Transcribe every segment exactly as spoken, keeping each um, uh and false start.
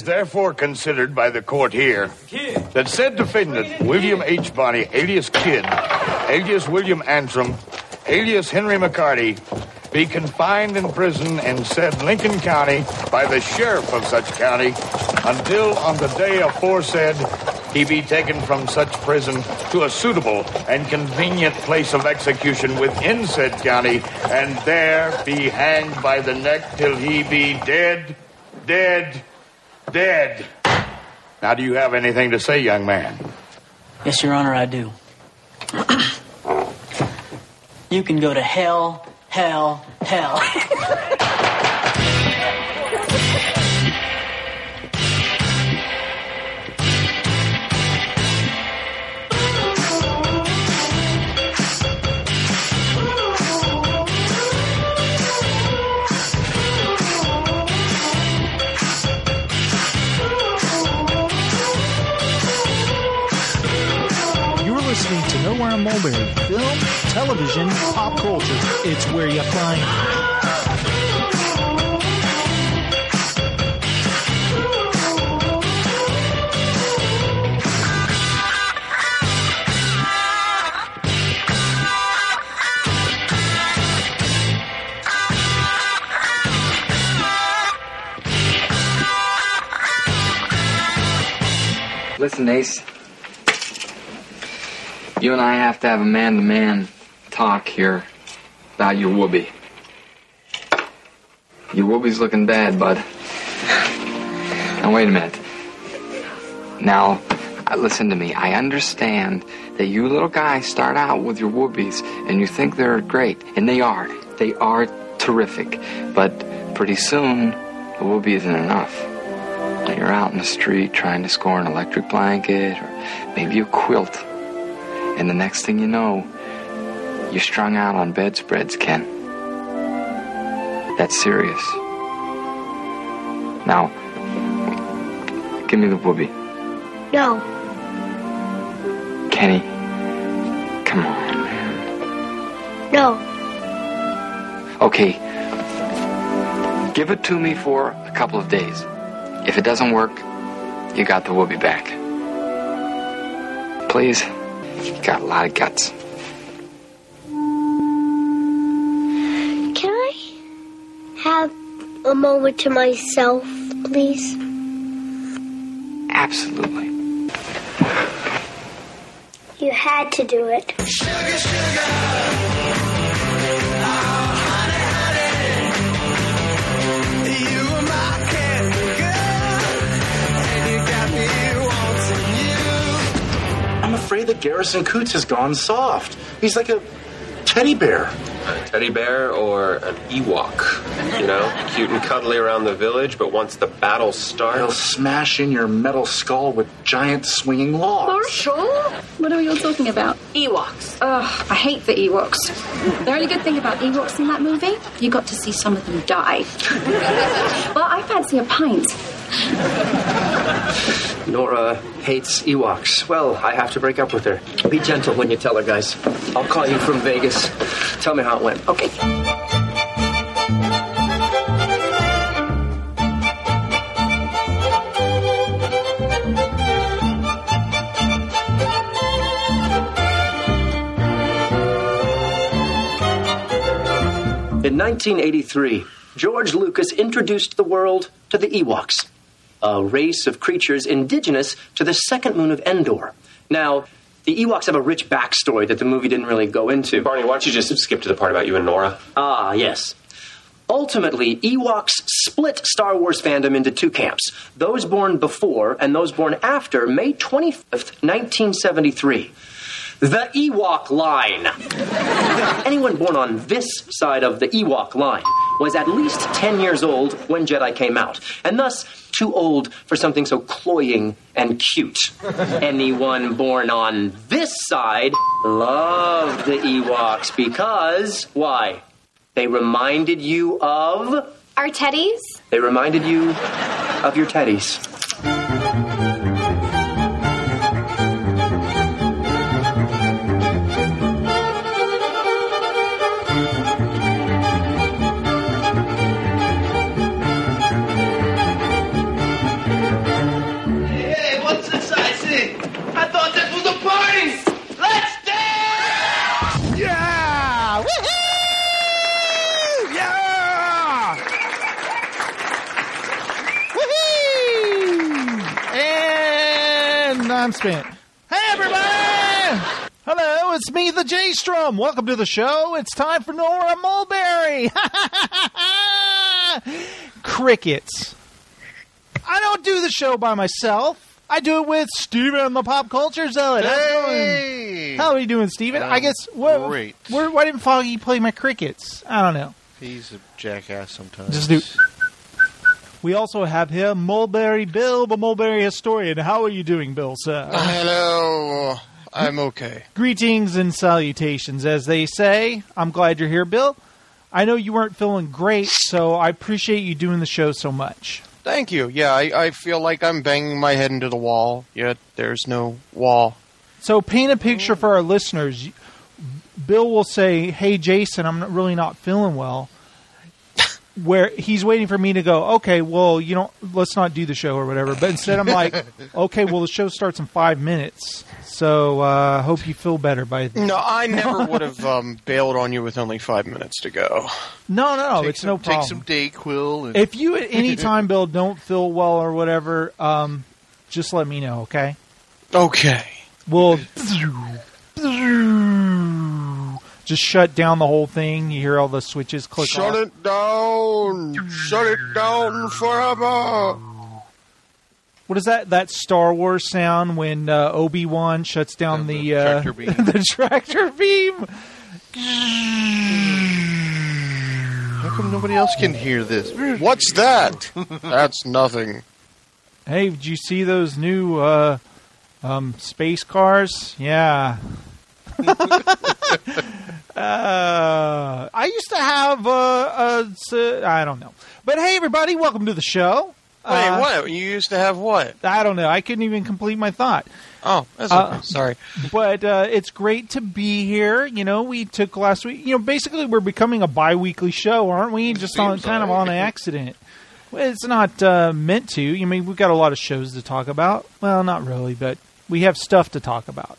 therefore considered by the court here that said defendant, William H. Bonney, alias Kidd, alias William Antrim, alias Henry McCarty, be confined in prison in said Lincoln County by the sheriff of such county until on the day aforesaid he be taken from such prison to a suitable and convenient place of execution within said county, and there be hanged by the neck till he be dead, dead, dead. Now, do you have anything to say, young man? Yes, Your Honor, I do. You can go to hell, hell, hell. Listening to Nowhere in Mulberry, film, television, pop culture. It's where you find Listen, Ace. You and I have to have a man-to-man talk here about your whoopee. Your whoopee's looking bad, bud. Now, wait a minute. Now, uh, listen to me. I understand that you little guys start out with your whoopees and you think they're great. And they are. They are terrific. But pretty soon, the whoopee isn't enough. You're out in the street trying to score an electric blanket or maybe a quilt. And the next thing you know, you're strung out on bedspreads, Ken. That's serious. Now, give me the whoopee. No. Kenny, come on, man. No. Okay. Give it to me for a couple of days. If it doesn't work, you got the whoopee back. Please. You got a lot of guts. Can I have a moment to myself, please? Absolutely. You had to do it. Sugar, sugar. Oh, honey, honey. You are my candy girl. And you got me wanting you. I'm afraid that Garrison Coots has gone soft. He's like a teddy bear. A teddy bear or an Ewok. You know, cute and cuddly around the village, but once the battle starts... He'll smash in your metal skull with giant swinging logs. Marshall? What are you all talking about? Ewoks. Ugh, I hate the Ewoks. The only good thing about Ewoks in that movie, you got to see some of them die. Well, I fancy a pint. Nora hates Ewoks. Well, I have to break up with her. Be gentle when you tell her, guys. I'll call you from Vegas. Tell me how it went. Okay. In nineteen eighty-three, George Lucas introduced the world to the Ewoks, a race of creatures indigenous to the second moon of Endor. Now, the Ewoks have a rich backstory that the movie didn't really go into. Barney, why don't you just skip to the part about you and Nora? Ah, yes. Ultimately, Ewoks split Star Wars fandom into two camps, those born before and those born after May twenty-fifth, nineteen seventy-three. The Ewok line. Anyone born on this side of the Ewok line was at least ten years old when Jedi came out, and thus too old for something so cloying and cute. Anyone born on this side loved the Ewoks because, why? They reminded you of... Our teddies? They reminded you of your teddies. time spent. Hey, everybody! Hello, it's me, the J-Strum. Welcome to the show. It's time for Nora Mulberry. Crickets. I don't do the show by myself. I do it with Steven, the pop culture zealot. Hey! How are you doing, Steven? I'm I guess, what, great. Where, why didn't Foggy play my crickets? I don't know. He's a jackass sometimes. Just do. We also have here Mulberry Bill, the Mulberry historian. How are you doing, Bill, sir? Hello. I'm okay. Greetings and salutations, as they say. I'm glad you're here, Bill. I know you weren't feeling great, so I appreciate you doing the show so much. Thank you. Yeah, I, I feel like I'm banging my head into the wall, yet there's no wall. So paint a picture for our listeners. Bill will say, hey, Jason, I'm not, really not feeling well. Where he's waiting for me to go, okay, well, you know, let's not do the show or whatever. But instead I'm like, okay, well, the show starts in five minutes. So I uh, hope you feel better by then. No, I never would have um, bailed on you with only five minutes to go. No, no, no, take it's some, no problem. Take some Dayquil. And if you at any time, Bill, don't feel well or whatever, um, just let me know, okay? Okay. We'll just shut down the whole thing. You hear all the switches click Shut off. it down. Shut it down forever. What is that? That Star Wars sound when uh, Obi-Wan shuts down the, the uh, tractor beam. the tractor beam. How come nobody else can hear this? What's that? That's nothing. Hey, did you see those new uh, um, space cars? Yeah. uh, I used to have uh, a, I don't know. But hey, everybody, welcome to the show. Wait, Uh, what? You used to have what? I don't know. I couldn't even complete my thought. Oh, that's Uh, okay. Sorry. But uh, it's great to be here. You know, we took last week. You know, basically we're becoming a bi-weekly show, aren't we? Just on, kind of on accident. Well, it's not uh, meant to. I mean, we've got a lot of shows to talk about. Well, not really, but we have stuff to talk about.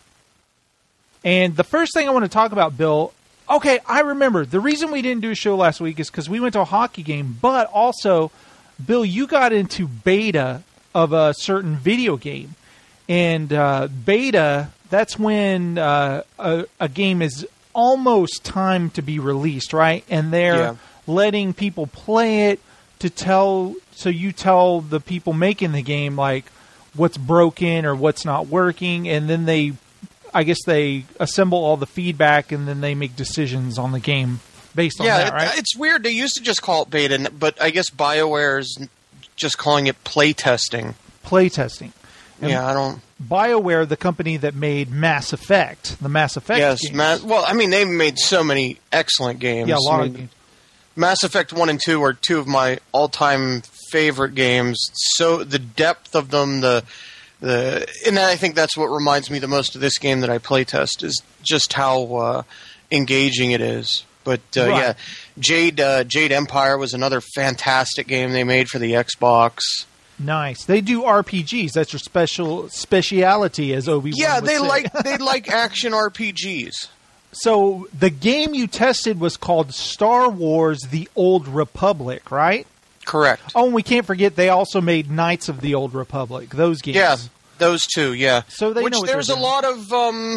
And the first thing I want to talk about, Bill, okay, I remember. The reason we didn't do a show last week is because we went to a hockey game, but also, Bill, you got into beta of a certain video game. And uh, beta, that's when uh, a, a game is almost time to be released, right? And they're Yeah. letting people play it to tell, so you tell the people making the game, like, what's broken or what's not working, and then they, I guess they assemble all the feedback, and then they make decisions on the game based on yeah, that, it- right? it's weird. They used to just call it beta, but I guess BioWare is just calling it playtesting. Playtesting. And Yeah, I don't... BioWare, the company that made Mass Effect, the Mass Effect Yes, games. Ma- well, I mean, they've made so many excellent games. Yeah, a lot I of mean, games. Mass Effect one and two are two of my all-time favorite games. So the depth of them, the the, and I think that's what reminds me the most of this game that I playtest is just how uh, engaging it is. But uh, Right. yeah, Jade uh, Jade Empire was another fantastic game they made for the Xbox. Nice. They do R P Gs. That's your special speciality, as Obi-Wan Yeah, would they say. like they like action R P Gs. So the game you tested was called Star Wars: The Old Republic, right? Correct. Oh, and we can't forget they also made Knights of the Old Republic. Those games. Yeah, those two. Yeah. So they Which know what there's they're a doing. lot of um,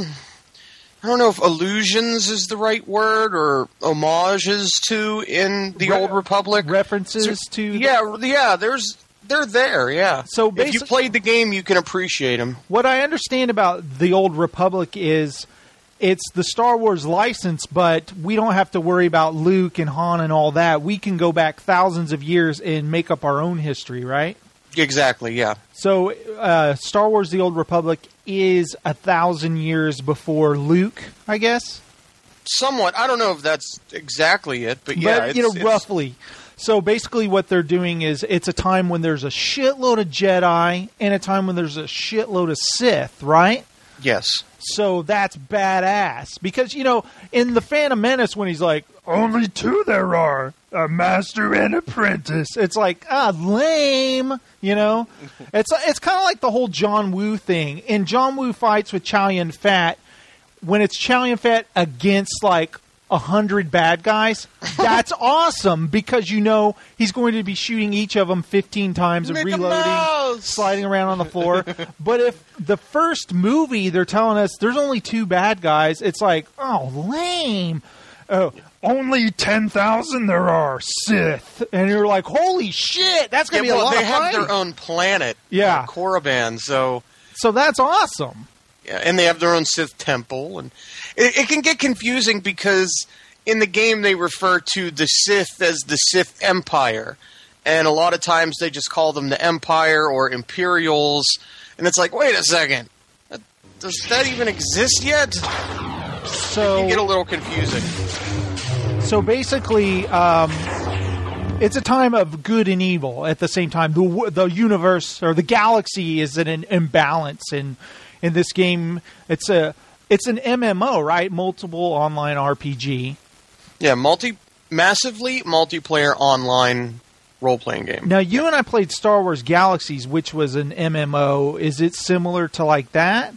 I don't know if allusions is the right word or homages to in the Re- Old Republic. references to. Yeah, yeah. There's they're there. Yeah. So if you basi- played the game, you can appreciate them. What I understand about the Old Republic is it's the Star Wars license, but we don't have to worry about Luke and Han and all that. We can go back thousands of years and make up our own history, right? Exactly. Yeah. So uh, Star Wars: The Old Republic is a thousand years before Luke, I guess. Somewhat. I don't know if that's exactly it, but yeah, but it's, you know, it's- roughly. So basically what they're doing is it's a time when there's a shitload of Jedi and a time when there's a shitload of Sith, right? Yes. So that's badass. Because, you know, in The Phantom Menace when he's like, only two there are, a master and apprentice. It's like, ah, lame, you know? It's it's kind of like the whole John Woo thing. In John Woo fights with Chow Yun Fat, when it's Chow Yun Fat against, like, a hundred bad guys, that's awesome because you know he's going to be shooting each of them fifteen times and Mickey reloading. Mouse! sliding around on the floor. But if the first movie they're telling us there's only two bad guys, it's like, oh, lame. Oh, only ten thousand there are Sith, and you're like, holy shit, that's gonna yeah, be well, a lot they of have fighting. their own planet, Yeah. uh, Korriban, so so that's awesome. yeah, and they have their own Sith temple, and it, it can get confusing because in the game they refer to the Sith as the Sith Empire, and a lot of times they just call them the Empire or Imperials, and it's like, wait a second, does that even exist yet? So it can get a little confusing. So basically, um, it's a time of good and evil at the same time. The the universe or the galaxy is in an imbalance, and in this game, it's a it's an M M O, right? Multiple online R P G. Yeah, multi massively multiplayer online role playing game. Now, you and I played Star Wars Galaxies, which was an M M O. Is it similar to like that?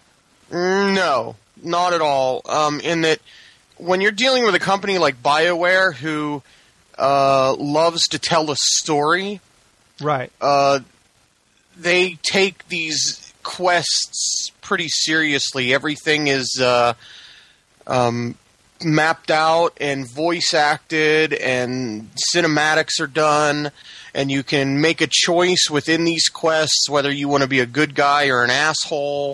No, not at all. Um, in that, when you're dealing with a company like BioWare, who uh, loves to tell a story, right? Uh, they take these quests pretty seriously. Everything is uh, um, mapped out and voice acted, and cinematics are done, and you can make a choice within these quests whether you want to be a good guy or an asshole.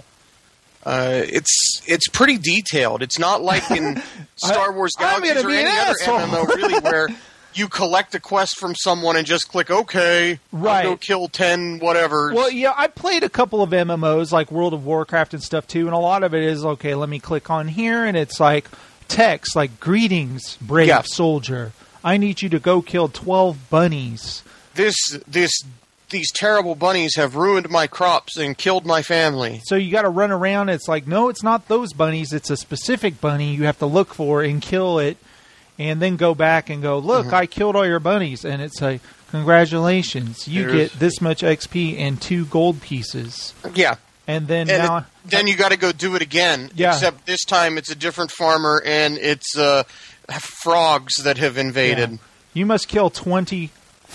Uh, it's it's pretty detailed. It's not like in Star Wars Galaxies or any other M M O, really, where you collect a quest from someone and just click OK, right? I'll go kill ten whatever. Well, yeah, I played a couple of M M Os like World of Warcraft and stuff too, and a lot of it is okay. Let me click on here, and it's like text, like greetings, brave Yeah. soldier. I need you to go kill twelve bunnies. This this. These terrible bunnies have ruined my crops and killed my family. So you got to run around. It's like, no, it's not those bunnies. It's a specific bunny you have to look for and kill it, and then go back and go, look, Mm-hmm. I killed all your bunnies. And it's like, congratulations, you Here's- get this much X P and two gold pieces. Yeah. And then And now, it- then you got to go do it again. Yeah. Except this time it's a different farmer and it's uh, frogs that have invaded. Yeah. You must kill twenty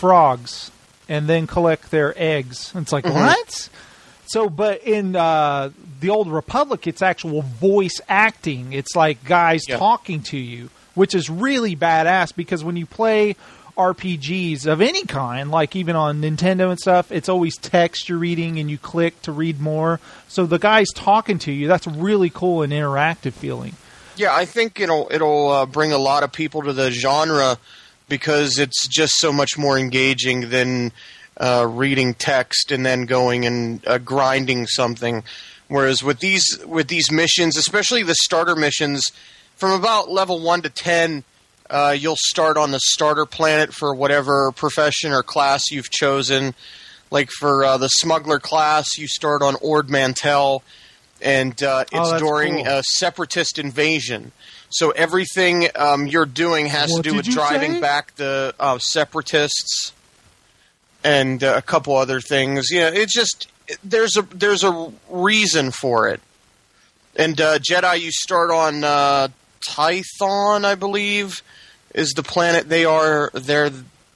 frogs and then collect their eggs. It's like, Mhm. what? So, but in uh, the Old Republic, it's actual voice acting. It's like guys Yeah. talking to you, which is really badass because when you play R P Gs of any kind, like even on Nintendo and stuff, it's always text you're reading and you click to read more. So the guy's talking to you. That's really cool and interactive feeling. Yeah, I think it'll it'll uh, bring a lot of people to the genre because it's just so much more engaging than uh, reading text and then going and uh, grinding something. Whereas with these with these missions, especially the starter missions, from about level one to ten, uh, you'll start on the starter planet for whatever profession or class you've chosen. Like for uh, the smuggler class, you start on Ord Mantell, and uh, Oh, it's that's during cool. a separatist invasion. So everything um, you're doing has What to do did with you driving say? back the uh, separatists and uh, a couple other things. Yeah, it's just there's a there's a reason for it. And uh, Jedi, you start on uh, Tython, I believe, is the planet they are. They're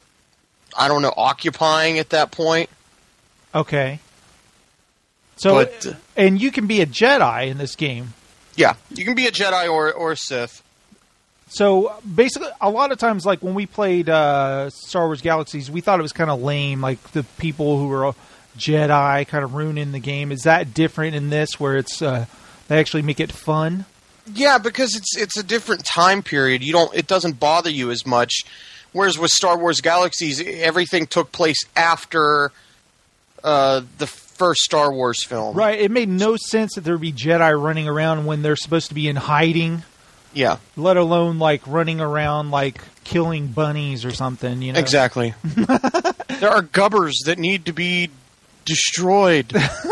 I don't know occupying at that point. Okay. So, But- and you can be a Jedi in this game. Yeah, you can be a Jedi or or a Sith. So basically, a lot of times, like when we played uh, Star Wars Galaxies, we thought it was kind of lame. Like the people who were Jedi kind of ruining the game. Is that different in this, where it's uh, they actually make it fun? Yeah, because it's it's a different time period. You don't it doesn't bother you as much. Whereas with Star Wars Galaxies, everything took place after uh, the first Star Wars film. Right. It made no sense that there would be Jedi running around when they're supposed to be in hiding. Yeah. Let alone like running around like killing bunnies or something. You know. Exactly. There are gubbers that need to be destroyed.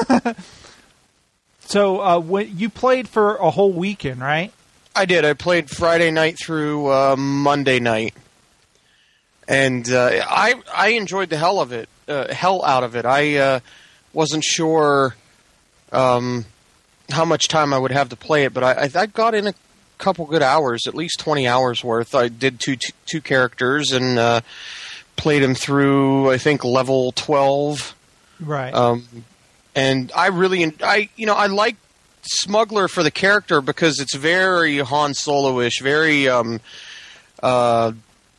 So uh, when you played for a whole weekend, right? I did. I played Friday night through uh, Monday night, and uh, I I enjoyed the hell of it, uh, hell out of it. I uh, wasn't sure um, how much time I would have to play it, but I, I got in a couple good hours, at least twenty hours worth. I did two two, two characters and uh, played them through. I think level twelve. Right. Um, and I really, I you know, I like Smuggler for the character because it's very Han Solo-ish, very um, uh,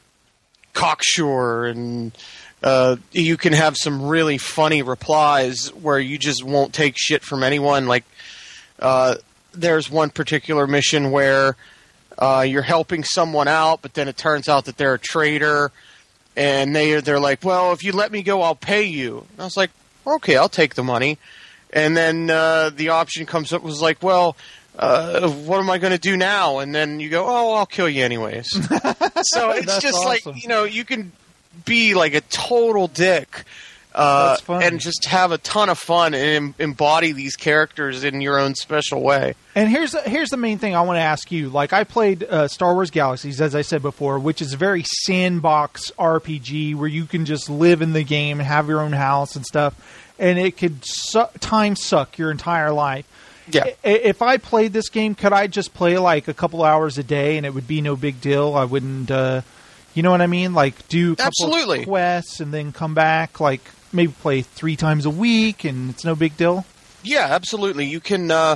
cocksure, and uh, you can have some really funny replies where you just won't take shit from anyone. Like, uh, there's one particular mission where uh, you're helping someone out, but then it turns out that they're a traitor, and they they're like, "Well, if you let me go, I'll pay you." And I was like, "Okay, I'll take the money." And then uh, the option comes up was like, "Well, uh, what am I going to do now?" And then you go, "Oh, I'll kill you anyways." So it's That's just awesome. like, you know, you can be like a total dick uh, That's funny. and just have a ton of fun and em- embody these characters in your own special way. And here's the, here's the main thing I want to ask you. Like, I played uh, Star Wars Galaxies, as I said before, which is a very sandbox R P G where you can just live in the game and have your own house and stuff, and it could su- time suck your entire life. Yeah. I- If I played this game, could I just play like a couple hours a day and it would be no big deal? I wouldn't, uh, you know what I mean? Like, do a couple Absolutely. of quests and then come back, like maybe play three times a week and it's no big deal? Yeah, absolutely. You can uh,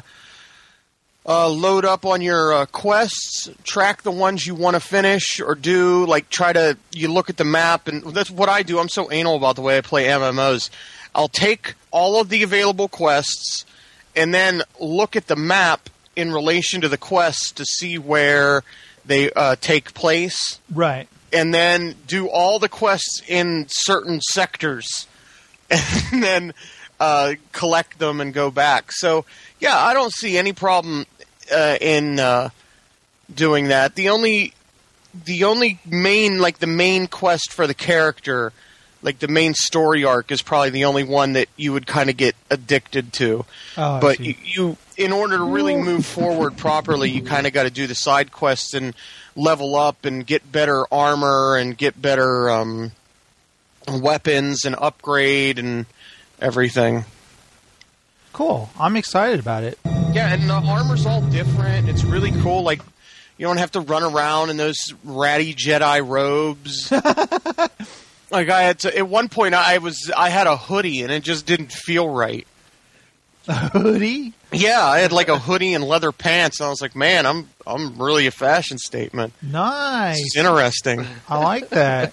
uh, load up on your uh, quests, track the ones you want to finish or do, like try to, you look at the map, and that's what I do. I'm so anal about the way I play M M Os. I'll take all of the available quests and then look at the map in relation to the quests to see where they uh, take place. Right. And then do all the quests in certain sectors, and then uh, collect them and go back. So, yeah, I don't see any problem uh, in uh, doing that. The only, the only main, like the main quest for the character, like the main story arc, is probably the only one that you would kind of get addicted to. Oh, I but see. you, you, in order to really move forward properly, you kind of got to do the side quests and level up and get better armor and get better um, weapons and upgrade and everything. Cool. I'm excited about it. Yeah, and the armor's all different. It's really cool. Like, you don't have to run around in those ratty Jedi robes. Like, I had to, at one point, I was I had a hoodie and it just didn't feel right. A hoodie? Yeah, I had like a hoodie and leather pants, and I was like, man, I'm I'm really a fashion statement. Nice. It's interesting. I like that.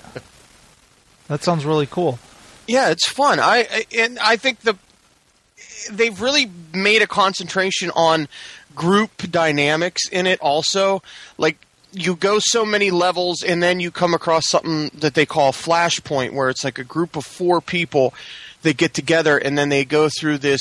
That sounds really cool. Yeah, it's fun. I I- and I think the they've really made a concentration on group dynamics in it also. Like, you go so many levels and then you come across something that they call Flashpoint, where it's like a group of four people that get together and then they go through this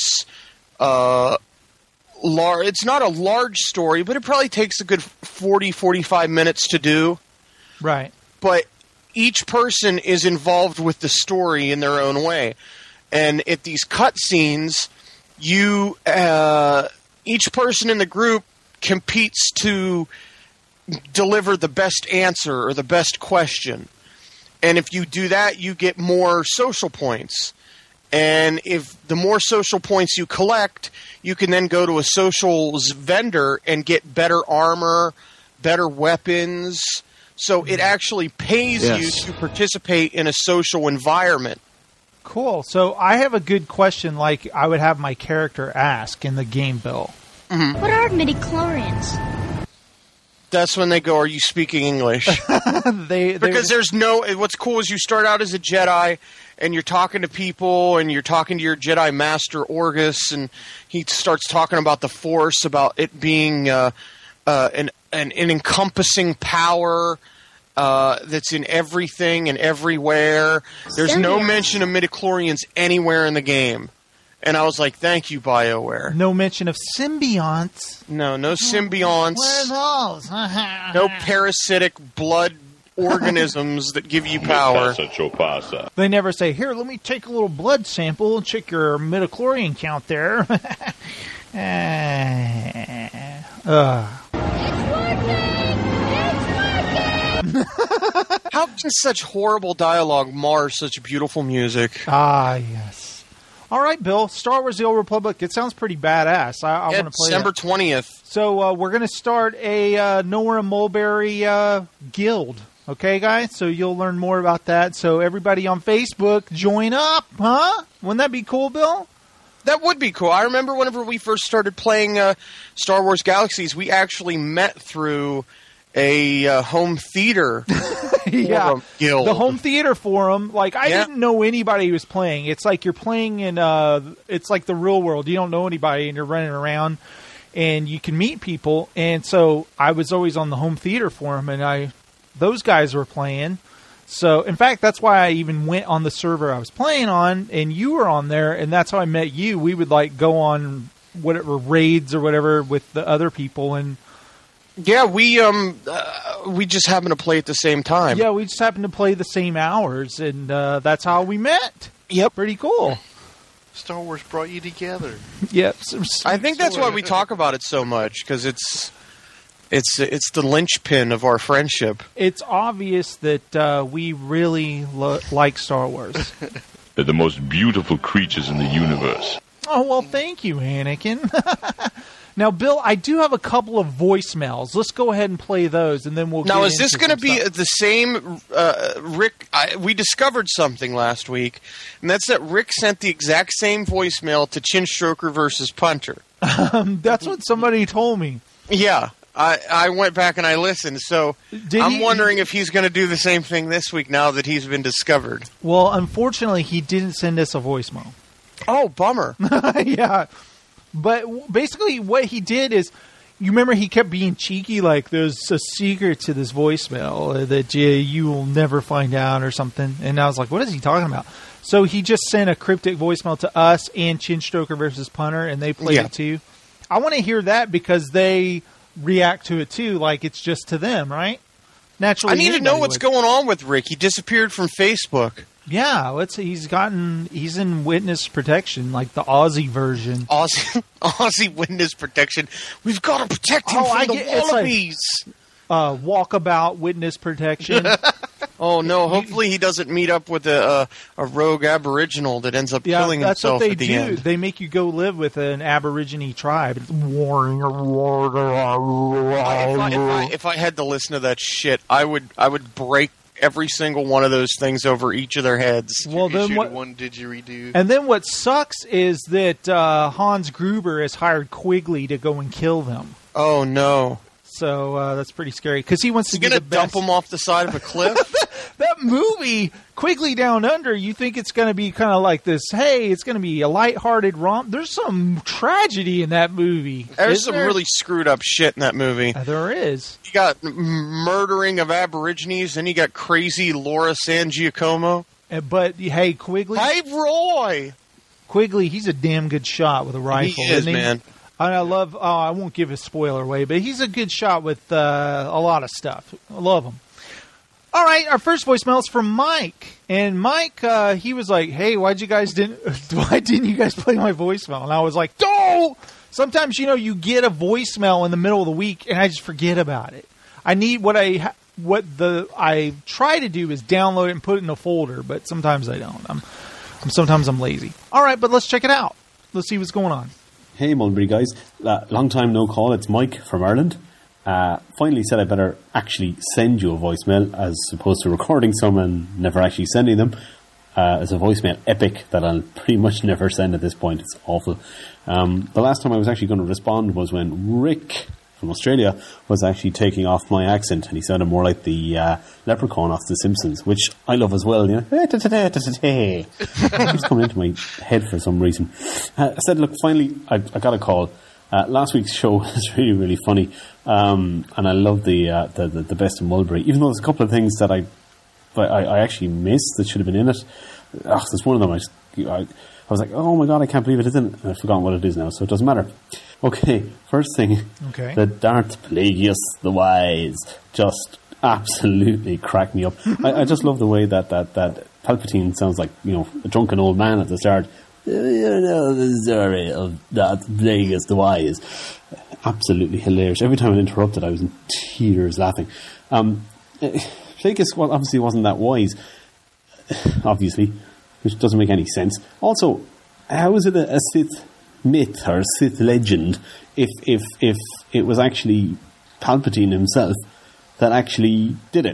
uh lar- it's not a large story, but it probably takes a good forty, forty-five minutes to do. Right. But each person is involved with the story in their own way. And at these cutscenes, you uh, each person in the group competes to deliver the best answer or the best question. And if you do that, you get more social points. And if the more social points you collect, you can then go to a socials vendor and get better armor, better weapons. So it actually pays Yes. you to participate in a social environment. Cool. So I have a good question like I would have my character ask in the game, Bill. What are midichlorians? That's when they go, are you speaking English? they, they Because there's no, what's cool is you start out as a Jedi and you're talking to people and you're talking to your Jedi Master Orgus, and he starts talking about the Force, about it being uh, uh, an, an, an encompassing power uh, that's in everything and everywhere. There's no Symbionts. mention of midichlorians anywhere in the game. And I was like, thank you, BioWare. No mention of symbionts. No, no symbionts. What are those? No parasitic blood organisms that give you power. They never say, here, let me take a little blood sample and check your midichlorian count there. uh, How can such horrible dialogue mar such beautiful music? Ah, yes. All right, Bill. Star Wars: The Old Republic. It sounds pretty badass. I, I Yeah, want to play December that. twentieth. So uh, we're going to start a uh, Nora Mulberry uh, guild. Okay, guys? So you'll learn more about that. So everybody on Facebook, join up, huh? Wouldn't that be cool, Bill? That would be cool. I remember whenever we first started playing uh, Star Wars Galaxies, we actually met through a uh, home theater yeah, guild. The home theater forum. Like, I Yeah. didn't know anybody who was playing. It's like you're playing in, uh, it's like the real world. You don't know anybody, and you're running around, and you can meet people. And so I was always on the home theater forum, and I, those guys were playing. So, in fact, that's why I even went on the server I was playing on, and you were on there, and that's how I met you. We would, like, go on whatever raids or whatever with the other people, and Yeah, we um uh, we just happened to play at the same time. yeah, we just happened to play the same hours, and uh, that's how we met. Yep. Pretty cool. Star Wars brought you together. Yep. I think that's why we talk about it so much, because it's it's it's the linchpin of our friendship. It's obvious that uh, we really lo- like Star Wars. They're the most beautiful creatures in the universe. Oh, well, thank you, Anakin. Now, Bill, I do have a couple of voicemails. Let's go ahead and play those, and then we'll Now, get is this into going to some be stuff. the same, uh, Rick? I, we discovered something last week, and that's that Rick sent the exact same voicemail to Chinstroker versus Punter. Um, that's what somebody told me. Yeah, I, I went back and I listened, so Did I'm he- wondering if he's going to do the same thing this week now that he's been discovered. Well, unfortunately, he didn't send us a voicemail. Oh, bummer. Yeah. But w- basically what he did is, you remember he kept being cheeky, like there's a secret to this voicemail uh, that you, you will never find out or something. And I was like, what is he talking about? So he just sent a cryptic voicemail to us and Chinstroker versus Punter, and they played Yeah. it too. I want to hear that because they react to it too, like it's just to them, right? Naturally, I need to know anybody what's would. going on with Rick. He disappeared from Facebook. Yeah, let's. He's gotten. He's in witness protection, like the Aussie version. Aussie, Aussie witness protection. We've got to protect him Oh, from I the get- it's like- wallabies. Uh, walkabout witness protection. Oh no! Hopefully he doesn't meet up with a a, a rogue Aboriginal that ends up Yeah, killing that's himself what they at the do. end. They make you go live with an Aborigine tribe. It's warring. If I, if, I, if I had to listen to that shit, I would I would break every single one of those things over each of their heads. Well, then Issue what? one didgeridoo. And then what sucks is that uh, Hans Gruber has hired Quigley to go and kill them. Oh no! So uh, that's pretty scary because he wants He's to be gonna the best. dump him off the side of a cliff. That movie, Quigley Down Under, you think it's going to be kind of like this, hey, it's going to be a lighthearted romp. There's some tragedy in that movie. There's Isn't some there? really screwed up shit in that movie. Uh, there is. You got m- murdering of Aborigines, then you got crazy Laura San Giacomo. Uh, but, hey, Quigley. Hey, Roy! Quigley, he's a damn good shot with a rifle. He is, isn't he? man. And I love, oh, I won't give a spoiler away, but he's a good shot with uh, a lot of stuff. I love him. All right, our first voicemail is from Mike, and Mike, uh, he was like, "Hey, why'd you guys didn't? Why didn't you guys play my voicemail?" And I was like, "No." Sometimes you know you get a voicemail in the middle of the week, and I just forget about it. I need what I ha- what the I try to do is download it and put it in a folder, but sometimes I don't. I'm, I'm sometimes I'm lazy. All right, but let's check it out. Let's see what's going on. Hey, Mulberry guys. Uh, long time no call. It's Mike from Ireland. Uh, finally said I better actually send you a voicemail as opposed to recording some and never actually sending them. Uh, it's a voicemail epic that I'll pretty much never send at this point. It's awful. Um, the last time I was actually going to respond was when Rick from Australia was actually taking off my accent, and he sounded more like the uh, leprechaun off The Simpsons, which I love as well. You know, it's coming into my head for some reason. Uh, I said, look, finally, I, I got a call. Uh, last week's show was really, really funny, um, and I love the, uh, the, the the best of Mulberry. Even though there's a couple of things that I I, I actually missed that should have been in it. Oh, there's one of them. I, just, I, I was like, oh my god, I can't believe it isn't. And I've forgotten what it is now, so it doesn't matter. Okay, first thing, Okay. the Darth Plagueis the Wise just absolutely cracked me up. I, I just love the way that, that, that Palpatine sounds like, you know, a drunken old man at the start. You know the story of Darth Plagueis the Wise. Absolutely hilarious. Every time I interrupted, I was in tears laughing. Um, Plagueis well, obviously wasn't that wise, obviously, which doesn't make any sense. Also, how is it a, a Sith myth or a Sith legend if if if it was actually Palpatine himself that actually did it?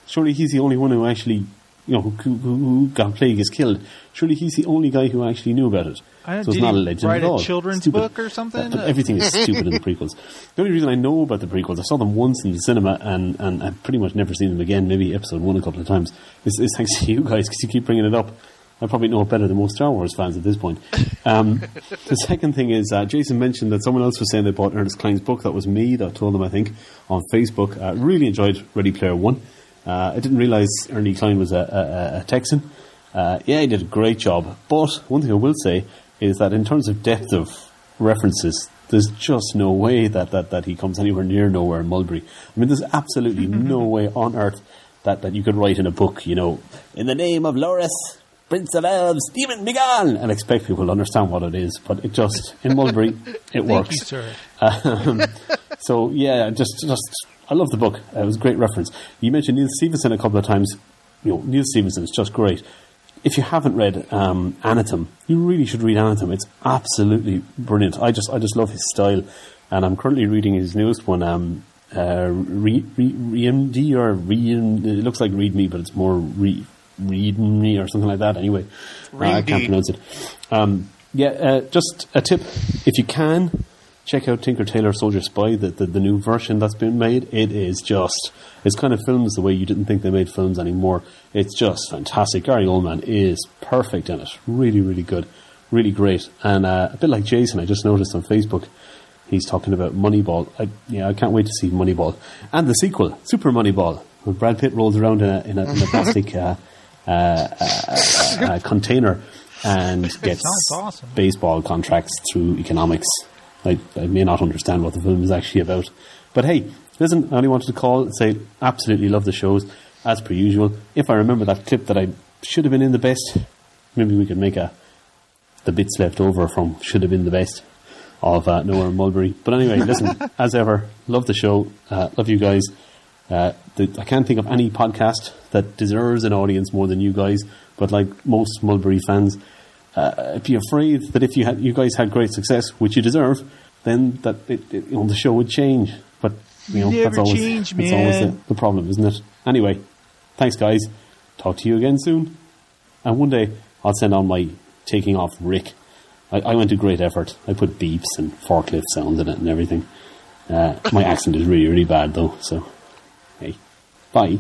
Surely he's the only one who actually, you know, who, who, who got Plague is killed. Surely he's the only guy who actually knew about it. I don't, so it's did not he a legend write at all. a children's Stupid. book or something? But everything is stupid in the prequels. The only reason I know about the prequels, I saw them once in the cinema, and, and I've pretty much never seen them again, maybe episode one a couple of times, is, is thanks to you guys, because you keep bringing it up. I probably know it better than most Star Wars fans at this point. Um, the second thing is, uh, Jason mentioned that someone else was saying they bought Ernest Cline's book. That was me that told them, I think, on Facebook. Uh, really enjoyed Ready Player One. Uh, I didn't realise Ernie Cline was a, a, a Texan. Uh, yeah, he did a great job. But one thing I will say is that in terms of depth of references, there's just no way that, that, that he comes anywhere near nowhere in Mulberry. I mean, there's absolutely no way on earth that, that you could write in a book, you know, in the name of Loris, Prince of Elves, Stephen Begone, and expect people to understand what it is. But it just, in Mulberry, it works. Thank you, sir. Um, so, yeah, just, just, I love the book. It was a great reference. You mentioned Neil Stephenson a couple of times. You know, Neil Stephenson is just great. If you haven't read um, Anatom, you really should read Anatom. It's absolutely brilliant. I just I just love his style. And I'm currently reading his newest one, um, uh, Re, Re, Re-M-D or Re, it looks like Read Me, but it's more Re, Read Me or something like that. Anyway, uh, I can't pronounce it. Um, yeah, uh, just a tip. If you can, check out Tinker Tailor Soldier Spy, the, the, the new version that's been made. It is just, it's kind of films the way you didn't think they made films anymore. It's just fantastic. Gary Oldman is perfect in it. Really, really good. Really great. And uh, a bit like Jason, I just noticed on Facebook, he's talking about Moneyball. I, yeah, I can't wait to see Moneyball. And the sequel, Super Moneyball, when Brad Pitt rolls around in a, in a, in a plastic uh, uh, uh, uh, container and gets awesome. baseball contracts through economics. I, I may not understand what the film is actually about. But hey, listen, I only wanted to call and say absolutely love the shows, as per usual. If I remember that clip that I should have been in the best, maybe we could make a the bits left over from should have been the best of uh, Nowhere in Mulberry. But anyway, listen, as ever, love the show, uh, love you guys. Uh, the, I can't think of any podcast that deserves an audience more than you guys, but like most Mulberry fans, Uh, be afraid that if you had, you guys had great success, which you deserve, then that it, it, you know, the show would change. But you know, Never that's always change, that's man. always the, the problem, isn't it? Anyway, thanks, guys. Talk to you again soon. And one day I'll send on my taking off Rick. I, I went to great effort. I put beeps and forklift sounds in it and everything. Uh, my accent is really, really bad though. So, hey, bye.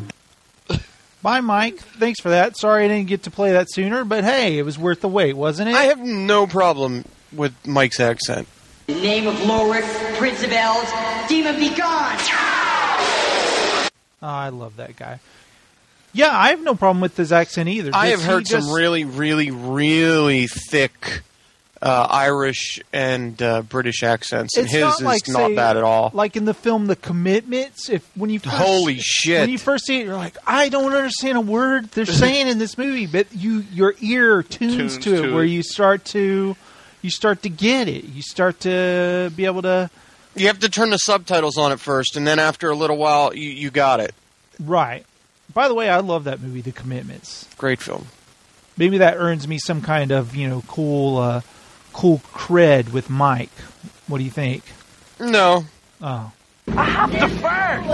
Bye, Mike. Thanks for that. Sorry I didn't get to play that sooner, but hey, it was worth the wait, wasn't it? I have no problem with Mike's accent. In the name of Lorik, Prince of Elves, demon be gone! Oh, I love that guy. Yeah, I have no problem with his accent either. I Does have heard he just- some really, really, really thick uh, Irish and uh, British accents, and It's his not is like, not say, bad at all. Like in the film The Commitments, if when you first, Holy shit. when you first see it, you're like, I don't understand a word they're saying in this movie, but you your ear tunes, Tunes to it, to where it. you start to you start to get it. You start to be able to. You have to turn the subtitles on at first, and then after a little while, you, you got it. Right. By the way, I love that movie, The Commitments. Great film. Maybe that earns me some kind of you know cool uh, cool cred with Mike. What do you think? No. Oh. I have to fart!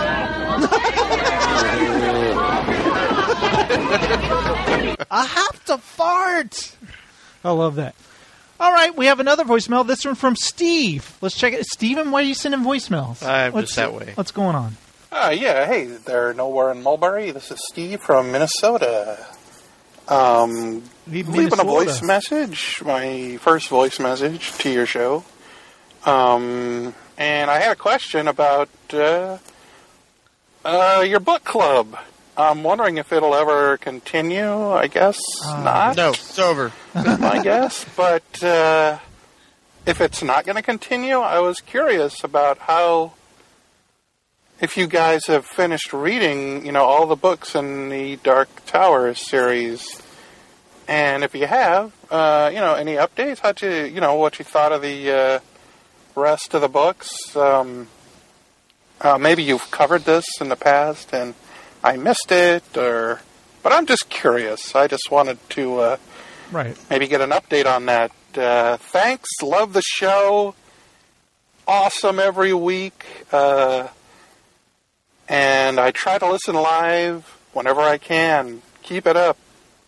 I have to fart. I love that. All right, we have another voicemail. This one from Steve. Let's check it. Steven, why are you sending voicemails? I'm What's, just that way. What's going on? Uh, yeah, hey, they're nowhere in Mulberry. This is Steve from Minnesota. Um, Leave leaving a Minnesota. voice message, my first voice message to your show. Um, and I had a question about uh, uh, your book club. I'm wondering if it'll ever continue. I guess Uh, not. No, it's over. My guess. But uh, if it's not going to continue, I was curious about how, if you guys have finished reading, you know, all the books in the Dark Tower series, and if you have, uh, you know, any updates? How'd you, you know, what you thought of the uh, rest of the books? Um, uh, maybe you've covered this in the past and I missed it, or but I'm just curious. I just wanted to uh, right. maybe get an update on that. Uh, thanks, love the show, awesome every week, uh, and I try to listen live. whenever I can. Keep it up.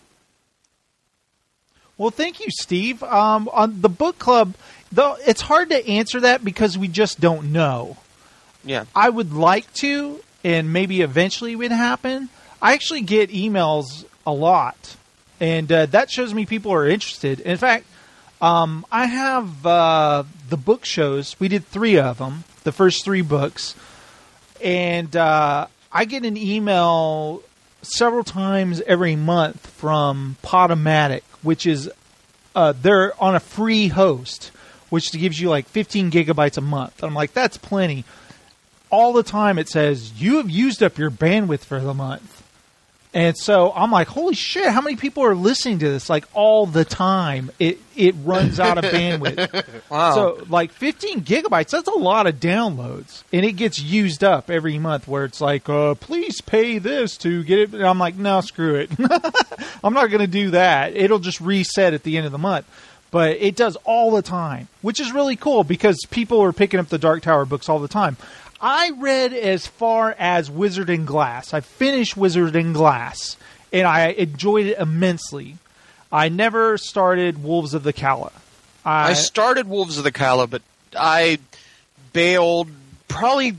Well, thank you, Steve. Um, on the book club, though, it's hard to answer that because we just don't know. Yeah. I would like to, and maybe eventually it would happen. I actually get emails a lot, and uh, that shows me people are interested. In fact, um, I have uh, the book shows. We did three of them, the first three books, and uh, I get an email several times every month from Podomatic, which is uh, they're on a free host, which gives you like fifteen gigabytes a month. I'm like, that's plenty. All the time it says, you have used up your bandwidth for the month. And so I'm like, holy shit, how many people are listening to this? Like, all the time. It it runs out of bandwidth. Wow. So, like, fifteen gigabytes, that's a lot of downloads. And it gets used up every month where it's like, uh, please pay this to get it. And I'm like, no, screw it. I'm not going to do that. It'll just reset at the end of the month. But it does all the time, which is really cool because people are picking up the Dark Tower books all the time. I read as far as Wizard and Glass. I finished Wizard and Glass, and I enjoyed it immensely. I never started Wolves of the Calla. I, I started Wolves of the Calla, but I bailed probably,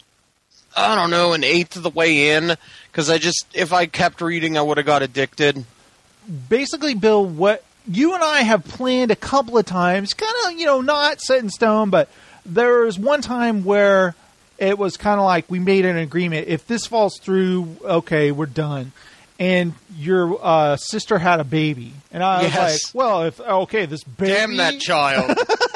I don't know, an eighth of the way in, because I just, if I kept reading, I would have got addicted. Basically, Bill, what you and I have planned a couple of times, kind of, you know, not set in stone, but there was one time where it was kind of like we made an agreement. If this falls through, okay, we're done. And your uh, sister had a baby. And I was Yes. like, well, if okay, this baby... Damn that child.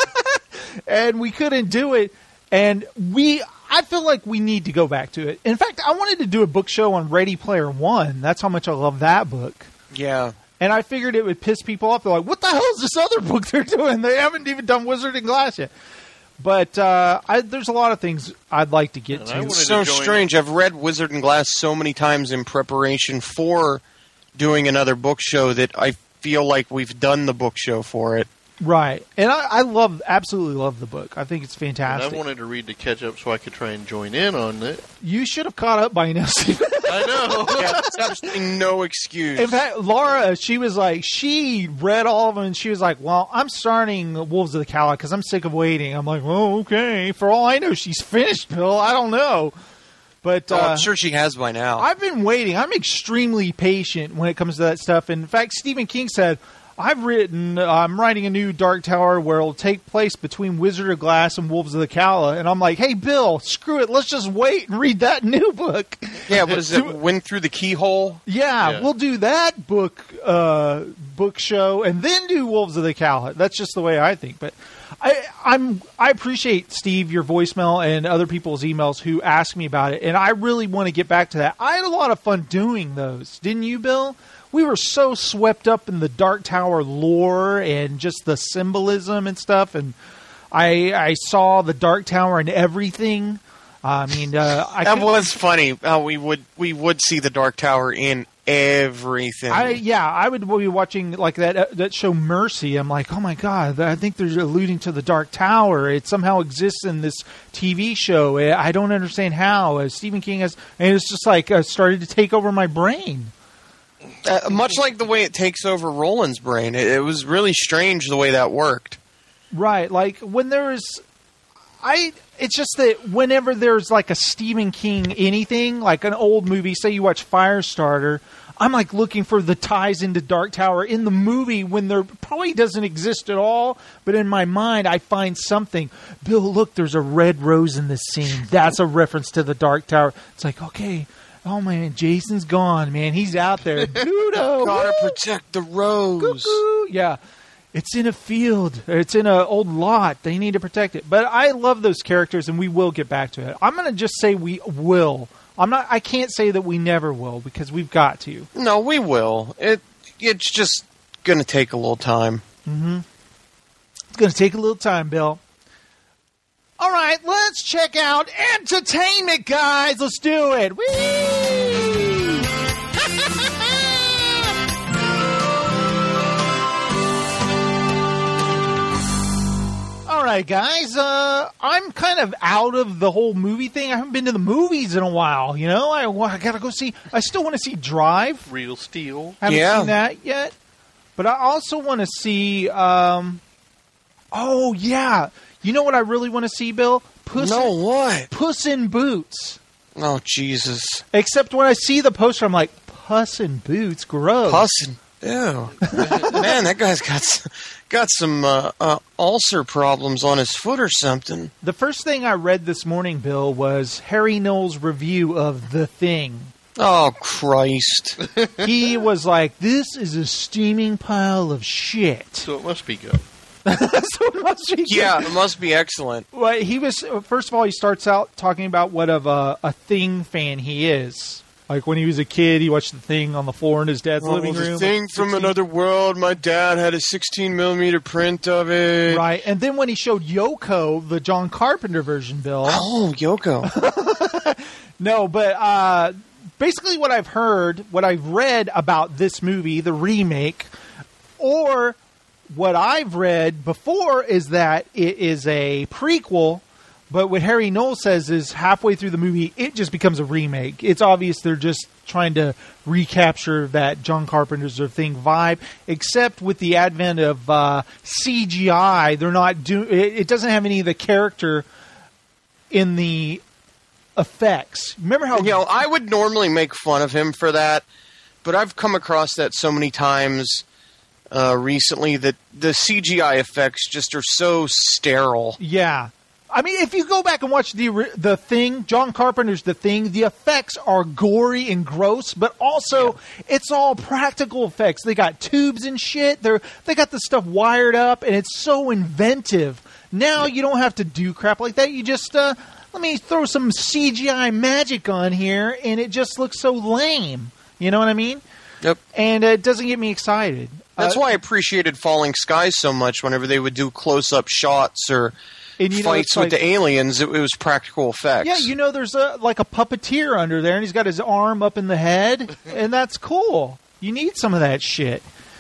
And we couldn't do it. And we... I feel like we need to go back to it. In fact, I wanted to do a book show on Ready Player One. That's how much I love that book. Yeah. And I figured it would piss people off. They're like, what the hell is this other book they're doing? They haven't even done Wizard and Glass yet. But uh, I, there's a lot of things I'd like to get to. It's so strange. I've read Wizard and Glass so many times in preparation for doing another book show that I feel like we've done the book show for it. Right. And I, I love, absolutely love the book. I think it's And fantastic. I wanted to read to catch up so I could try and join in on it. You should have caught up by now, Stephen. I know. Yeah, that's absolutely no excuse. In fact, Laura, she was like, she read all of them, and she was like, well, I'm starting Wolves of the Calla because I'm sick of waiting. I'm like, oh, okay. For all I know, she's finished, Bill. I don't know. But Oh, uh, I'm sure she has by now. I've been waiting. I'm extremely patient when it comes to that stuff. And in fact, Stephen King said, I've written, uh, I'm writing a new Dark Tower where it'll take place between Wizard of Glass and Wolves of the Calla. And I'm like, hey, Bill, screw it. Let's just wait and read that new book. Yeah, what is it? Win Through the Keyhole? Yeah, Yeah. we'll do that book uh, book show and then do Wolves of the Calla. That's just the way I think. But I, I'm I appreciate, Steve, your voicemail and other people's emails who ask me about it. And I really want to get back to that. I had a lot of fun doing those. Didn't you, Bill? We were so swept up in the Dark Tower lore and just the symbolism and stuff. And I I saw the Dark Tower and everything. I mean, uh, I that could- was funny. How we would we would see the Dark Tower in everything. I yeah, I would be watching like that uh, that show Mercy. I'm like, oh my god, I think they're alluding to the Dark Tower. It somehow exists in this T V show. I don't understand how. Uh, Stephen King has, and it's just like uh, started to take over my brain. Uh, much like the way it takes over Roland's brain. It, it was really strange the way that worked. Right, like when there's, I. It's just that whenever there's like a Stephen King anything, like an old movie, say you watch Firestarter, I'm like looking for the ties into Dark Tower in the movie when there probably doesn't exist at all, but in my mind I find something. Bill, look, there's a red rose in this scene. That's a reference to the Dark Tower. It's like, okay, oh man, Jason's gone, man. He's out there. Dudo, Gotta protect the rose. Cuckoo. Yeah. It's in a field. It's in an old lot. They need to protect it. But I love those characters, and we will get back to it. I'm going to just say we will. I'm not. I can't say that we never will because we've got to. No, we will. It it's just going to take a little time. Mm-hmm. It's going to take a little time, Bill. All right, let's check out entertainment, guys. Let's do it. Whee! All Hi, guys. Uh, I'm kind of out of the whole movie thing. I haven't been to the movies in a while, you know? I, I gotta go see... I still want to see Drive. Real Steel. Haven't Yeah. seen that yet. But I also want to see... Um, oh, yeah. You know what I really want to see, Bill? Puss No, in, what? Puss in Boots. Oh, Jesus. Except when I see the poster, I'm like, Puss in Boots? Gross. Puss in... Ew. Man, that guy's got s- got some uh, uh, ulcer problems on his foot or something. The first thing I read this morning, Bill, was Harry Knowles' review of The Thing. Oh, Christ. He was like, this is a steaming pile of shit. So it must be good. So it must be good. Yeah, it must be excellent. Well, he was, first of all, he starts out talking about what of a, a Thing fan he is. Like when he was a kid, he watched The Thing on the floor in his dad's Oh, living room. the thing from another world. My dad had a sixteen millimeter print of it. Right, and then when he showed Yoko, the John Carpenter version, Bill. Oh, Yoko. No, but uh, basically what I've heard, what I've read about this movie, the remake, or what I've read before is that it is a prequel. But what Harry Knowles says is halfway through the movie, it just becomes a remake. It's obvious they're just trying to recapture that John Carpenter's The Thing vibe, except with the advent of uh, C G I, they're not do. It, it doesn't have any of the character in the effects. Remember how You know, I would normally make fun of him for that, but I've come across that so many times uh, recently that the C G I effects just are so sterile. Yeah. I mean, if you go back and watch the the Thing, John Carpenter's The Thing, the effects are gory and gross, but also yeah. it's all practical effects. They got tubes and shit. They're they got the stuff wired up, and it's so inventive. Now you don't have to do crap like that. You just uh, let me throw some C G I magic on here, and it just looks so lame. You know what I mean? Yep. And it doesn't get me excited. That's uh, why I appreciated Falling Skies so much. Whenever they would do close-up shots or And you know, fights like, with the aliens, it, it was practical effects. Yeah, you know, there's a like a puppeteer under there, and he's got his arm up in the head, and that's cool. You need some of that shit.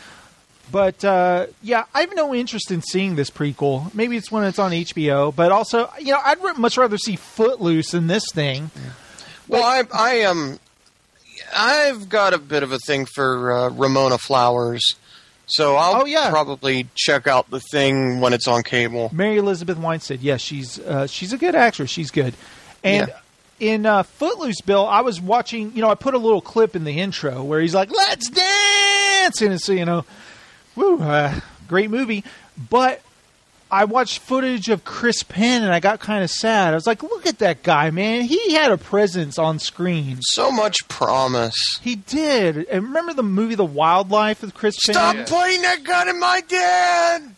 But, uh, yeah, I have no interest in seeing this prequel. Maybe it's when it's on H B O, but also, you know, I'd much rather see Footloose than this thing. Well, I, I am... Um, I've got a bit of a thing for uh, Ramona Flowers, so I'll oh, yeah. probably check out The Thing when it's on cable. Mary Elizabeth Winstead, yes, she's uh, she's a good actress. She's good. And yeah. in uh, Footloose, Bill, I was watching, you know, I put a little clip in the intro where he's like, let's dance! And it's, you know, woo, uh, great movie. But I watched footage of Chris Penn, and I got kind of sad. I was like, look at that guy, man. He had a presence on screen. So much promise. He did. And remember the movie The Wildlife with Chris Stop Penn? Stop pointing that gun at my dad!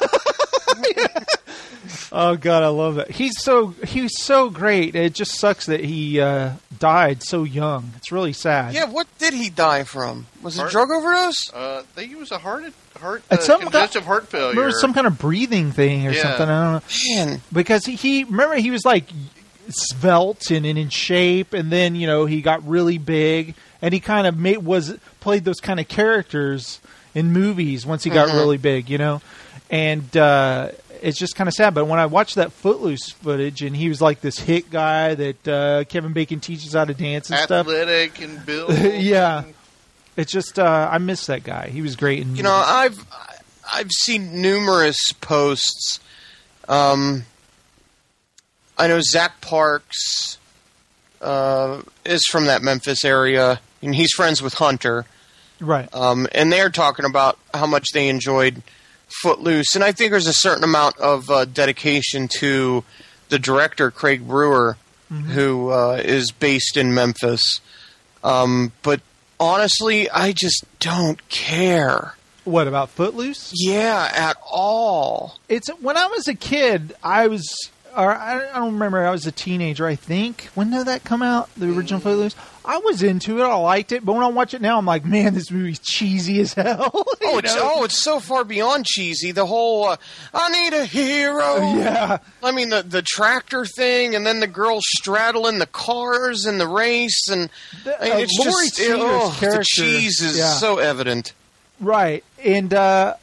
Oh, God, I love that. He's so he's so great. It just sucks that he uh, died so young. It's really sad. Yeah, what did he die from? Was heart, it drug overdose? Uh, I think it was a heart heart uh, some congestive got, heart failure. There was some kind of breathing thing or yeah. something. I don't know. Man. Because he, he remember he was like svelte and, and in shape, and then you know he got really big, and he kind of made was played those kind of characters in movies once he got mm-hmm. really big, you know, and. uh It's just kind of sad, but when I watched that Footloose footage, and he was like this hit guy that uh, Kevin Bacon teaches how to dance and athletic stuff. and built. Yeah, it's just uh, I miss that guy. He was great. In you know, I've I've seen numerous posts. Um, I know Zach Parks uh, is from that Memphis area, and he's friends with Hunter, right? Um, and they're talking about how much they enjoyed Footloose, and I think there's a certain amount of uh, dedication to the director Craig Brewer, mm-hmm. who uh, is based in Memphis. Um, but honestly, I just don't care. What about Footloose? Yeah, at all. It's when I was a kid, I was, or I don't remember. I was a teenager, I think. When did that come out? The original Footloose. I was into it. I liked it, but when I watch it now, I'm like, man, this movie's cheesy as hell. oh, it's, oh, it's so far beyond cheesy. The whole uh, "I need a hero." Yeah. I mean, the the tractor thing, and then the girl straddling the cars in the race, and the, I mean, it's uh, just it, oh, the cheese is yeah. so evident. Right, and uh,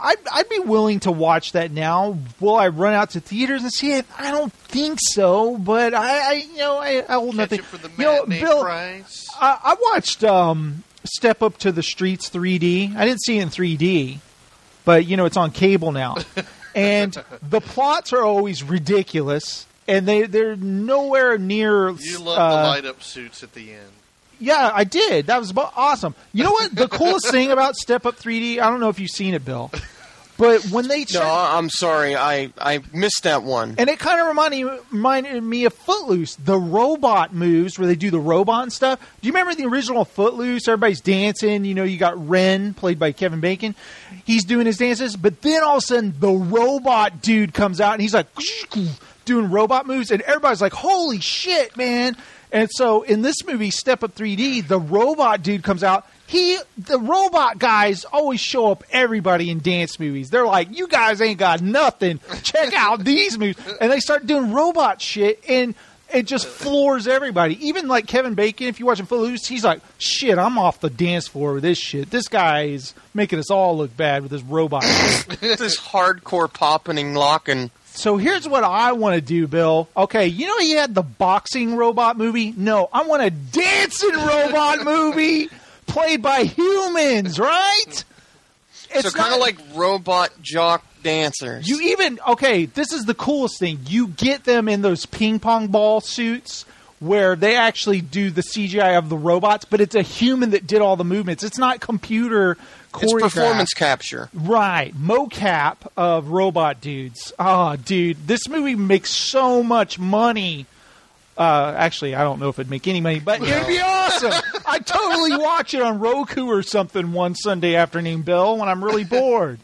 I'd, I'd be willing to watch that now. Will I run out to theaters and see it? I don't think so, but I, I you know, I, I will nothing. For the you know, matinee Bill, price. I, I watched um, Step Up to the Streets three D. I didn't see it in three D, but you know, it's on cable now, and the plots are always ridiculous, and they they're nowhere near. You love uh, the light up suits at the end. Yeah, I did. That was abo- awesome. You know what? The coolest thing about Step Up three D, I don't know if you've seen it, Bill, but when they... No, I'm sorry. I, I missed that one. And it kind of reminded, reminded me of Footloose, the robot moves where they do the robot and stuff. Do you remember the original Footloose? Everybody's dancing. You know, you got Ren, played by Kevin Bacon. He's doing his dances, but then all of a sudden the robot dude comes out and he's like doing robot moves, and everybody's like, holy shit, man. And so in this movie, Step Up three D, the robot dude comes out. He, the robot guys always show up everybody in dance movies. They're like, you guys ain't got nothing. Check out these movies. And they start doing robot shit, and it just floors everybody. Even like Kevin Bacon, if you're watching Footloose, he's like, shit, I'm off the dance floor with this shit. This guy is making us all look bad with this robot shit. This hardcore popping and locking. So here's what I want to do, Bill. Okay, you know you had the boxing robot movie? No, I want a dancing robot movie played by humans, right? It's so kind of like robot jock dancers. You even, okay, this is the coolest thing. You get them in those ping pong ball suits where they actually do the C G I of the robots, but it's a human that did all the movements. It's not computer choreographed. It's performance capture. Right. Mocap of robot dudes. Oh, dude, this movie makes so much money. Uh, actually, I don't know if it'd make any money, but it'd be awesome. I'd totally watch it on Roku or something one Sunday afternoon, Bill, when I'm really bored.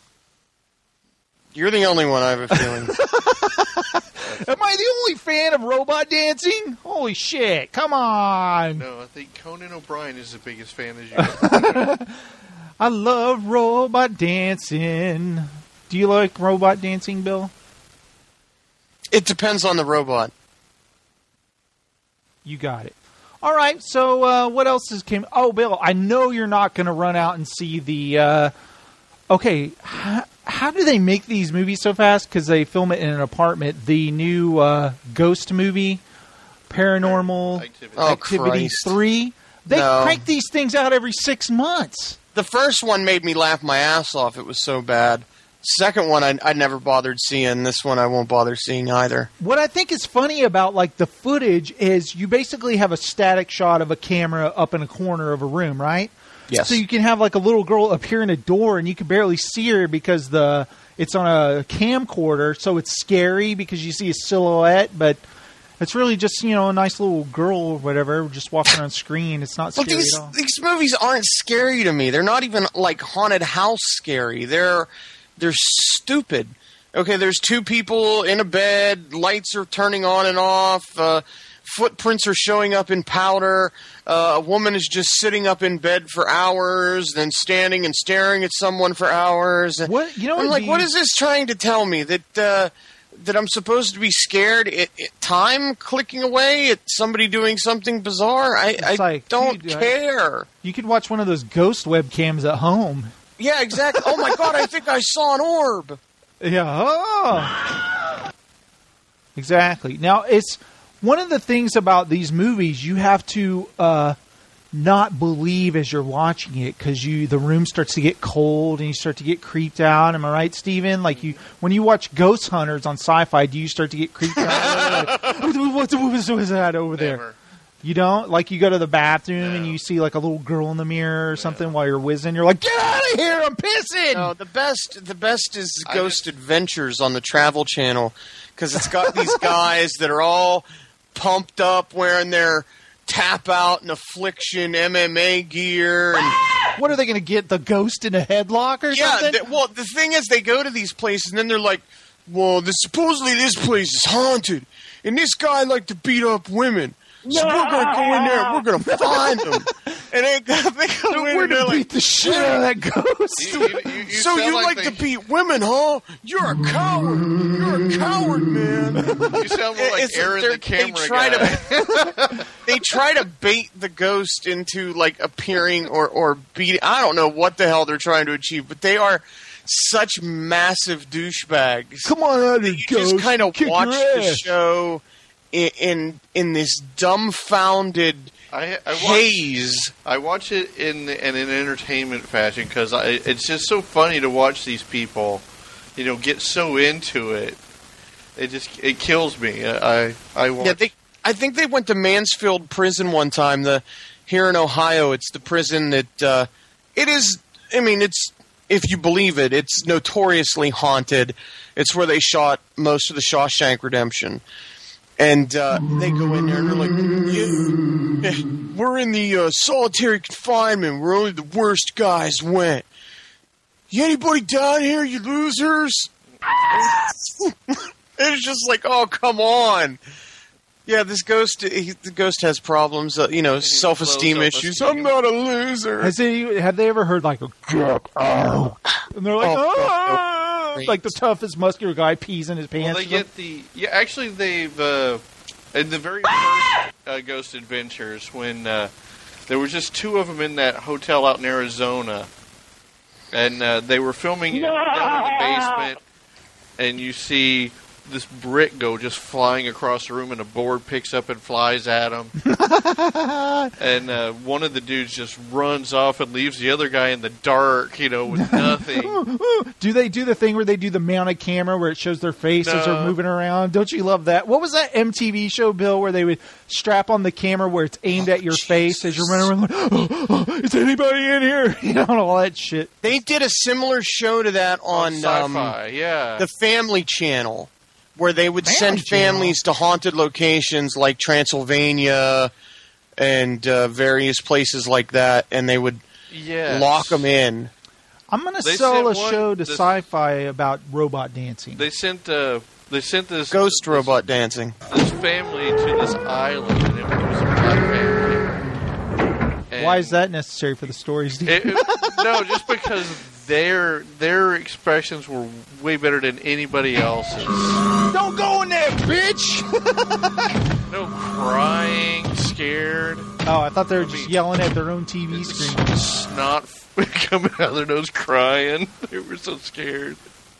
You're the only one, I have a feeling. Am I the only fan of robot dancing? Holy shit, come on. No, I think Conan O'Brien is the biggest fan as you. I love robot dancing. Do you like robot dancing, Bill? It depends on the robot. You got it. All right, so uh, what else has came? Oh, Bill, I know you're not going to run out and see the... Uh, okay, how, how do they make these movies so fast? Because they film it in an apartment. The new uh, Ghost movie, Paranormal Activity, oh, Activity three. They no. crank these things out every six months. The first one made me laugh my ass off. It was so bad. Second one, I, I never bothered seeing. This one, I won't bother seeing either. What I think is funny about like the footage is you basically have a static shot of a camera up in a corner of a room, right? Yes. So you can have like a little girl appear in a door, and you can barely see her because the it's on a camcorder, so it's scary because you see a silhouette, but it's really just, you know, a nice little girl or whatever just walking on screen. It's not scary Look, these, at all. These movies aren't scary to me. They're not even like haunted house scary. They're they're stupid. Okay, there's two people in a bed, lights are turning on and off, uh, footprints are showing up in powder, uh, a woman is just sitting up in bed for hours, then standing and staring at someone for hours. What you know? I'm like, be... what is this trying to tell me? That uh, that I'm supposed to be scared at, at time clicking away at somebody doing something bizarre? I, I like, don't dude, care. I, you could watch one of those ghost webcams at home. Yeah, exactly. Oh my god, I think I saw an orb. Yeah. Oh. Exactly. Now, it's one of the things about these movies, you have to uh, not believe as you're watching it because you the room starts to get cold and you start to get creeped out. Am I right, Steven? Like you, when you watch Ghost Hunters on Sci-Fi, do you start to get creeped out? Like, what was that over there? Never. You don't? Like you go to the bathroom no. and you see like a little girl in the mirror or something no. while you're whizzing. You're like, get out of here! I'm pissing! No, the best, the best is Ghost just... Adventures on the Travel Channel because it's got these guys that are all pumped up wearing their tap out and affliction M M A gear. And what are they going to get? The ghost in a headlock or yeah, something? Yeah. Well, the thing is, they go to these places and then they're like, "Well, this supposedly this place is haunted, and this guy liked to beat up women." So we're gonna go in there and we're gonna find them. And they, they go in We're and they're gonna beat like, the shit out of that ghost. You, you, you, you so sound you like, they, to beat women, huh? You're a coward. You're a coward, man. You sound more like It's- Aaron they're- the camera they try guy. To, they try to bait the ghost into like appearing or or beating. I don't know what the hell they're trying to achieve, but they are such massive douchebags. Come on out You just kind of watch the show in, in in this dumbfounded I, I watch, haze. I watch it in in an entertainment fashion because it's just so funny to watch these people, you know, get so into it. It just it kills me. I I watch. Yeah, they. I think they went to Mansfield Prison one time. The here in Ohio, it's the prison that uh, it is. I mean, it's if you believe it, it's notoriously haunted. It's where they shot most of the Shawshank Redemption. And uh, they go in there and they're like, yeah, we're in the uh, solitary confinement where only the worst guys went. You anybody down here, you losers? It's just like, oh, come on. Yeah, this ghost, he, the ghost has problems, uh, you know, self-esteem issues. I'm not a loser. Has he, have they ever heard like a get out? And they're like, Oh, ah! no. Like the toughest muscular guy pees in his Well, pants. they get the yeah. Actually, they've uh, in the very first uh, Ghost Adventures when uh, there was just two of them in that hotel out in Arizona, and uh, they were filming down in the basement, and you see this brick go just flying across the room, and a board picks up and flies at him. And uh, one of the dudes just runs off and leaves the other guy in the dark, you know, with nothing. Do they do the thing where they do the mounted camera where it shows their face as they're No. moving around? Don't you love that? What was that M T V show, Bill, where they would strap on the camera where it's aimed at your face as you're running around like, oh, oh, is anybody in here? You know, all that shit. They did a similar show to that on, um, Sci-Fi, yeah. the Family Channel, where they would Family send Channel. families to haunted locations like Transylvania and uh, various places like that, and they would Yes. lock them in. I'm going to They sell a sent one- show to this- Sci-Fi about robot dancing. They sent uh, they sent this Ghost robot dancing. this family to this island, and it was a black family. And Why is that necessary for the stories? Steve? It, it, no, just because their their expressions were way better than anybody else's. Don't go in there, bitch! No crying, scared, Oh, I thought they were just yelling at their own T V screen. snot coming out of their nose, crying. They were so scared.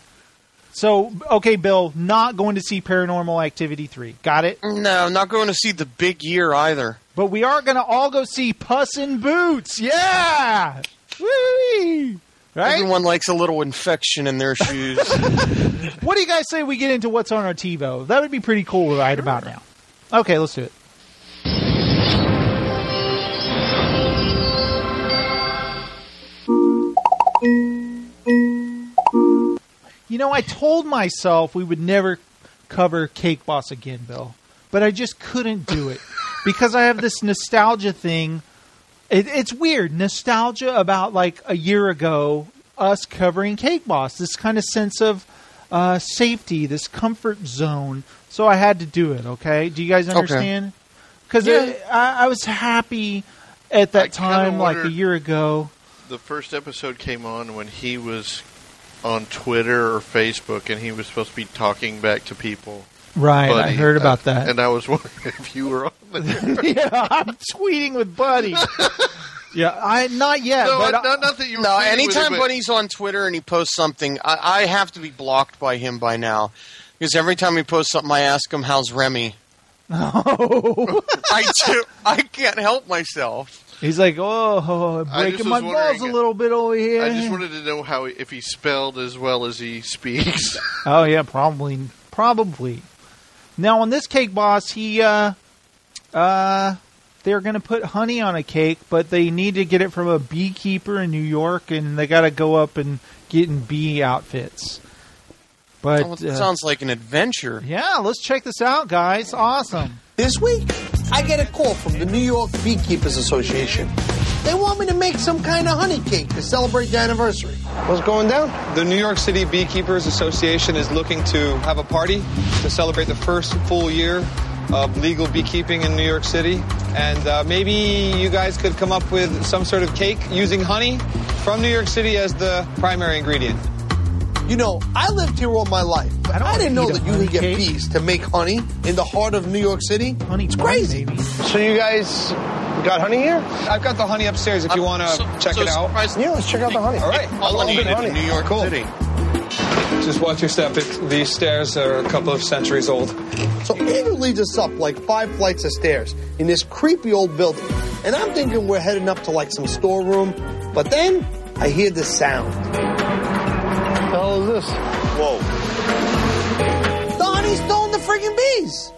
So, okay, Bill, not going to see Paranormal Activity three. Got it? No, I'm not going to see The Big Year either. But we are going to all go see Puss in Boots. Yeah! Whee! Right? Everyone likes a little infection in their shoes. What do you guys say we get into what's on our TiVo? That would be pretty cool right about now. Okay, let's do it. You know, I told myself we would never cover Cake Boss again, Bill. But I just couldn't do it. Because I have this nostalgia thing. It, it's weird. Nostalgia about like a year ago, us covering Cake Boss. This kind of sense of uh, safety, this comfort zone. So I had to do it, okay? Do you guys understand? Because Yeah. I, I was happy at that I kinda time, like a wondered- year ago. The first episode came on when he was on Twitter or Facebook, and he was supposed to be talking back to people. Right, I Buddy, heard about uh, that. And I was wondering if you were on there. Yeah, I'm tweeting with Buddy. Yeah, I not yet. No, but I- I- not, not that you were No, tweeting with anytime him, but- Buddy's on Twitter and he posts something, I, I have to be blocked by him by now. Because every time he posts something, I ask him, how's Remy? Oh. I do. I can't help myself. He's like, oh, I breaking just my was balls a wondering- little bit over here. I just wanted to know how if he spelled as well as he speaks. Oh yeah, probably, probably. Now on this Cake Boss, he, uh, uh, they're gonna put honey on a cake, but they need to get it from a beekeeper in New York, and they got to go up and get in bee outfits. But Oh, it uh, sounds like an adventure. yeah, let's check this out, guys. Awesome. This week, I get a call from the New York Beekeepers Association. They want me to make some kind of honey cake to celebrate the anniversary. What's going down? The New York City Beekeepers Association is looking to have a party to celebrate the first full year of legal beekeeping in New York City. And uh, maybe you guys could come up with some sort of cake using honey from New York City as the primary ingredient. You know, I lived here all my life, but I, I didn't know that you could get bees to make honey in the heart of New York City. Honey, it's crazy. So you guys got honey here? I've got the honey upstairs if you want to so, check so it out. Yeah, let's check out the honey. All right. All honey in New York cool. City. Just watch your step. It, these stairs are a couple of centuries old. So Andrew leads us up like five flights of stairs in this creepy old building. And I'm thinking we're heading up to like some storeroom. But then I hear this sound. What the hell is this? Whoa. The honey's stolen the friggin' bees.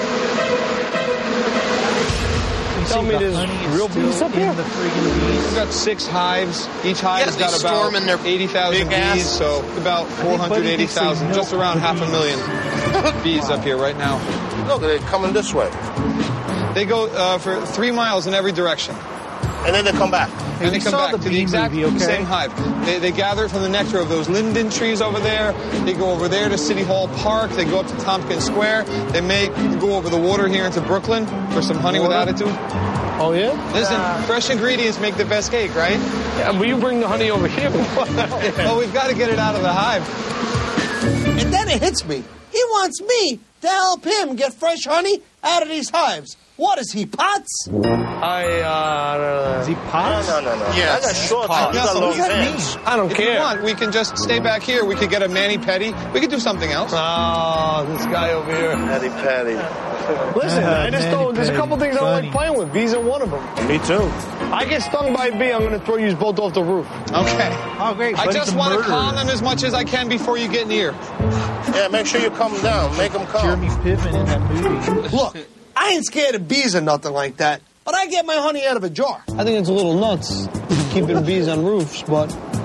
Tell me there's real bees up here? The friggin' We've got six hives. Each hive Yeah, has they got storm in their about eighty thousand big ass. bees, so about four hundred eighty thousand, just around half a million bees up here right now. Look, they're coming this way. They go uh, for three miles in every direction. And then they come back. And they we come saw back the to the bee exact movie, okay? same hive. They, they gather it from the nectar of those linden trees over there. They go over there to City Hall Park. They go up to Tompkins Square. They may go over the water here into Brooklyn for some honey with attitude. Oh, yeah? Listen, uh, fresh ingredients make the best cake, right? Yeah, but you bring the honey over here. Well, we've got to get it out of the hive. And then it hits me. He wants me to help him get fresh honey out of these hives. What is he, Potts? I, uh... Is he Potts? No, no, no, no. Yes, I got short Potts. You got No, long what does that pants. mean? I don't if care. If you want, we can just stay back here. We could get a mani-pedi. We could do something else. Oh, this guy over here. Patty Patty. Listen, Uh, I just don't... There's a couple things I don't like playing with. Bees are one of them. Me too. I get stung by a bee, I'm going to throw you both off the roof. Okay. Oh, great. I Buddy's just a want to murderer. calm them as much as I can before you get near. Yeah, make sure you calm them down. Make them calm. Jeremy Piven in that movie. Look, I ain't scared of bees or nothing like that, but I get my honey out of a jar. I think it's a little nuts keeping bees on roofs, but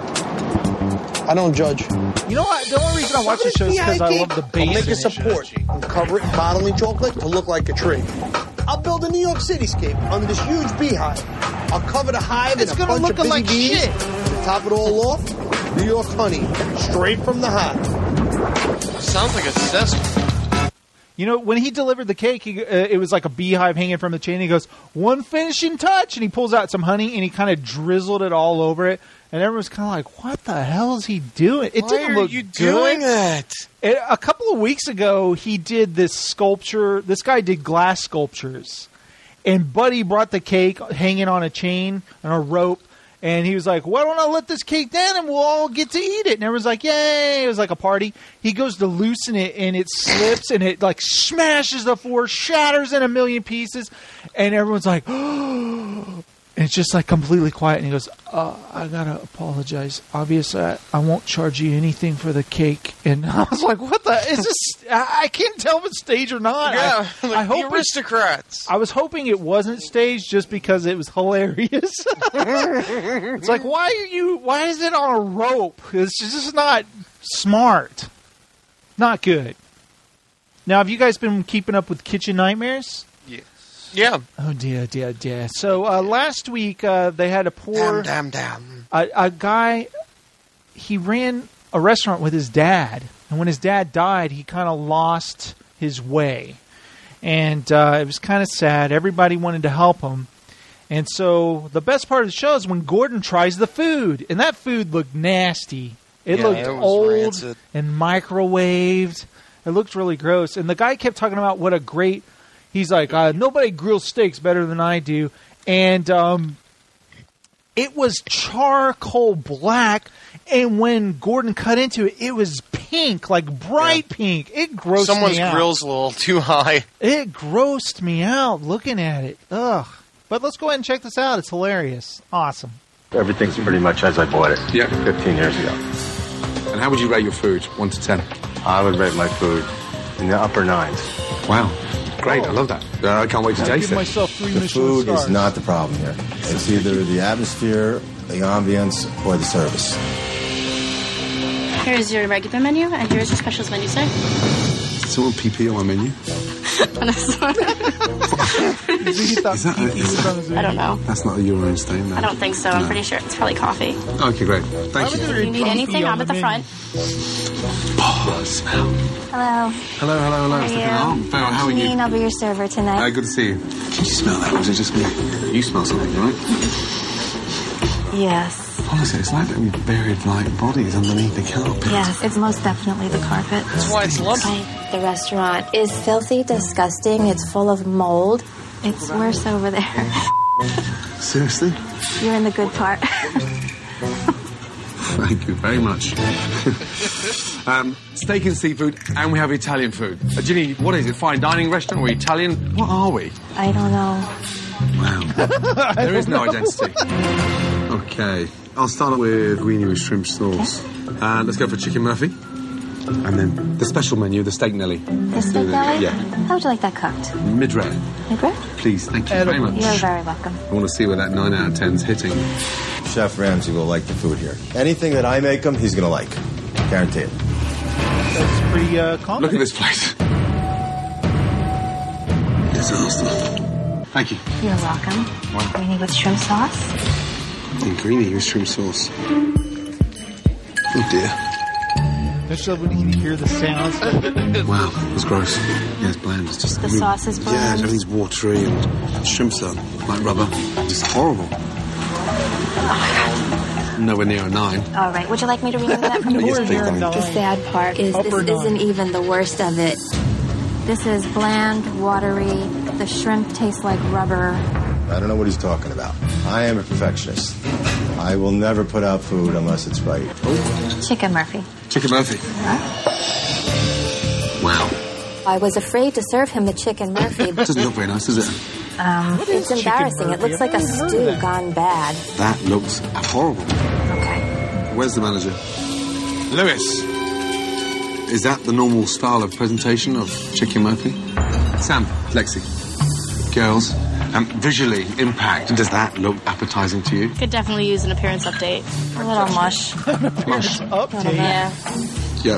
I don't judge. You know what? The only reason I watch the show is because I love the bass. I'll make in a it. support and cover it in modeling chocolate to look like a tree. I'll build a New York cityscape under this huge beehive. I'll cover the hive It's in a gonna bunch look of busy like bees. shit. To top it all off, New York honey, straight from the hive. Sounds like a sesame. You know, when he delivered the cake, he, uh, it was like a beehive hanging from the chain. He goes, one finishing touch, and he pulls out some honey, and he kind of drizzled it all over it. And everyone's kind of like, what the hell is he doing? It Why didn't are look you good. doing that? It, a couple of weeks ago, he did this sculpture. This guy did glass sculptures. And Buddy brought the cake hanging on a chain and a rope. And he was like, why don't I let this cake down and we'll all get to eat it? And everyone's like, yay. It was like a party. He goes to loosen it and it slips and it like smashes the floor, shatters in a million pieces. And everyone's like, oh. And it's just like completely quiet. And he goes, uh, I got to apologize. Obviously, I, I won't charge you anything for the cake. And I was like, what the? Is this? I, I can't tell if it's staged or not. Yeah, I, like I hope the aristocrats. I was hoping it wasn't staged just because it was hilarious. It's like, why are you? Why is it on a rope? It's just not smart. Not good. Now, have you guys been keeping up with Kitchen Nightmares? Yeah. Oh dear, dear, dear. So uh, last week uh, they had a poor Damn, damn, damn. a, a guy. He ran a restaurant with his dad, and when his dad died, he kind of lost his way, and uh, it was kind of sad. Everybody wanted to help him, and so the best part of the show is when Gordon tries the food, and that food looked nasty. It Yeah, looked it was old rancid. and microwaved. It looked really gross, and the guy kept talking about what a great. He's like, uh, nobody grills steaks better than I do. And um, it was charcoal black. And when Gordon cut into it, it was pink, like bright yeah. pink. It grossed Someone's me out. grill's a little too high. It grossed me out looking at it. Ugh. But let's go ahead and check this out. It's hilarious. Awesome. Everything's pretty much as I bought it. Yeah. fifteen years ago. And how would you rate your food, one to ten? I would rate my food in the upper nines. Wow. Great, I love that. Uh, I can't wait to I'll taste give it. myself three The Michelin food stars. is not the problem here. It's either the atmosphere, the ambience, or the service. Here's your regular menu, and here's your specials menu, sir. Is there a P P on my menu? Is that a, is that, I don't know. that's not a urine stain, no. I don't think so. I'm No. pretty sure it's probably coffee. Okay, great. Thank you. If you need anything, I'm at the front. Oh, smell. Hello. Hello, hello, hello. How are It's you? Stephen. Oh, Farrell, how are you? Janine, I'll be your server tonight. Uh, good to see you. Can you smell that, or is it just me? You smell something, right? Yes. Honestly, it's like them buried like bodies underneath the carpet. Yes, it's most definitely the carpet. That's why it's lumpy. The restaurant is filthy, disgusting. It's full of mold. It's worse over there. Seriously? You're in the good part. Thank you very much. um, steak and seafood, and we have Italian food. Uh, Ginny, what is it? Fine dining restaurant or Italian? What are we? I don't know. Wow. There is no identity. Okay. I'll start with greenie with shrimp sauce. And uh, let's go for chicken Murphy. And then the special menu, the steak Nelly. The steak belly? Yeah. How would you like that cooked? Mid-rare. Mid-rare? Please, thank you very much. You're very welcome. I want to see where that nine out of ten's hitting. Chef Ramsay will like the food here. Anything that I make him, he's going to like. Guarantee it. That's pretty uh, common. Look at this place. Disaster. Thank you. You're welcome. Wow. Greenie with shrimp sauce? And greenie with shrimp sauce. Oh dear. Don't you love when you can hear the sounds? Wow, it was gross. Yeah, it's bland. It's just The sauce is Yeah, bland? everything's watery and shrimps are like rubber. Just horrible. Nowhere near a nine. All right. Would you like me to rename that? Yes, please, darling. The sad part is Upper this nine. isn't even the worst of it. This is bland, watery. The shrimp tastes like rubber. I don't know what he's talking about. I am a perfectionist. I will never put out food unless it's right. Chicken Murphy. Chicken Murphy. Wow. I was afraid to serve him the chicken Murphy. It doesn't look very nice, does it? Um, it's embarrassing. It looks like a stew gone bad. That looks horrible. Okay. Where's the manager? Lewis! Is that the normal style of presentation of Chicken Murphy? Sam, Lexi, girls, um, visually, impact, does that look appetizing to you? Could definitely use an appearance update. A little mush. Mush. Yeah. Yep.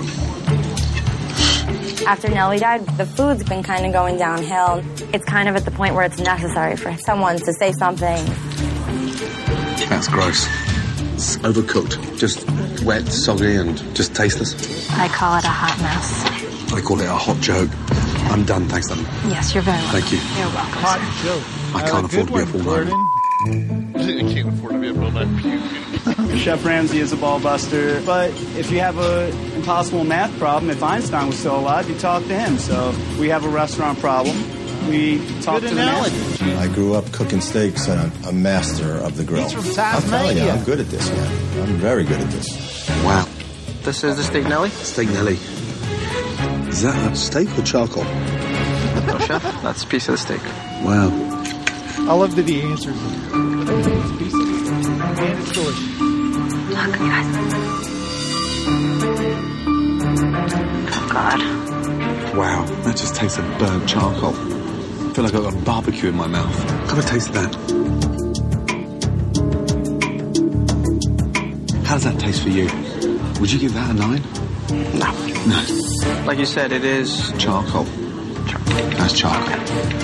After Nellie died, the food's been kind of going downhill. It's kind of at the point where it's necessary for someone to say something. That's gross. It's overcooked. Just wet, soggy, and just tasteless. I call it a hot mess. I call it a hot joke. I'm done, thanks, Adam. Yes, you're very welcome. Thank you. You're welcome. Hot joke. I can't afford to be up all night. I can't afford to be up all night. Chef Ramsay is a ball buster, but if you have an impossible math problem, if Einstein was still alive, you talk to him. So we have a restaurant problem. We talk Good to the analogy. man. I grew up cooking steaks, and I'm a master of the grill. He's from I'm telling you, Tasmania. I'm good at this, man. I'm very good at this. Wow. This is the steak Nelly? Steak Nelly. Is that a steak or charcoal? No, chef. That's a piece of the steak. Wow. I love that he answers it. It's a piece of steak. And it's delicious. Look, you guys. Oh, God. Wow, that just tastes of burnt charcoal. I feel like I've got a barbecue in my mouth. Have a taste of that. How does that taste for you? Would you give that a nine? No. No. Like you said, it is Charcoal. That's charcoal.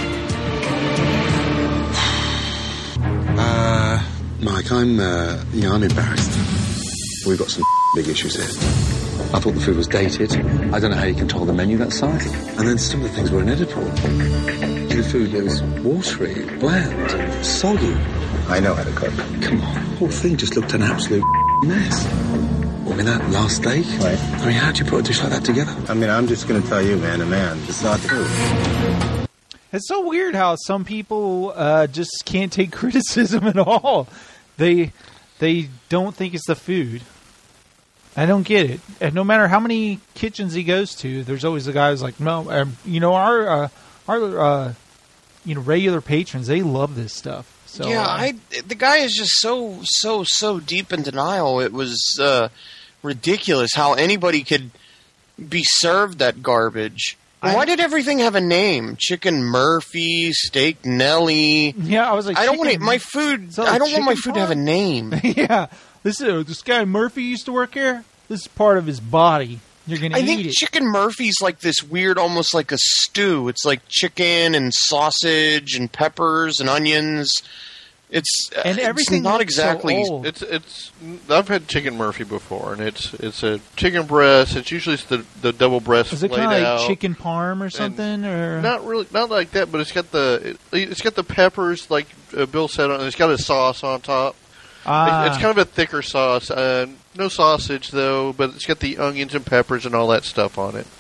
Uh, Mike, I'm, uh, yeah, I'm embarrassed. We've got some big issues here. I thought the food was dated. I don't know how you control the menu that size. And then some of the things were inedible. The food, it was watery, bland, and soggy. I know how to cook. Come on, the whole thing just looked an absolute mess. I mean, that last steak. Right. I mean, how do you put a dish like that together? I mean, I'm just going to tell you, man to man, it's not food. It's so weird how some people uh, just can't take criticism at all. They they don't think it's the food. I don't get it. And no matter how many kitchens he goes to, there's always a guy who's like, no, um, you know, our uh, our uh, you know regular patrons, they love this stuff. So yeah, uh, I the guy is just so so so deep in denial. It was uh, ridiculous how anybody could be served that garbage. I- Why did everything have a name? Chicken Murphy, Steak Nelly. Yeah, I was like, I don't want chicken- it, my food. Is that I like don't want my chicken food to have a name. yeah, this is this guy Murphy used to work here. This is part of his body. You're gonna I eat think it. Chicken Murphy's like this weird, almost like a stew. It's like chicken and sausage and peppers and onions. It's And it's everything not looks so exactly. old. It's it's. I've had Chicken Murphy before, and it's it's a chicken breast. It's usually the the double breast Is it laid kind of like out. chicken parm or something? Or Not really, not like that, but it's got the it, it's got the peppers like uh, Bill said, and it's got a sauce on top. Ah. It- it's kind of a thicker sauce. Uh, no sausage though, but it's got the onions and peppers and all that stuff on it.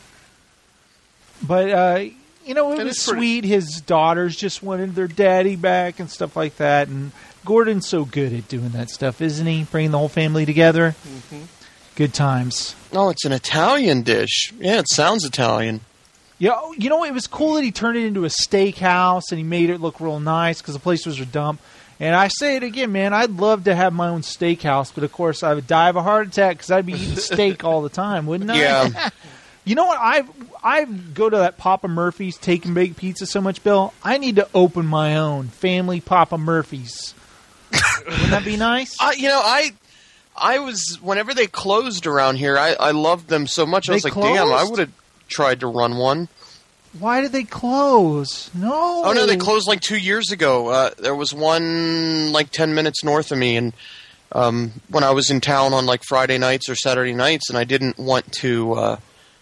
But, uh, you know, it And was it's pretty- sweet. His daughters just wanted their daddy back and stuff like that. And Gordon's so good at doing that stuff, isn't he? Bringing the whole family together. Mm-hmm. Good times. Oh, it's an Italian dish. Yeah, it sounds Italian. Yeah, you know, it was cool that he turned it into a steakhouse and he made it look real nice because the place was a dump. And I say it again, man, I'd love to have my own steakhouse, but of course I would die of a heart attack because I'd be eating steak all the time, wouldn't I? Yeah. You know what? I I go to that Papa Murphy's Take and Bake Pizza so much, Bill. I need to open my own family Papa Murphy's. Wouldn't that be nice? I, you know, I, I was whenever they closed around here, I, I loved them so much. I They was like, damn, I closed? would have tried to run one. Why did they close? No. Oh no, they closed like two years ago. Uh, there was one like ten minutes north of me, and um, when I was in town on like Friday nights or Saturday nights, and I didn't want to. Uh,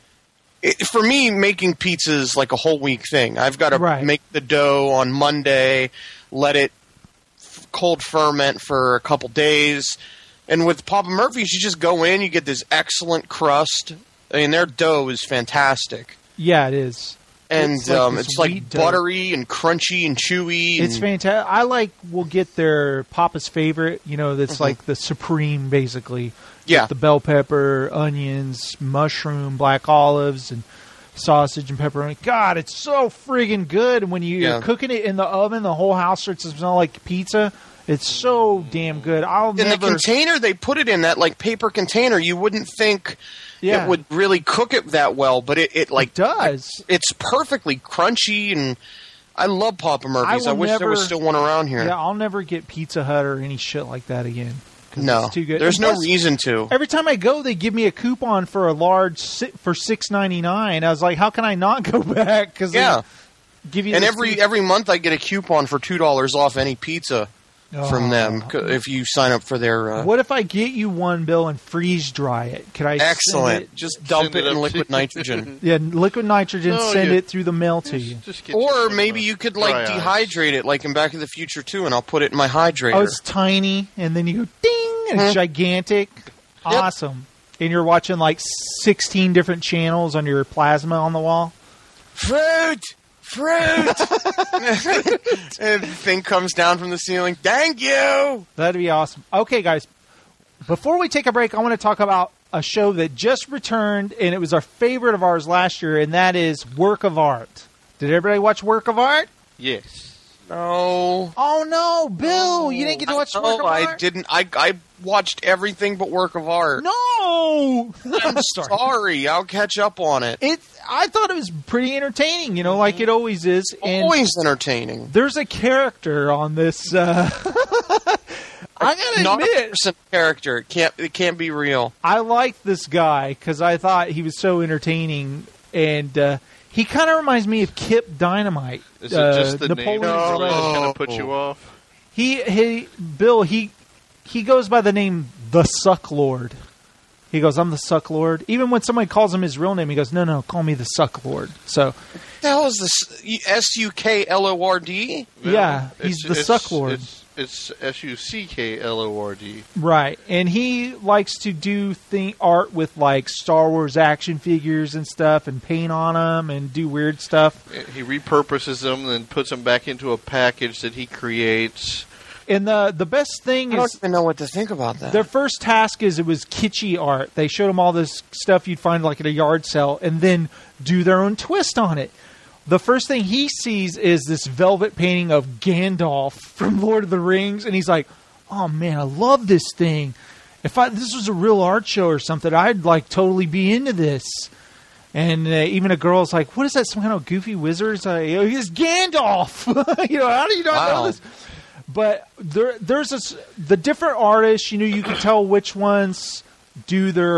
it, for me, making pizza is like a whole week thing. I've got to Right. make the dough on Monday, let it f- cold ferment for a couple days, and with Papa Murphy's, you just go in, you get this excellent crust. I mean, their dough is fantastic. Yeah, it is. And It's like um, this it's like wheat dough. buttery and crunchy and chewy. It's and- fantastic. I like. We'll get their Papa's favorite. You know, that's Mhm. like the supreme, basically. Yeah. With the bell pepper, onions, mushroom, black olives, and sausage and pepperoni. God, it's so friggin' good. And when you're Yeah. cooking it in the oven, the whole house starts to smell like pizza. It's so damn good. I'll in never. the container they put it in, that like paper container, you wouldn't think Yeah. it would really cook it that well, but it, it like does. It's perfectly crunchy, and I love Papa Murphy's. I, will wish there was never- still one around here. Yeah, I'll never get Pizza Hut or any shit like that again. 'Cause No, it's too good. there's And no plus, reason to. Every time I go, they give me a coupon for a large si- for six ninety nine. I was like, how can I not go back? Because Yeah, give you and this every two- every month I get a coupon for two dollars off any pizza from Oh. them c- if you sign up for their. Uh, What if I get you one, Bill, and freeze dry it? Could I? excellent! Send it? Just dump Send it it in up liquid to- nitrogen. Yeah, liquid nitrogen. No, send you- it through the mail to you. Just get Or some, maybe uh, you could like dry ice. dehydrate it, like in Back to the Future too, and I'll put it in my hydrator. Oh, it's tiny, and then you go ding, and it's Mhm. gigantic. Awesome. And you're watching like sixteen different channels on your plasma on the wall. Fruit! Fruit! And the thing comes down from the ceiling. Thank you! That'd be awesome. Okay, guys. Before we take a break, I want to talk about a show that just returned, and it was our favorite of ours last year, and that is Work of Art. Did everybody watch Work of Art? Yes. No. Oh no, Bill! You didn't get to watch Work No, of I Art. didn't. I, I watched everything but Work of Art. No, I'm sorry. I'll catch up on it. It. I thought it was pretty entertaining. You know, like it always is. And Always entertaining. there's a character on this. Uh, I gotta Not a admit, person character. It can't. It can't be real. I liked this guy because I thought he was so entertaining, and uh, he kind of reminds me of Kip Dynamite. Is it uh, just the Napoleon name that really Dynamite. kind of put you off? He, he, Bill, he, he goes by the name the Suck Lord. He goes, I'm the Suck Lord. Even when somebody calls him his real name, he goes, no, no, call me the Suck Lord. So, The hell is this? S U K L O R D? yeah, he's It's- the it's- Suck Lord. It's, it's S U C K L O R D. Right, and he likes to do thing art with like Star Wars action figures and stuff, and paint on them and do weird stuff. He repurposes them and puts them back into a package that he creates. And the the best thing I don't is even know what to think about that. their first task is it was kitschy art. They showed him all this stuff you'd find like at a yard sale, and then do their own twist on it. The first thing he sees is this velvet painting of Gandalf from Lord of the Rings, and he's like, "Oh man, I love this thing. If I this was a real art show or something, I'd like totally be into this." And uh, even a girl's like, "What is that? Some kind of goofy wizard?" Uh, he's Gandalf. You know, how do you not Wow. know this? But there, there's this, the different artists. You know, you can tell which ones do their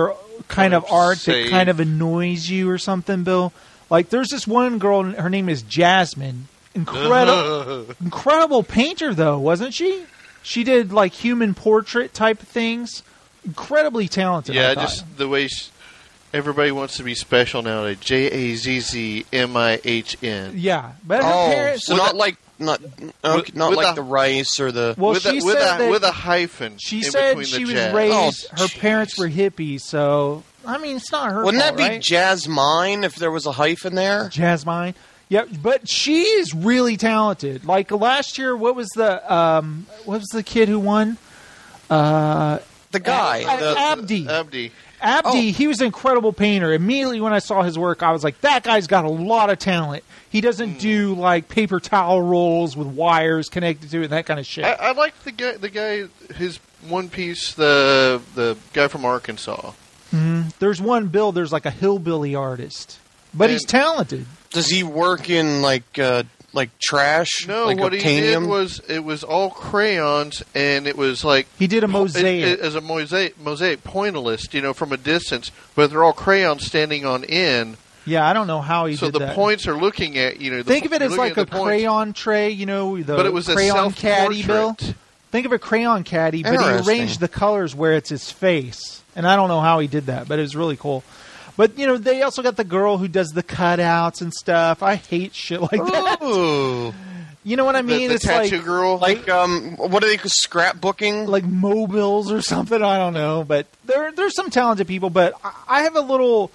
kind of art say- that kind of annoys you or something, Bill? Like, there's this one girl, her name is Jasmine. Incredible, incredible painter, though, wasn't she? She did, like, human portrait type of things. Incredibly talented, Yeah, I thought. just the way sh- everybody wants to be special nowadays. J A Z Z M I H N. Yeah, but her Oh, parents... so not like not okay, not with like a- the rice or the Well, with, she a, with, said a, that- with a hyphen. She in said between she the was jazz. raised, Oh, her parents were hippies, so, I mean, it's not her Wouldn't fault, that be right? Jasmine if there was a hyphen there? Jasmine. Yeah, but she is really talented. Like last year, what was the um, what was the kid who won? Uh, the guy, Ab- the- Abdi. Abdi. Abdi. He was an incredible painter. Immediately when I saw his work, I was like, that guy's got a lot of talent. He doesn't do like paper towel rolls with wires connected to it and that kind of shit. I, I like the guy. The guy. His one piece. The the guy from Arkansas. Mhm. There's one Bill. There's like a hillbilly artist, but he's And- talented. Does he work in like uh, like trash? No, like what he obtainium? did was it was all crayons, and it was like he did a mosaic. it, it, as a mosaic, mosaic pointillist, you know, from a distance, but they're all crayons standing on end. Yeah, I don't know how he So did the that. points are looking at you know. The, Think of it you're as looking like at a the points. crayon tray, you know, the But it was a crayon caddy, Bill. self-portrait. Think of a crayon caddy, but he Interesting. arranged the colors where it's his face. And I don't know how he did that, but it was really cool. But, you know, they also got the girl who does the cutouts and stuff. I hate shit like that. Ooh. You know what I The- mean? the it's tattoo like, girl. Like um, what are they called? Scrapbooking? Like mobiles or something. I don't know. But there, there's some talented people. But I, I have a little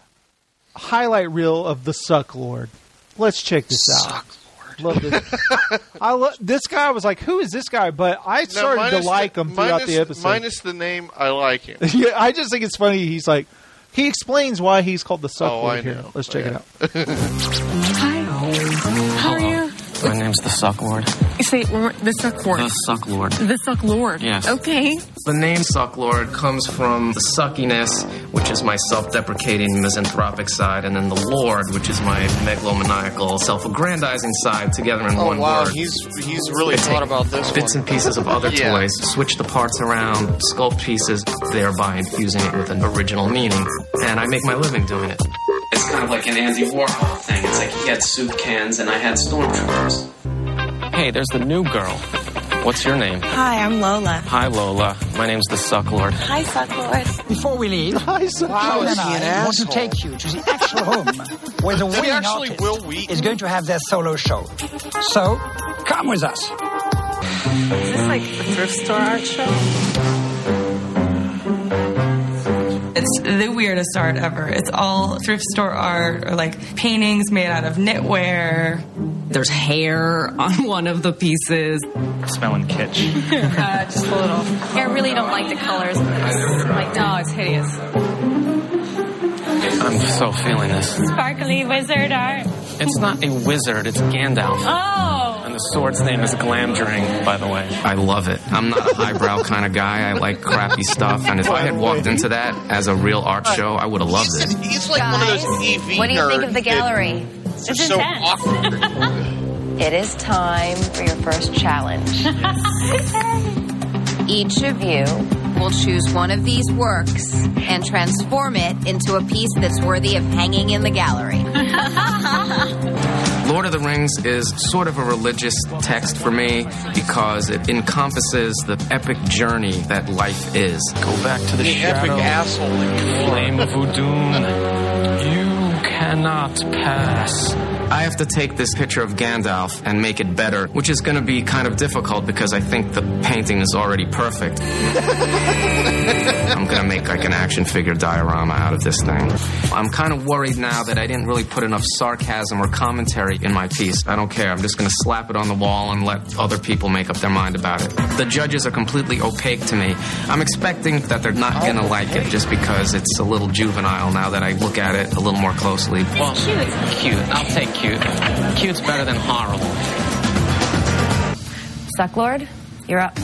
highlight reel of the Suck Lord. Let's check this out. Suck Love this. I lo- this guy was like, who is this guy? But I Now, started to minus like the, him throughout minus, the episode. Minus the name, I like him. Yeah, I just think it's funny. He's like, he explains why he's called the Suck Oh, Lord I here. know. Let's check Yeah. it out. Hi. How are you? My name's the Suck Lord. Say the Suck Lord. The Suck Lord. The Suck Lord. Yes. Okay. The name Suck Lord comes from the suckiness, which is my self-deprecating, misanthropic side, and then the Lord, which is my megalomaniacal, self-aggrandizing side, together in Oh one wow, word. he's he's really I thought take about this bits one. and pieces of other Yeah. toys, switch the parts around, sculpt pieces, thereby infusing it with an original meaning, and I make my living doing it. It's kind of like an Andy Warhol thing. It's like he had soup cans and I had stormtroopers. Hey, there's the new girl. What's your name? Hi, I'm Lola. Hi, Lola. My name's the Suck Lord. Hi, Suck Lord. Before we leave, Hi, Suck Paul Lord. and Is he an I want to asshole? take you to the actual home where the Is he winning actually artist Will Wheaton? is going to have their solo show. So, come with us. Is this like the thrift store art show? It's the weirdest art ever. It's all thrift store art or like paintings made out of knitwear. There's hair on one of the pieces. Smelling kitsch. uh, just a little. I really don't like the colors. Like, no, it's hideous. I'm so feeling this. Sparkly wizard art. It's not a wizard, it's Gandalf. Oh! And the sword's name is Glamdring, by the way. I love it. I'm not a highbrow kind of guy. I like crappy stuff. And if I had walked into that as a real art show, I would have loved it. He's like one of those E V What do you think of the nerds gallery? that are so awkward. It is time for your first challenge. Each of you will choose one of these works and transform it into a piece that's worthy of hanging in the gallery. Lord of the Rings is sort of a religious text for me because it encompasses the epic journey that life is. Go back to the, The epic shadow, asshole. flame of Udun. You cannot pass. I have to take this picture of Gandalf and make it better, which is going to be kind of difficult because I think the painting is already perfect. I'm going to make like an action figure diorama out of this thing. I'm kind of worried now that I didn't really put enough sarcasm or commentary in my piece. I don't care. I'm just going to slap it on the wall and let other people make up their mind about it. The judges are completely opaque to me. I'm expecting that they're not going to like it just because it's a little juvenile now that I look at it a little more closely. Well, cute. Cute. I'll take cute. Cute's better than horrible. Suck Lord, you're up.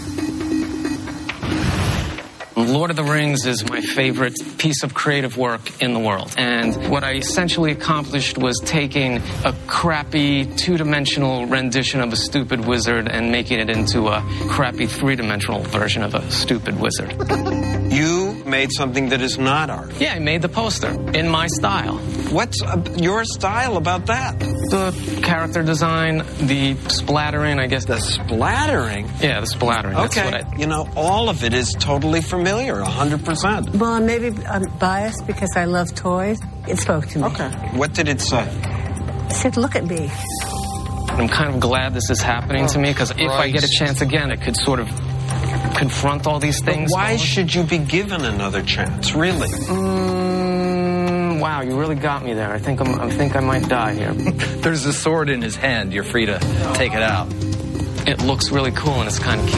Lord of the Rings is my favorite piece of creative work in the world. And what I essentially accomplished was taking a crappy two-dimensional rendition of a stupid wizard and making it into a crappy three-dimensional version of a stupid wizard. You made something that is not art. Yeah, I made the poster in my style. What's uh, your style about that? The character design, the splattering, I guess. The splattering? Yeah, the splattering. That's Okay. what I... You know, all of it is totally familiar, one hundred percent. Well, maybe I'm biased because I love toys. It spoke to me. Okay. What did it say? It said, look at me. I'm kind of glad this is happening to me, because if I get a Christ. chance again, I could sort of confront all these things. But why should you be given another chance, really? Mm, wow, you really got me there. I think I'm, I think I might die here. There's a sword in his hand. You're free to take it out. It looks really cool, and it's kind of cute.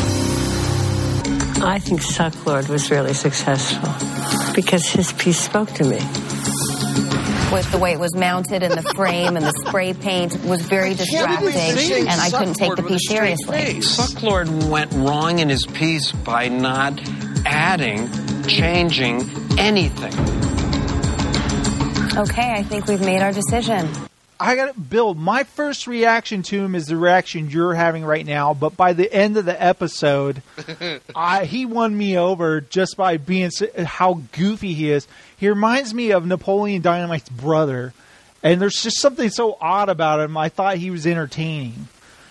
I think Sucklord was really successful because his piece spoke to me. With the way it was mounted and the frame and the spray paint was very distracting, and I couldn't take the piece seriously. Sucklord went wrong in his piece by not adding, changing anything. Okay, I think we've made our decision. I got it, Bill. My first reaction to him is the reaction you're having right now, but by the end of the episode, I, he won me over just by being how goofy he is. He reminds me of Napoleon Dynamite's brother, and there's just something so odd about him. I thought he was entertaining.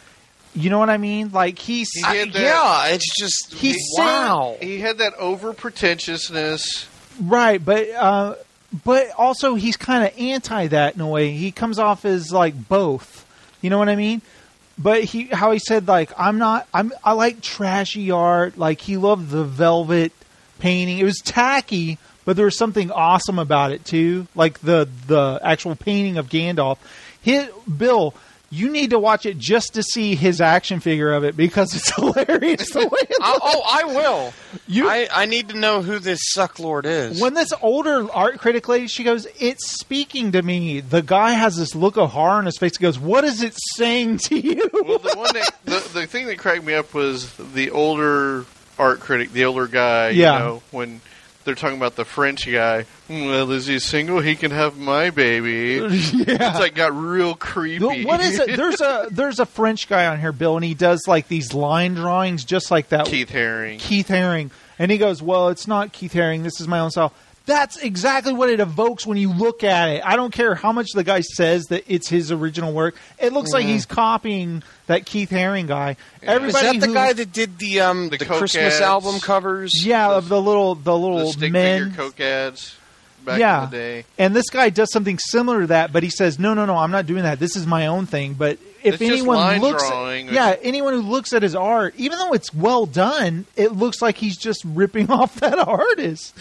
You know what I mean? Like he's He had that- yeah, it's just He's wow. He had that over pretentiousness. right, but uh, but also he's kind of anti that in a way. He comes off as like both. You know what I mean? But he, how he said like I'm not. I'm. I like trashy art. Like he loved the velvet painting. It was tacky, but there was something awesome about it too. Like the the actual painting of Gandalf. Hit Bill. You need to watch it just to see his action figure of it because it's hilarious the way it oh, oh, I will. You, I, I need to know who this Sucklord is. When this older art critic lady, she goes, "It's speaking to me." The guy has this look of horror on his face. He goes, "What is it saying to you?" Well, the one that, the, the thing that cracked me up was the older art critic, the older guy. Yeah. You know, when they're talking about the French guy. Well, is he single? He can have my baby. Yeah. It's like got real creepy. What is it? There's a there's a French guy on here, Bill, and he does like these line drawings just like that. Keith Haring. Keith Haring. And he goes, "Well, it's not Keith Haring. This is my own style." That's exactly what it evokes when you look at it. I don't care how much the guy says that it's his original work. It looks like Mhm. he's copying that Keith Haring guy. Is Everybody that the who- guy that did the um the, Coke Christmas ads. album covers? Yeah, of the little the The little stick men. figure Coke ads back yeah. in the day. And this guy does something similar to that, but he says, "No, no, no, I'm not doing that. This is my own thing." But if It's just anyone line looks, drawing or- yeah, anyone who looks at his art, even though it's well done, it looks like he's just ripping off that artist.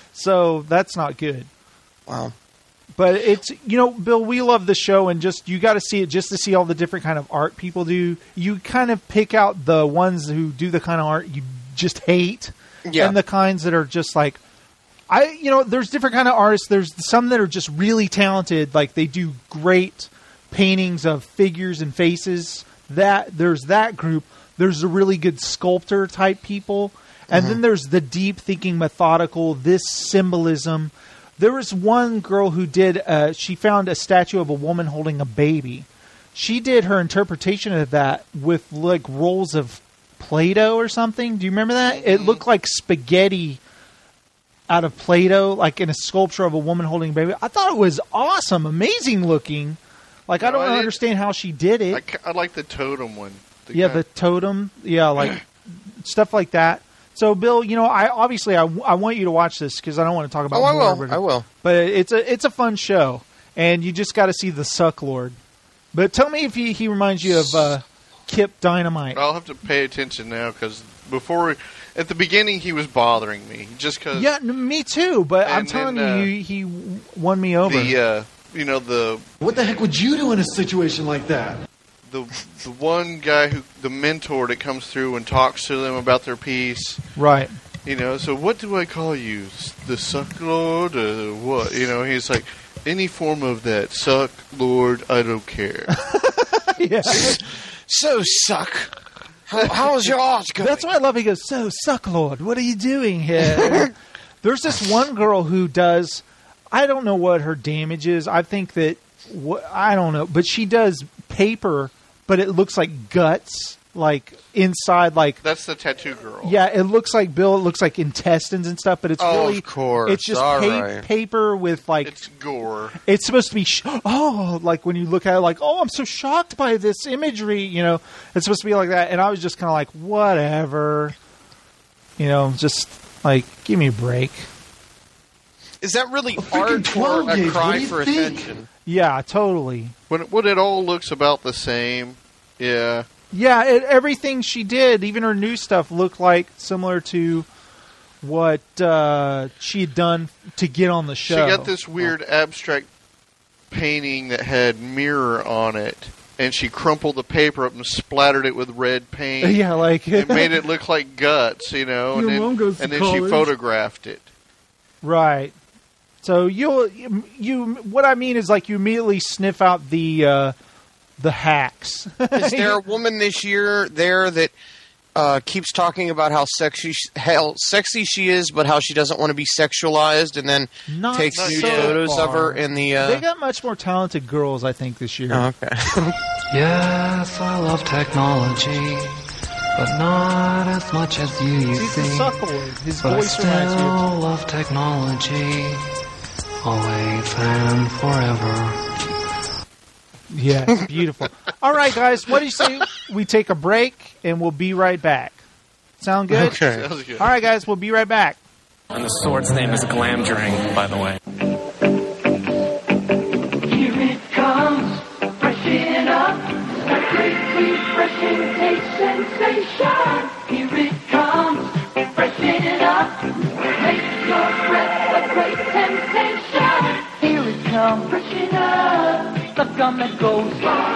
So that's not good. Wow. But it's, you know, Bill, we love the show, and just you got to see it just to see all the different kind of art people do. You kind of pick out the ones who do the kind of art you just hate, Yeah. and the kinds that are just like, I, you know, there's different kind of artists. There's some that are just really talented, like they do great paintings of figures and faces. That there's that group. There's the really good sculptor type people, and Mhm. then there's the deep thinking, methodical. This symbolism. There was one girl who did, uh, she found a statue of a woman holding a baby. She did her interpretation of that with like rolls of Play-Doh or something. Do you remember that? It looked like spaghetti out of Play-Doh, like in a sculpture of a woman holding a baby. I thought it was awesome, amazing looking. Like, I No, don't I didn't- understand how she did it. I, ca- I like the totem one. The yeah, kind- the totem. Yeah, like stuff like that. So, Bill, you know, I obviously I, I want you to watch this because I don't want to talk about. Oh, I more, will. But, I will. But it's a it's a fun show, and you just got to see the Sucklord. But tell me if he, he reminds you of uh, Kip Dynamite. I'll have to pay attention now because before, at the beginning, he was bothering me just because. Yeah, n- me too. But I'm And telling then, uh, you, he, he won me over. The uh, you know the What the heck would you do in a situation like that? the the one guy who the mentor that comes through and talks to them about their piece. Right. You know, so what do I call you? The Suck Lord or what? You know, he's like, any form of that. Suck Lord, I don't care. yeah. So Suck. How, how's your art going? That's why I love. He goes, "So Sucklord, what are you doing here?" There's this one girl who does. I don't know what her damage is. I think that wh- I don't know, but she does paper, but it looks like guts like inside, like That's the tattoo girl. yeah, it looks like Bill. It looks like intestines and stuff, but it's Oh, really of course. it's just All pa- right. paper with like It's gore. it's supposed to be sh- oh, like when you look at it, like oh, I'm so shocked by this imagery. You know, it's supposed to be like that, and I was just kind of like, whatever. You know, just like give me a break. Is that really art or a cry for attention? Yeah, totally. When it, when it all looks about the same, yeah. Yeah, it, everything she did, even her new stuff, looked like similar to what uh, she had done to get on the show. She got this weird abstract painting that had mirror on it, and she crumpled the paper up and splattered it with red paint. Yeah, like it made it look like guts, you know. Your and mom then, goes to and then college. she photographed it. Right. So you'll you what I mean is like you immediately sniff out the uh, the hacks. Is there a woman this year there that uh, keeps talking about how sexy how sexy she is, but how she doesn't want to be sexualized, and then Not takes so nude photos far. of her in the? Uh... They got much more talented girls, I think, this year. Oh, okay. Yes, I love technology, but not as much as you, you He's think. the Sucklewood. His But I voice reminds still me of love technology, always and forever. Yeah, it's beautiful. All right, guys, what do you say we take a break and we'll be right back? Sound good? Okay. Sounds good. All right, guys, we'll be right back. And the sword's name is Glamdring, by the way. Here it comes, freshen up, a great refreshing taste sensation. Here it comes, freshen up, make your breath a great temptation. Here it comes, freshen up, the gum that goes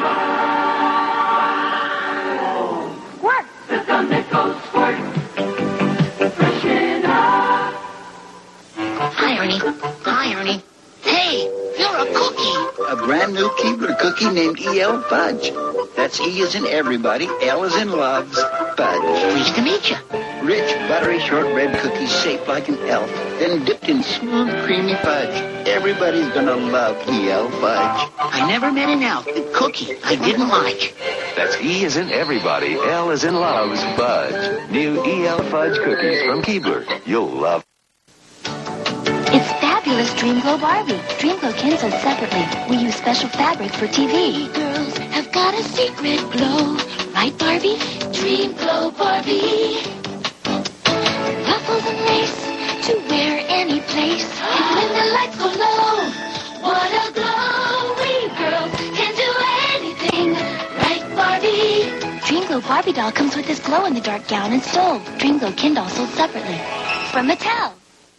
squirt, the gum that goes squirt, freshen up. Hi, Ernie. Hi, Ernie. Hey, you're a cookie. A brand new Keebler cookie named E L Fudge. That's E as in everybody, L as in loves, fudge. Pleased to meet you. Rich, buttery shortbread cookies shaped like an elf, then dipped in smooth, creamy fudge. Everybody's gonna love E L Fudge. I never met an elf a cookie I didn't like. That's E as in everybody, L as in loves, fudge. New E L Fudge cookies from Keebler. You'll love. It's fabulous Dreamglow Barbie. Dreamglow Kinza separately. We use special fabric for T V. Girls have got a secret glow. Right, Barbie? Dreamglow Barbie. Ruffles and lace to wear any place. And when the lights go low, what a glow. We girls can do anything. Right, Barbie? Dreamglow Barbie doll comes with this glow-in-the-dark gown and stole. Dreamglow Kin doll sold separately. From Mattel.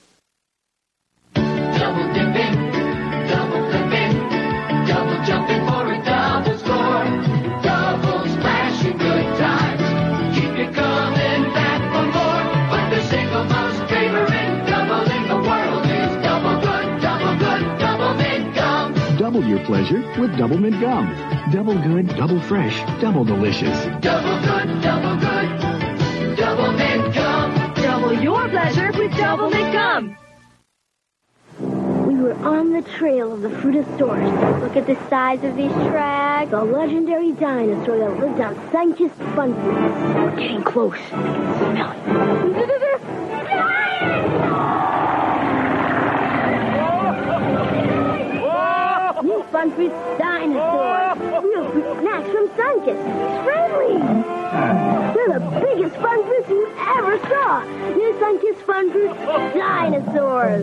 Double dipping, double flipping, double jumping for a double score. Double splashing good times. Keep you coming back for more. But the single most favorite double in the world is double good, double good, double mint gum. Double your pleasure with Double Mint Gum. Double good, double fresh, double delicious. Double good, double good, double mint gum. Double your pleasure with Double Mint Gum. We were on the trail of the Fruitosaurus. Look at the size of these tracks. The legendary dinosaur that lived on Sunkist Fun Fruits. We're getting close. I can smell it. New Fun Fruits dinosaurs. Real fruit snacks from Sunkist. It's friendly. They're the biggest Fun Fruits you ever saw. New Sunkist Fun Fruits dinosaurs.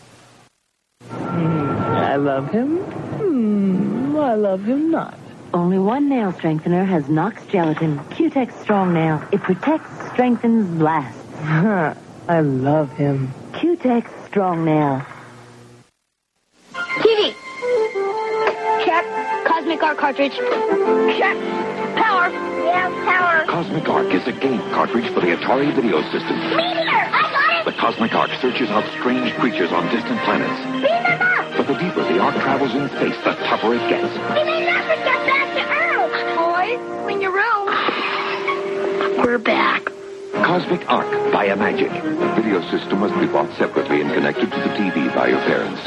I love him. Hmm, I love him not. Only one nail strengthener has Nox Gelatin. Q-Tex Strong Nail. It protects, strengthens, blasts. I love him. Q-Tex Strong Nail. T V. Check. Cosmic Arc cartridge. Check. Power. Yeah, power. Cosmic Arc is a game cartridge for the Atari video system. Meteor! I got it! The Cosmic Arc searches out strange creatures on distant planets. Beam them up! But the deeper the arc travels in space, the tougher it gets. We may never get back to Earth! Boys, clean your room. We're back. Cosmic Arc via Magic. The video system must be bought separately and connected to the T V by your parents.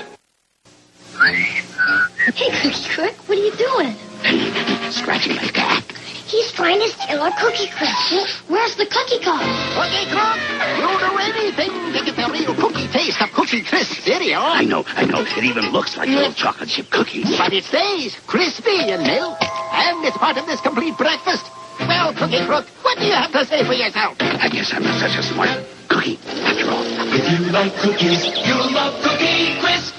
Hey, Cookie Cook, what are you doing? Scratching my back. He's trying finest killer cookie crisp. Where's the cookie car? Cookie Cook, you'll do anything to get the real cookie taste of Cookie Crisp cereal. I know, I know. It even looks like little chocolate chip cookies. But it stays crispy and milk. And it's part of this complete breakfast. Well, Cookie Crook, what do you have to say for yourself? I guess I'm not such a smart cookie, after all. If you like cookies, you'll love Cookie Crisp.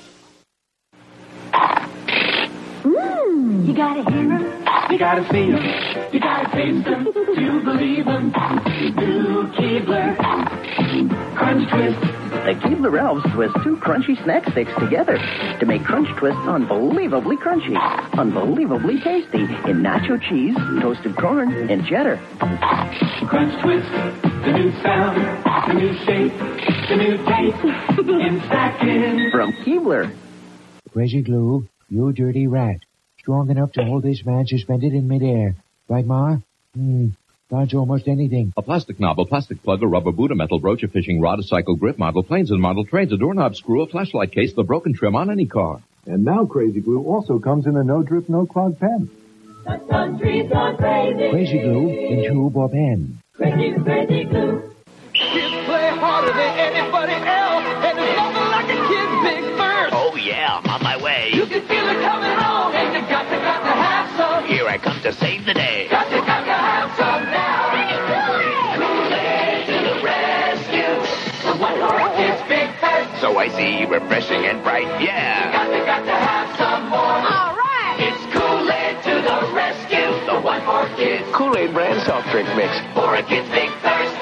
Mmm, you gotta hear 'em. You gotta see them. You gotta taste them to believe them. New Keebler Crunch Twist. The Keebler Elves twist two crunchy snack sticks together to make Crunch Twists unbelievably crunchy, unbelievably tasty in nacho cheese, toasted corn, and cheddar. Crunch Twist, the new sound, the new shape, the new taste in stacking. From Keebler. Crazy Glue, you dirty rat. Strong enough to hold this man suspended in midair. Right, Ma? Hmm. Dodge almost anything. A plastic knob, a plastic plug, a rubber boot, a metal brooch, a fishing rod, a cycle grip, model planes and model trains, a doorknob screw, a flashlight case, the broken trim on any car. And now Crazy Glue also comes in a no-drip, no-clog pen. The country's gone crazy. Crazy Glue in tube or pen. Crazy, crazy glue. Kids play harder than anybody else, and there's nothing like a kid's big thirst. Oh, yeah, I'm on my way. You can feel it coming on, and you got to, got to have some. Here I come to save the day. Got to, got to have some now. Kool-Aid to the rescue. The one for a kid's big thirst. So I see, refreshing and bright, yeah. Got to, got to have some more. All right. It's Kool-Aid to the rescue. The one for kids. Kool-Aid brand soft drink mix. For a kid's big thirst.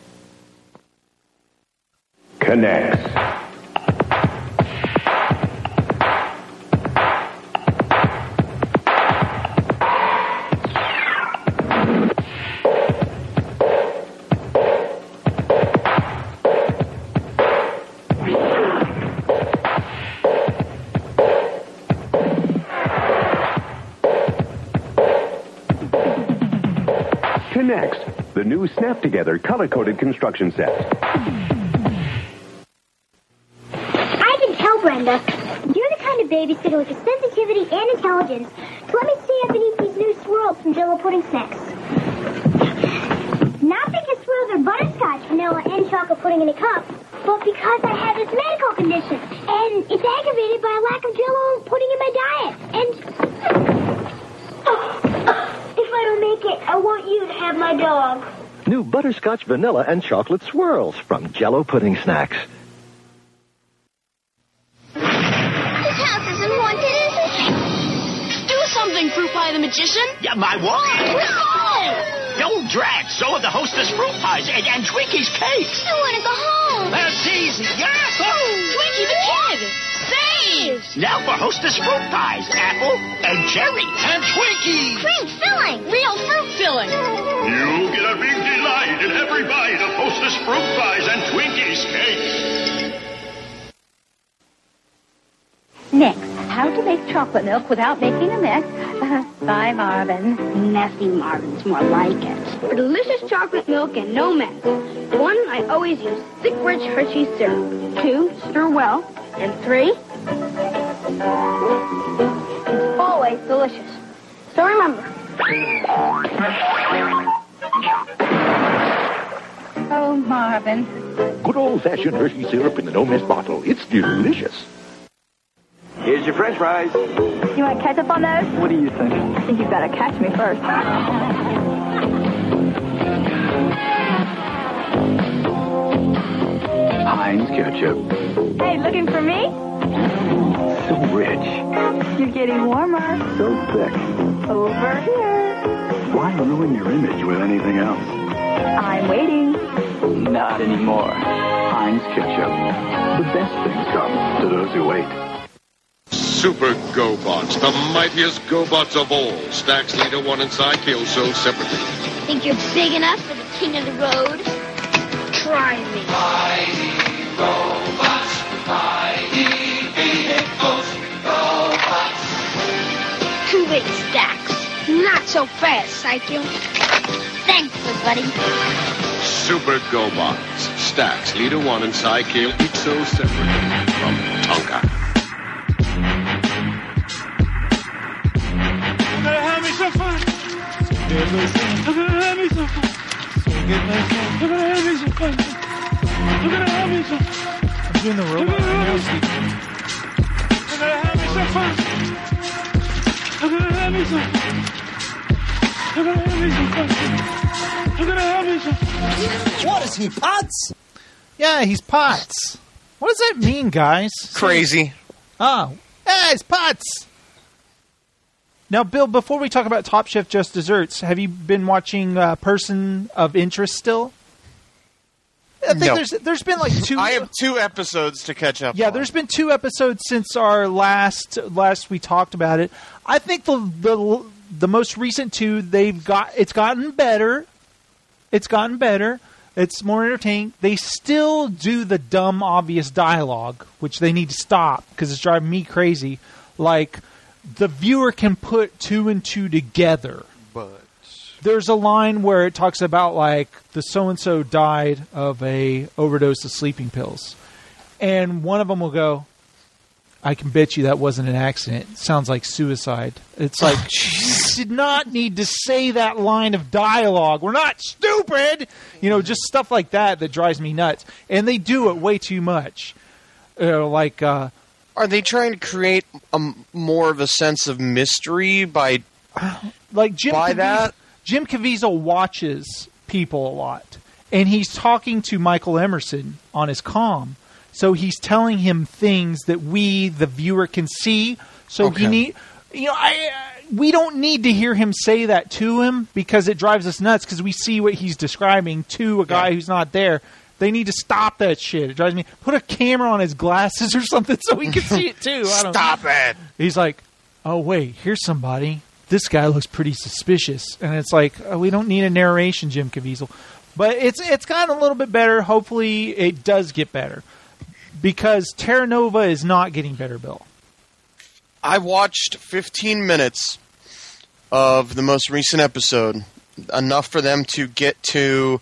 Connects. Connects, the new snap-together color-coded construction set. Brenda, you're the kind of babysitter with the sensitivity and intelligence to let me stay up and eat these new swirls from Jell-O pudding snacks. Not because swirls are butterscotch, vanilla, and chocolate pudding in a cup, but because I have this medical condition, and it's aggravated by a lack of Jell-O pudding in my diet. And if I don't make it, I want you to have my dog. New butterscotch, vanilla, and chocolate swirls from Jell-O pudding snacks. Something, Fruit Pie the Magician. Yeah, my what? No! No, drat. So are the Hostess fruit pies and, and Twinkies cakes. I want to go home. That's easy. Yahoo! Twinkie the Kid. Saved. Now for Hostess fruit pies. Apple and cherry and Twinkies. Cream filling. Real fruit filling. You get a big delight in every bite of Hostess fruit pies and Twinkies cakes. Next, how to make chocolate milk without making a mess uh, by Marvin. Messy Marvin's more like it. For delicious chocolate milk and no mess. One, I always use thick, rich Hershey's syrup. Two, stir well. And three, it's always delicious. So remember. Oh, Marvin. Good old-fashioned Hershey syrup in the no-mess bottle. It's delicious. Here's your french fries. You want ketchup on those? What do you think? I think you've got to catch me first. Heinz ketchup. Hey, looking for me? So rich. You're getting warmer. So thick. Over here. Why ruin your image with anything else? I'm waiting. Not anymore. Heinz ketchup. The best things come to those who wait. Super GoBots, the mightiest GoBots of all. Stacks Leader one and Psykill sold separately. Think you're big enough for the king of the road? Try me. Mighty robots, mighty vehicles, robots. Too late, Stacks. Not so fast, Psycho. Thanks, good buddy. Super GoBots, Stacks Leader one and Psykill each sold separately from Tonka. Have me some fun. goodness. You're gonna have me some fun. You're gonna have me some. I'm doing the robot now, Steve. You're gonna have me some fun. You're gonna have me some. You're gonna have me some fun. You're gonna have me some. What is he, Potts? Yeah, he's Potts. What does that mean, guys? Crazy. Oh, hey, it's Potts. Now, Bill, before we talk about Top Chef Just Desserts, have you been watching uh, Person of Interest still? I think No. there's there's been like two. I have two episodes to catch up Yeah, on. there's been two episodes since our last last we talked about it. I think the the the most recent two they've got it's gotten better. It's gotten better. It's more entertaining. They still do the dumb, obvious dialogue, which they need to stop because it's driving me crazy. Like the viewer can put two and two together. But there's a line where it talks about like the so and so died of a overdose of sleeping pills, and one of them will go, "I can bet you that wasn't an accident. It sounds like suicide." It's like you did not need to say that line of dialogue. We're not stupid, you know, just stuff like that that drives me nuts, and they do it way too much. You know, like, uh, are they trying to create a, more of a sense of mystery by like Jim by Caviezel, that? Jim Caviezel watches people a lot, and he's talking to Michael Emerson on his comm. So he's telling him things that we, the viewer, can see. So Okay. he need, you know, I uh, we don't need to hear him say that to him because it drives us nuts because we see what he's describing to a guy who's not there. They need to stop that shit. It drives me. Put a camera on his glasses or something so he can see it too. I don't Stop know. it. He's like, oh wait, here's somebody. This guy looks pretty suspicious, and it's like oh, we don't need a narration, Jim Caviezel. But it's it's gotten a little bit better. Hopefully, it does get better. Because Terra Nova is not getting better, Bill. I watched fifteen minutes of the most recent episode, enough for them to get to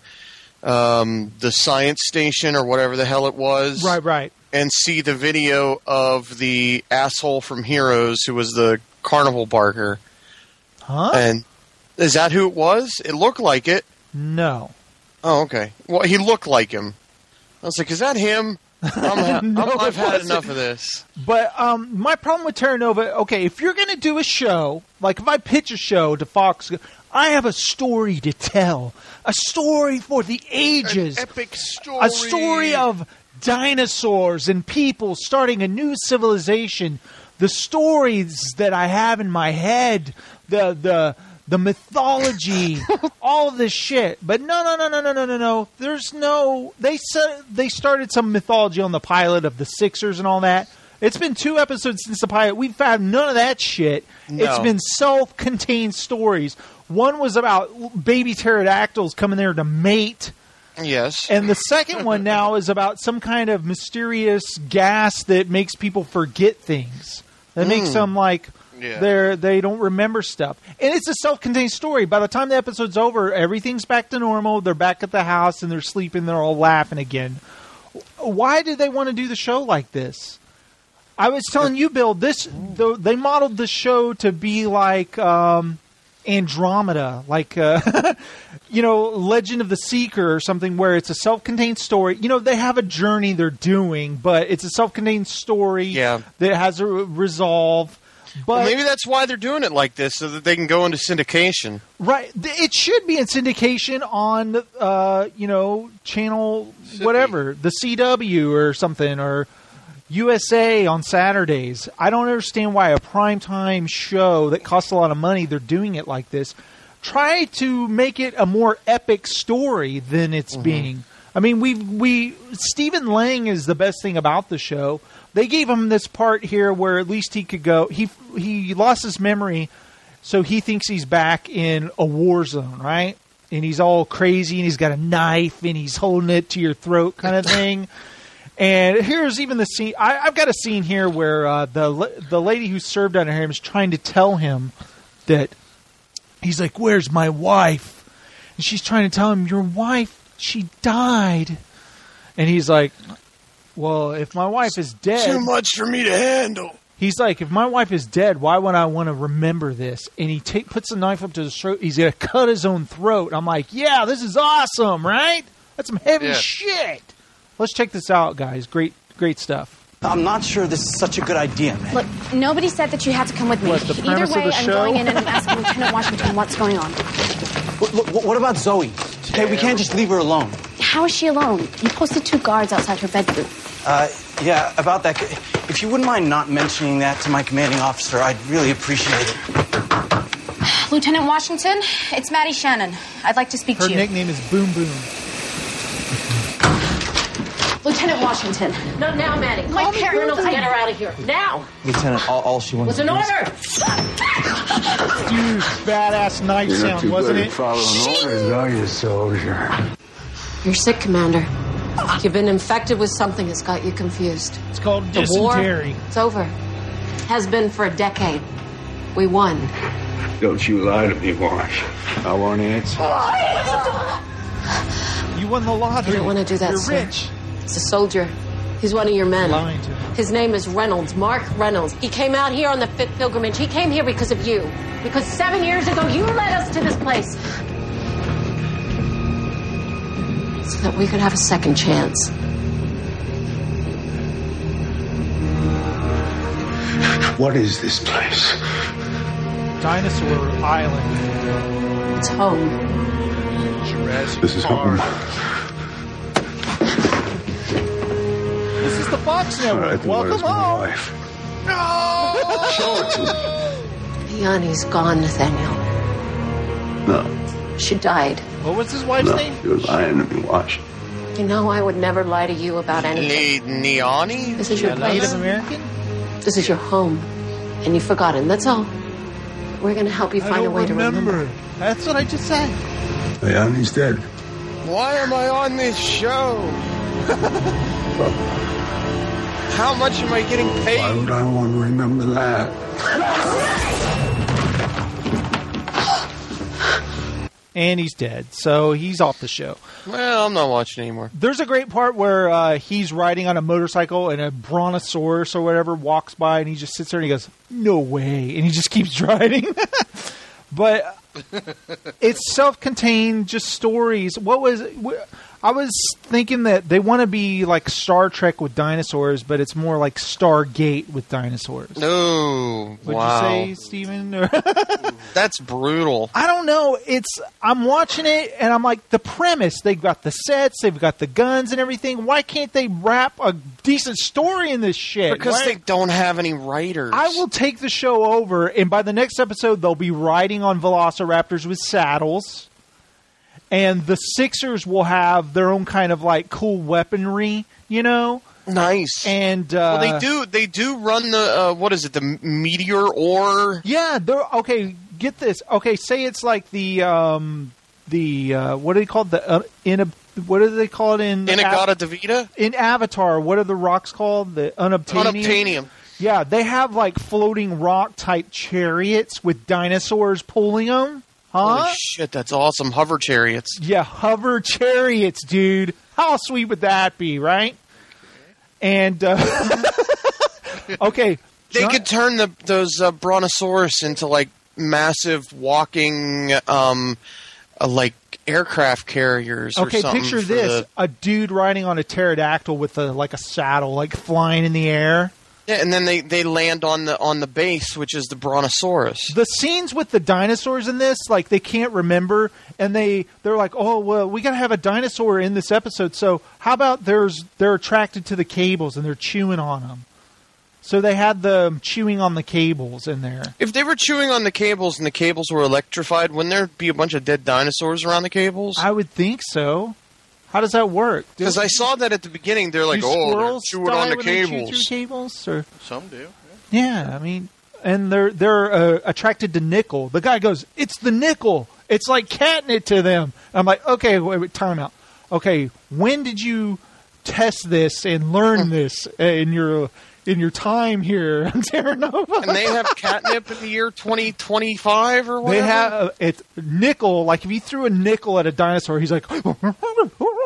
um, the science station or whatever the hell it was. Right, right. And see the video of the asshole from Heroes who was the carnival barker. Huh? And is that who it was? It looked like it. No. Oh, okay. Well, he looked like him. I was like, is that him? I'm ha- No, I'm, I've it had wasn't. enough of this. But um, my problem with Terra Nova, okay, if you're going to do a show, like if I pitch a show to Fox, I have a story to tell. A story for the ages. An epic story. A story of dinosaurs and people starting a new civilization. The stories that I have in my head, the the the mythology, all of this shit. But no, no, no, no, no, no, no, no. There's no. They said they started some mythology on the pilot of the Sixers and all that. It's been two episodes since the pilot. We've found none of that shit. No. It's been self-contained stories. One was about baby pterodactyls coming there to mate. Yes. And the second one now is about some kind of mysterious gas that makes people forget things. That makes Mm. them like Yeah. they're they don't remember stuff. And it's a self-contained story. By the time the episode's over, everything's back to normal. They're back at the house and they're sleeping. They're all laughing again. Why did they want to do the show like this? I was telling you, Bill, this the, they modeled the show to be like um, Andromeda, like uh, you know, Legend of the Seeker or something, where it's a self-contained story. You know, they have a journey they're doing, but it's a self-contained story Yeah. that has a re- resolve. But Well, maybe that's why they're doing it like this, so that they can go into syndication. right, th- it should be in syndication on uh, you know, channel whatever, the C W or something, or U S A on Saturdays. I don't understand why a primetime show that costs a lot of money, they're doing it like this. Try to make it a more epic story than it's being. I mean, we we Stephen Lang is the best thing about the show. They gave him this part here where at least he could go. He he lost his memory, so he thinks he's back in a war zone, right? And he's all crazy, and he's got a knife, and he's holding it to your throat, kind of thing. And here's even the scene. I, I've got a scene here where uh, the the lady who served under him is trying to tell him that he's like, "Where's my wife?" And she's trying to tell him, "Your wife, she died." And he's like, "Well, if my wife is dead, Too much for me to handle." He's like, if my wife is dead, why would I want to remember this? And he take, puts the knife up to his throat. He's going to cut his own throat. I'm like, yeah, this is awesome, right? That's some heavy Yeah. shit. Let's check this out, guys. Great, great stuff. I'm not sure this is such a good idea, man. Look, nobody said that you had to come with me. What, the Either premise of way, the I'm show? going in and I'm asking Lieutenant Washington what's going on. Look, look, what about Zoe? Okay, we can't just leave her alone. How is she alone? You posted two guards outside her bedroom. Uh, yeah, about that. If you wouldn't mind not mentioning that to my commanding officer, I'd really appreciate it. Lieutenant Washington, it's Maddie Shannon. I'd like to speak Her to you. nickname is Boom Boom. Lieutenant Washington. Not now, Maddie. My Call me parents- Colonel to get her out of here. Now! Lieutenant, all, all she wants What's an to do is- order? Dude, badass knife You're not sound, too wasn't good it? at following orders, are you, soldier? You're sick, Commander. You've been infected with something that's got you confused. It's called The war, dysentery. it's over. Has been for a decade. We won. Don't you lie to me, Wash. I want answers. You won the lottery. You don't want to do that, You're sir. rich. It's a soldier. He's one of your men. Lying to me. His name is Reynolds, Mark Reynolds. He came out here on the fifth pilgrimage. He came here because of you. Because seven years ago, you led us to this place. So that we could have a second chance. What is this place? Dinosaur Island. It's home. This is home. This is the Fox All Network. right, then Welcome where's my home. wife? No! Show it to me. Yanni's gone, Nathaniel. No. She died. What was his wife's No, name? you're lying to me, Wash. You know I would never lie to you about anything. Ne- Neani? This is your Yeah, place. Native American? This is your home. And you've forgotten. That's all. We're going to help you I find a don't way remember. to remember. That's what I just said. Yanni's dead. Why am I on this show? How much am I getting Why paid? would I want to remember that? And he's dead, so he's off the show. Well, I'm not watching anymore. There's a great part where uh, he's riding on a motorcycle and a brontosaurus or whatever walks by and he just sits there and he goes, no way. And he just keeps riding. But it's self-contained, just stories. What was I was thinking that they want to be like Star Trek with dinosaurs, but it's more like Stargate with dinosaurs. No, Would wow. you say, Steven? That's brutal. I don't know. It's I'm watching it and I'm like, the premise. They've got the sets, they've got the guns and everything. Why can't they wrap a decent story in this shit? Because Why- they don't have any writers. I will take the show over, and by the next episode, they'll be riding on velociraptors with saddles, and the Sixers will have their own kind of like cool weaponry, you know. Nice. And uh, well, they do. They do run the uh, what is it? The meteor ore. Yeah, they're okay. Get this. Okay, say it's like the um the uh, what do they call it? The uh, in a what do they call it in Inagata Av- Devita? in Avatar? What are the rocks called? The unobtainium. Unobtainium. Yeah, they have like floating rock type chariots with dinosaurs pulling them. Huh? Holy shit, that's awesome. Hover chariots. Yeah, hover chariots, dude. How sweet would that be, right? And uh, okay, They John- could turn the those uh, brontosaurus into like massive walking, um, uh, like aircraft carriers. Or Okay, something picture for this: the- a dude riding on a pterodactyl with a like a saddle, like flying in the air. yeah, and then they, they land on the on the base, which is the brontosaurus. The scenes with the dinosaurs in this, like they can't remember, and they they're like, oh well, we gotta have a dinosaur in this episode. So how about there's they're attracted to the cables and they're chewing on them. So they had them chewing on the cables in there. If they were chewing on the cables and the cables were electrified, wouldn't there be a bunch of dead dinosaurs around the cables? I would think so. How does that work? Because I saw that at the beginning. They're like, Do oh, they're squirrels chewing die on the when they chew cables. through cables, or Some do. yeah, I mean, and they're they're uh, attracted to nickel. The guy goes, "It's the nickel. It's like catnip to them." And I'm like, okay, wait, wait, time out. Okay, when did you test this and learn this in your in your time here on Terra Nova? And they have catnip in the year twenty twenty-five or whatever? They have uh, it's nickel. Like if you threw a nickel at a dinosaur, he's like,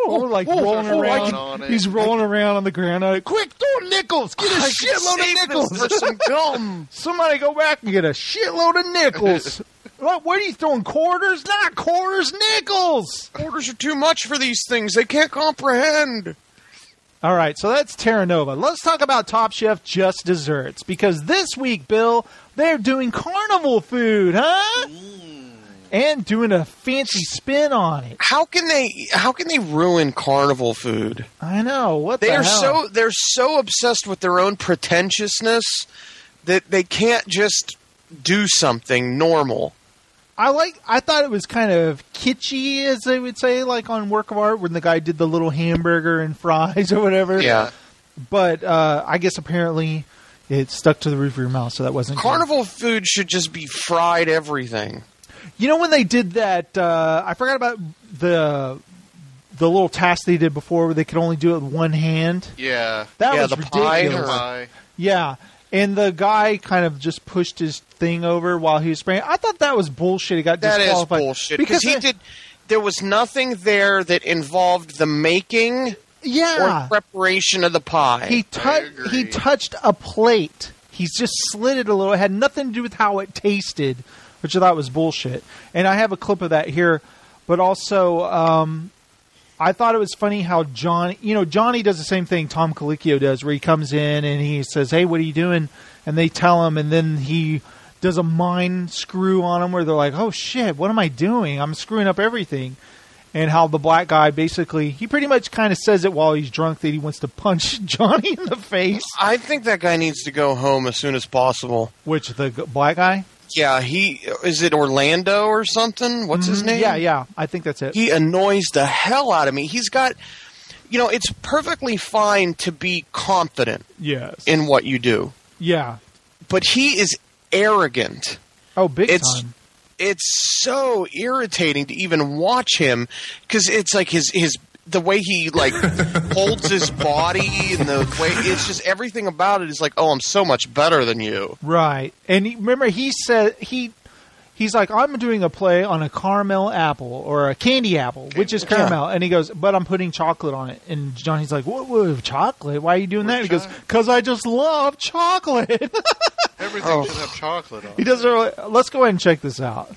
like oh, rolling oh, around. on it. He's rolling around on the ground. I'm like, quick, throw nickels. Get a I shitload can save of nickels. this for some gum. Somebody go back and get a shitload of nickels. What, what are you throwing, quarters? Not quarters, nickels. Quarters are too much for these things. They can't comprehend. All right, so that's Terra Nova. Let's talk about Top Chef Just Desserts, because this week, Bill, they're doing carnival food, huh? Mm. And doing a fancy spin on it. How can they? How can they ruin carnival food? I know. What they the are hell? so they're so obsessed with their own pretentiousness that they can't just do something normal. I like. I thought it was kind of kitschy, as they would say, like on Work of Art, when the guy did the little hamburger and fries or whatever. Yeah. But uh, I guess apparently it stuck to the roof of your mouth, so that wasn't carnival good. Food should just be fried everything. You know when they did that? Uh, I forgot about the the little task they did before, where they could only do it with one hand. Yeah. That yeah, was the ridiculous. pie. Yeah. And the guy kind of just pushed his thing over while he was spraying. I thought that was bullshit. He got that disqualified. That is bullshit. Because he I, did. There was nothing there that involved the making yeah. or preparation of the pie. He, tu- he touched a plate. He's just slid it a little. It had nothing to do with how it tasted, which I thought was bullshit. And I have a clip of that here. But also, um, I thought it was funny how Johnny, you know, Johnny does the same thing Tom Colicchio does, where he comes in and he says, hey, what are you doing? And they tell him, and then he does a mind screw on them where they're like, oh, shit, what am I doing? I'm screwing up everything. And how the black guy basically, he pretty much kind of says it while he's drunk that he wants to punch Johnny in the face. I think that guy needs to go home as soon as possible. Which, the black guy? Yeah, he is it Orlando or something? What's mm-hmm. his name? Yeah, yeah, I think that's it. He annoys the hell out of me. He's got, you know, it's perfectly fine to be confident yes. in what you do. Yeah. But he is arrogant. Oh, big it's, time. It's so irritating to even watch him because it's like his his the way he like holds his body and the way it's just everything about it is like, oh, I'm so much better than you. Right. And he, remember he said he he's like, I'm doing a play on a caramel apple or a candy apple, which is caramel. Yeah. And he goes, but I'm putting chocolate on it. And Johnny's like, whoa, whoa, chocolate? Why are you doing that? And he goes, because I just love chocolate. Everything oh. should have chocolate on it. He doesn't really. Let's go ahead and check this out.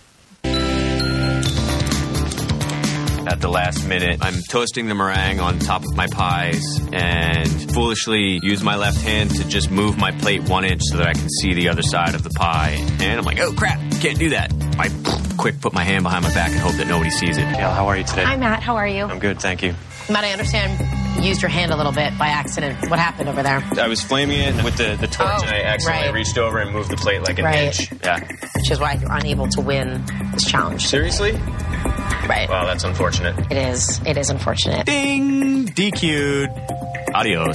At the last minute, I'm toasting the meringue on top of my pies and foolishly use my left hand to just move my plate one inch so that I can see the other side of the pie. And I'm like, oh, crap, can't do that. I quick put my hand behind my back and hope that nobody sees it. Gail, how are you today? Hi, Matt. How are you? I'm good, thank you. Matt, I understand you used your hand a little bit by accident. What happened over there? I was flaming it with the, the torch, oh, and I accidentally right. reached over and moved the plate like an right. inch. Yeah. Which is why you're unable to win this challenge. Seriously? Right. Wow, that's unfortunate. It is. It is unfortunate. Ding! D Q'd. Adios.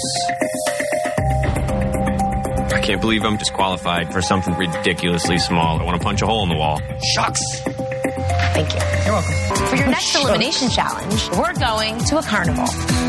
I can't believe I'm disqualified for something ridiculously small. I want to punch a hole in the wall. Shucks! Thank you. You're welcome. For your next elimination challenge, we're going to a carnival.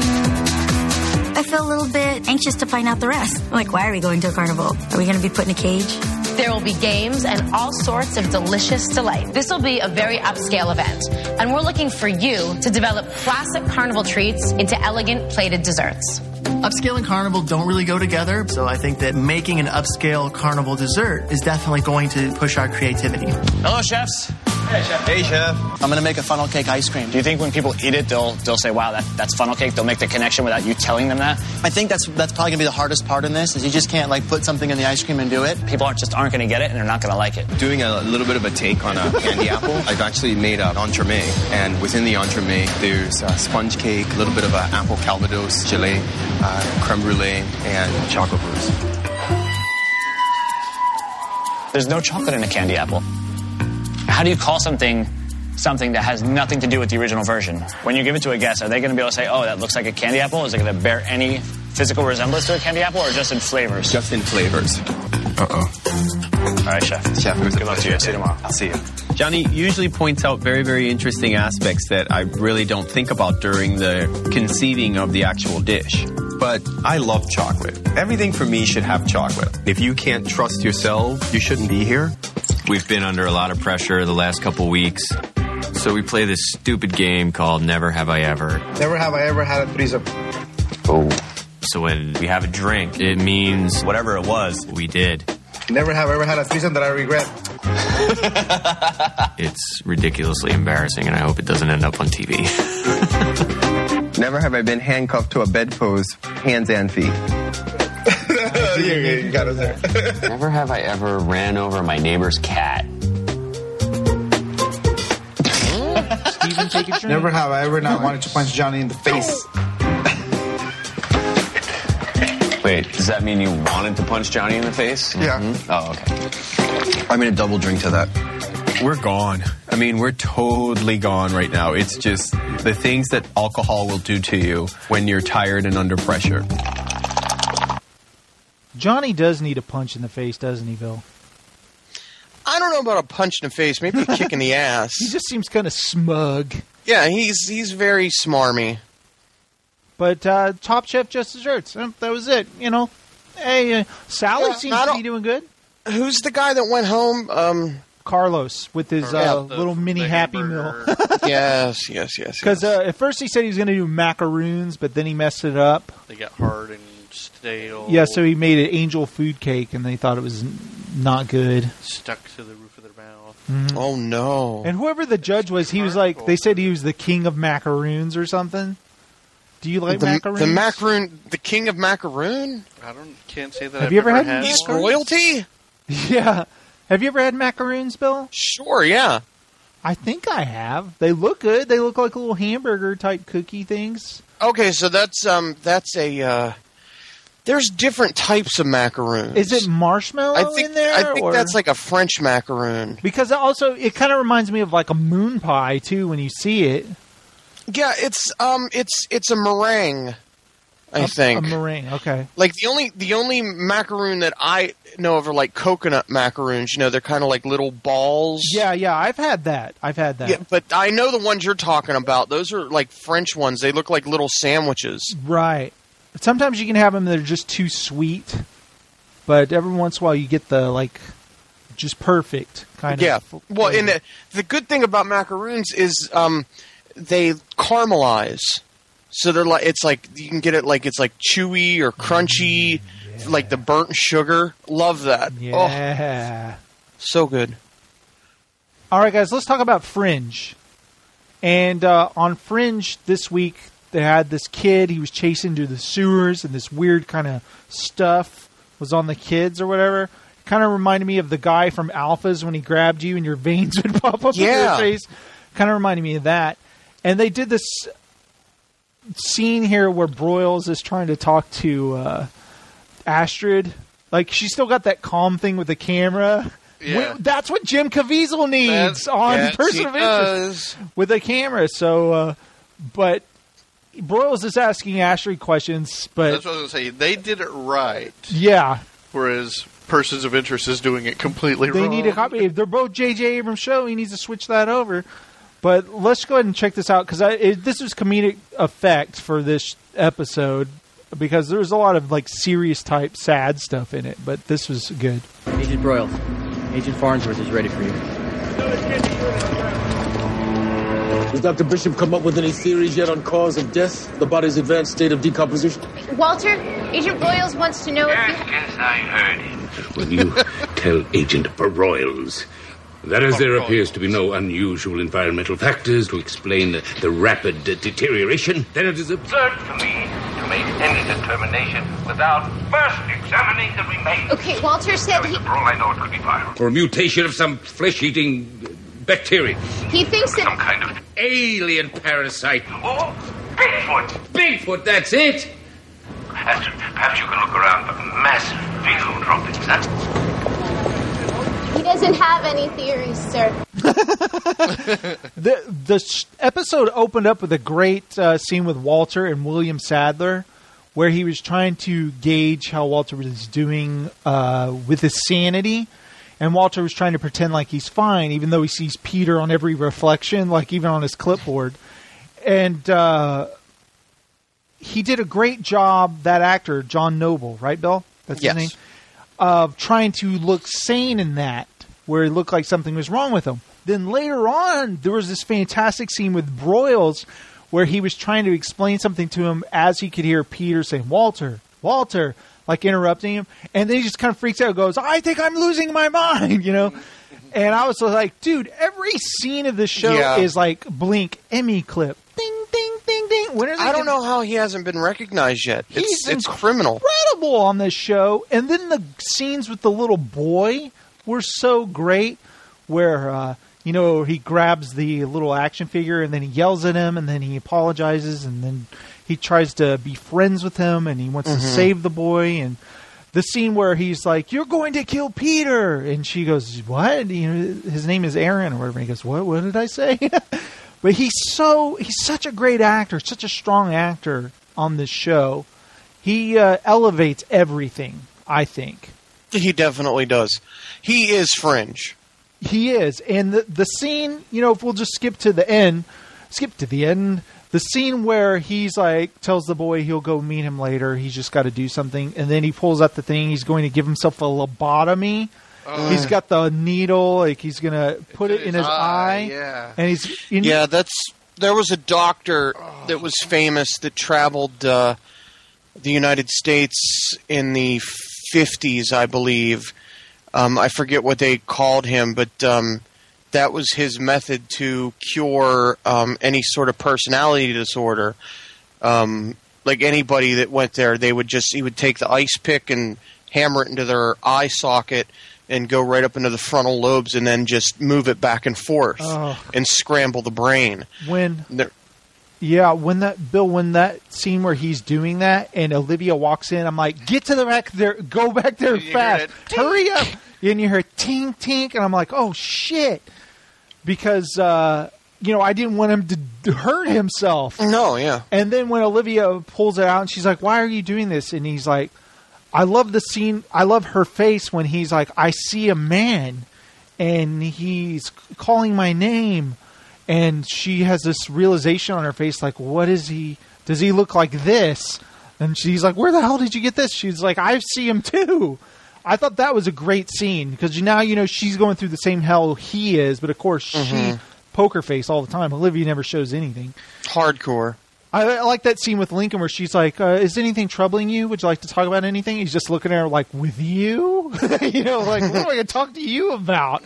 I feel a little bit anxious to find out the rest. I'm like, why are we going to a carnival? Are we going to be put in a cage? There will be games and all sorts of delicious delight. This will be a very upscale event, and we're looking for you to develop classic carnival treats into elegant plated desserts. Upscale and carnival don't really go together, so I think that making an upscale carnival dessert is definitely going to push our creativity. Hello, chefs. Hey, chef. Hey, chef. I'm going to make a funnel cake ice cream. Do you think when people eat it, they'll they'll say, wow, that, that's funnel cake? They'll make the connection without you telling them that? I think that's that's probably going to be the hardest part in this, is you just can't, like, put something in the ice cream and do it. People aren't just aren't going to get it, and they're not going to like it. Doing a little bit of a take on a candy apple, I've actually made an entremet, and within the entremet, there's a sponge cake, a little bit of an apple calvados, gelée, uh, creme brulee, and chocolate mousse. There's no chocolate in a candy apple. How do you call something something that has nothing to do with the original version? When you give it to a guest, are they going to be able to say, oh, that looks like a candy apple? Is it going to bear any physical resemblance to a candy apple, or just in flavors? Just in flavors. Uh-oh. All right, chef. Chef, it was Good a luck to you. See you tomorrow. I'll see you. Johnny usually points out very, very interesting aspects that I really don't think about during the conceiving of the actual dish. But I love chocolate. Everything for me should have chocolate. If you can't trust yourself, you shouldn't be here. We've been under a lot of pressure the last couple weeks, so So we play this stupid game called Never Have I Ever. Never have I ever had a threesome. Oh. So when we have a drink, it means whatever it was, we did. Never have I ever had a threesome that I regret. It's ridiculously embarrassing, and I hope it doesn't end up on T V. Never have I been handcuffed to a bedpost, hands and feet. you, you got us there. Never have I ever ran over my neighbor's cat. Steven, take a drink. Never have I ever not wanted to punch Johnny in the face. Wait, does that mean you wanted to punch Johnny in the face? Yeah. Mm-hmm. Oh, okay. I'm going to double drink to that. We're gone. I mean, we're totally gone right now. It's just the things that alcohol will do to you when you're tired and under pressure. Johnny does need a punch in the face, doesn't he, Bill? I don't know about a punch in the face, maybe a kick in the ass. He just seems kind of smug. Yeah, he's he's very smarmy. But uh, Top Chef Just Desserts, uh, that was it. You know, hey, uh, Sally Yeah, seems I to don't- be doing good. Who's the guy that went home? Um, Carlos with his Yeah, uh, the- little mini Happy Meal. yes, yes, yes. Because uh, at first he said he was going to do macaroons, but then he messed it up. They got hard and stale. Yeah, so he made an angel food cake, and they thought it was n- not good. Stuck to the roof of their mouth. Mhm. Oh, no. And whoever the judge was, he was like, they said he was the king of macaroons or something. Do you like the, macaroons? The macaroon, the king of macaroon? I don't can't say that. Have I've you ever never had He's macaroons? royalty? Yeah. Have you ever had macaroons, Bill? Sure, yeah. I think I have. They look good. They look like little hamburger type cookie things. Okay, so that's um that's a uh there's different types of macaroons. Is it marshmallow I think in there? I think or- that's like a French macaroon. because also it kind of reminds me of like a moon pie too when you see it. Yeah, it's um it's it's a meringue, I A- think. a meringue. Okay. Like the only the only macaroon that I know of are like coconut macaroons. You know, they're kind of like little balls. Yeah, yeah. I've had that. I've had that. Yeah, but I know the ones you're talking about. Those are like French ones. They look like little sandwiches. Right. Sometimes you can have them that are just too sweet, but every once in a while you get the like just perfect kind Yeah. of. Well, and the, the good thing about macaroons is um, they caramelize. So they're like it's like you can get it like it's like chewy or crunchy, like the burnt sugar. Love that. Yeah. Oh, so good. All right, guys, let's talk about Fringe. And uh, on Fringe this week, they had this kid. He was chasing through the sewers, and this weird kind of stuff was on the kids or whatever. Kind of reminded me of the guy from Alphas when he grabbed you and your veins would pop up in Yeah. your face. Kind of reminded me of that. And they did this scene here where Broyles is trying to talk to uh, Astrid. Like, she's still got that calm thing with the camera. Yeah. We- that's what Jim Caviezel needs That's- on yes, Person he of Interest with a camera. So, uh, but Broyles is asking Astrid questions, but That's what I was going to say. They did it right, yeah, whereas Persons of Interest is doing it completely they wrong. need a copy. If they're both J J Abrams show, he needs to switch that over. But let's go ahead and check this out because this was comedic effect for this episode because there's a lot of like serious type sad stuff in it, but this was good. Agent Broyles, Agent Farnsworth is ready for you. Has Doctor Bishop come up with any theories yet on cause of death, the body's advanced state of decomposition? Walter, Agent Broyles wants to know if you... Yes, I heard him. Will you tell Agent Broyles that as there appears to be no unusual environmental factors to explain the, the rapid uh, deterioration, then it is absurd for me to make any determination without first examining the remains. Okay, Walter said he... For all I know, it could be viral. Or a mutation of some flesh-eating bacteria. He thinks that... Some kind of alien parasite. Or Bigfoot. Bigfoot, that's it. Astrid, perhaps you can look around for massive field droppings, huh? He doesn't have any theories, sir. the the sh- episode opened up with a great uh, scene with Walter and William Sadler, where he was trying to gauge how Walter was doing uh, with his sanity, and Walter was trying to pretend like he's fine, even though he sees Peter on every reflection, like even on his clipboard, and uh, he did a great job. That actor, John Noble, right, Bill? That's Yes. his name. Of trying to look sane in that, where it looked like something was wrong with him. Then later on, there was this fantastic scene with Broyles where he was trying to explain something to him as he could hear Peter saying, Walter, Walter, like interrupting him. And then he just kind of freaks out and goes, I think I'm losing my mind, you know? And I was like, dude, every scene of this show Yeah. is like Blink Emmy clip. Ding, ding, ding, ding. When are they I don't gonna- know how he hasn't been recognized yet. It's He's it's criminal. incredible on this show. And then the scenes with the little boy were so great where, uh, you know, he grabs the little action figure and then he yells at him and then he apologizes and then he tries to be friends with him and he wants Mhm. to save the boy. And the scene where he's like, you're going to kill Peter. And she goes, what? You know, his name is Aaron or whatever. He goes, what, what did I say? But he's so, he's such a great actor, such a strong actor on this show. He uh, elevates everything, I think. He definitely does. He is Fringe. He is. And the, the scene, you know, if we'll just skip to the end, skip to the end, the scene where he's like, tells the boy he'll go meet him later, he's just got to do something, and then he pulls out the thing, he's going to give himself a lobotomy. Oh. He's got the needle, like he's going to put it in his, his eye. eye, yeah. And he's... You know, Yeah, that's there was a doctor that was famous that traveled uh, the United States in the fifties, I believe. Um, I forget what they called him, but um, that was his method to cure um, any sort of personality disorder. Um, like anybody that went there, they would just he would take the ice pick and hammer it into their eye socket and go right up into the frontal lobes and then just move it back and forth Oh. and scramble the brain. when... There- Yeah, when that Bill, when that scene where he's doing that and Olivia walks in, I'm like, get to the back there, go back there You fast, hear hurry up! And you hear tink tink, and I'm like, oh shit, because uh, you know I didn't want him to hurt himself. No, yeah. And then when Olivia pulls it out, and she's like, why are you doing this? And he's like, I love the scene. I love her face when he's like, I see a man, and he's calling my name. And she has this realization on her face, like, what is he? Does he look like this? And she's like, where the hell did you get this? She's like, I see him too. I thought that was a great scene because now, you know, she's going through the same hell he is. But of course, she Mhm. poker face all the time. Olivia never shows anything. Hardcore. I, I like that scene with Lincoln where she's like, uh, is anything troubling you? Would you like to talk about anything? He's just looking at her like, with you? You know, like, what am I going to talk to you about?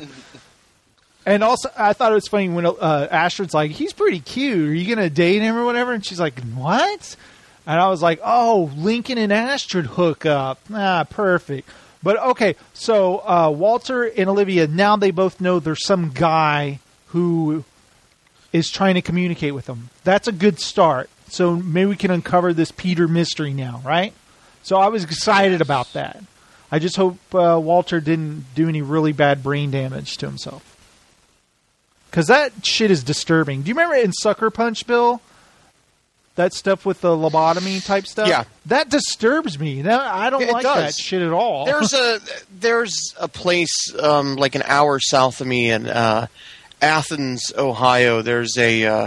And also, I thought it was funny when uh, Astrid's like, he's pretty cute. Are you going to date him or whatever? And she's like, what? And I was like, oh, Lincoln and Astrid hook up. Ah, perfect. But okay, so uh, Walter and Olivia, now they both know there's some guy who is trying to communicate with them. That's a good start. So maybe we can uncover this Peter mystery now, right? So I was excited about that. I just hope uh, Walter didn't do any really bad brain damage to himself. Because that shit is disturbing. Do you remember in Sucker Punch, Bill? That stuff with the lobotomy type stuff? Yeah. That disturbs me. That, I don't It like does. that shit at all. There's a there's a place um, like an hour south of me in uh, Athens, Ohio. There's a uh,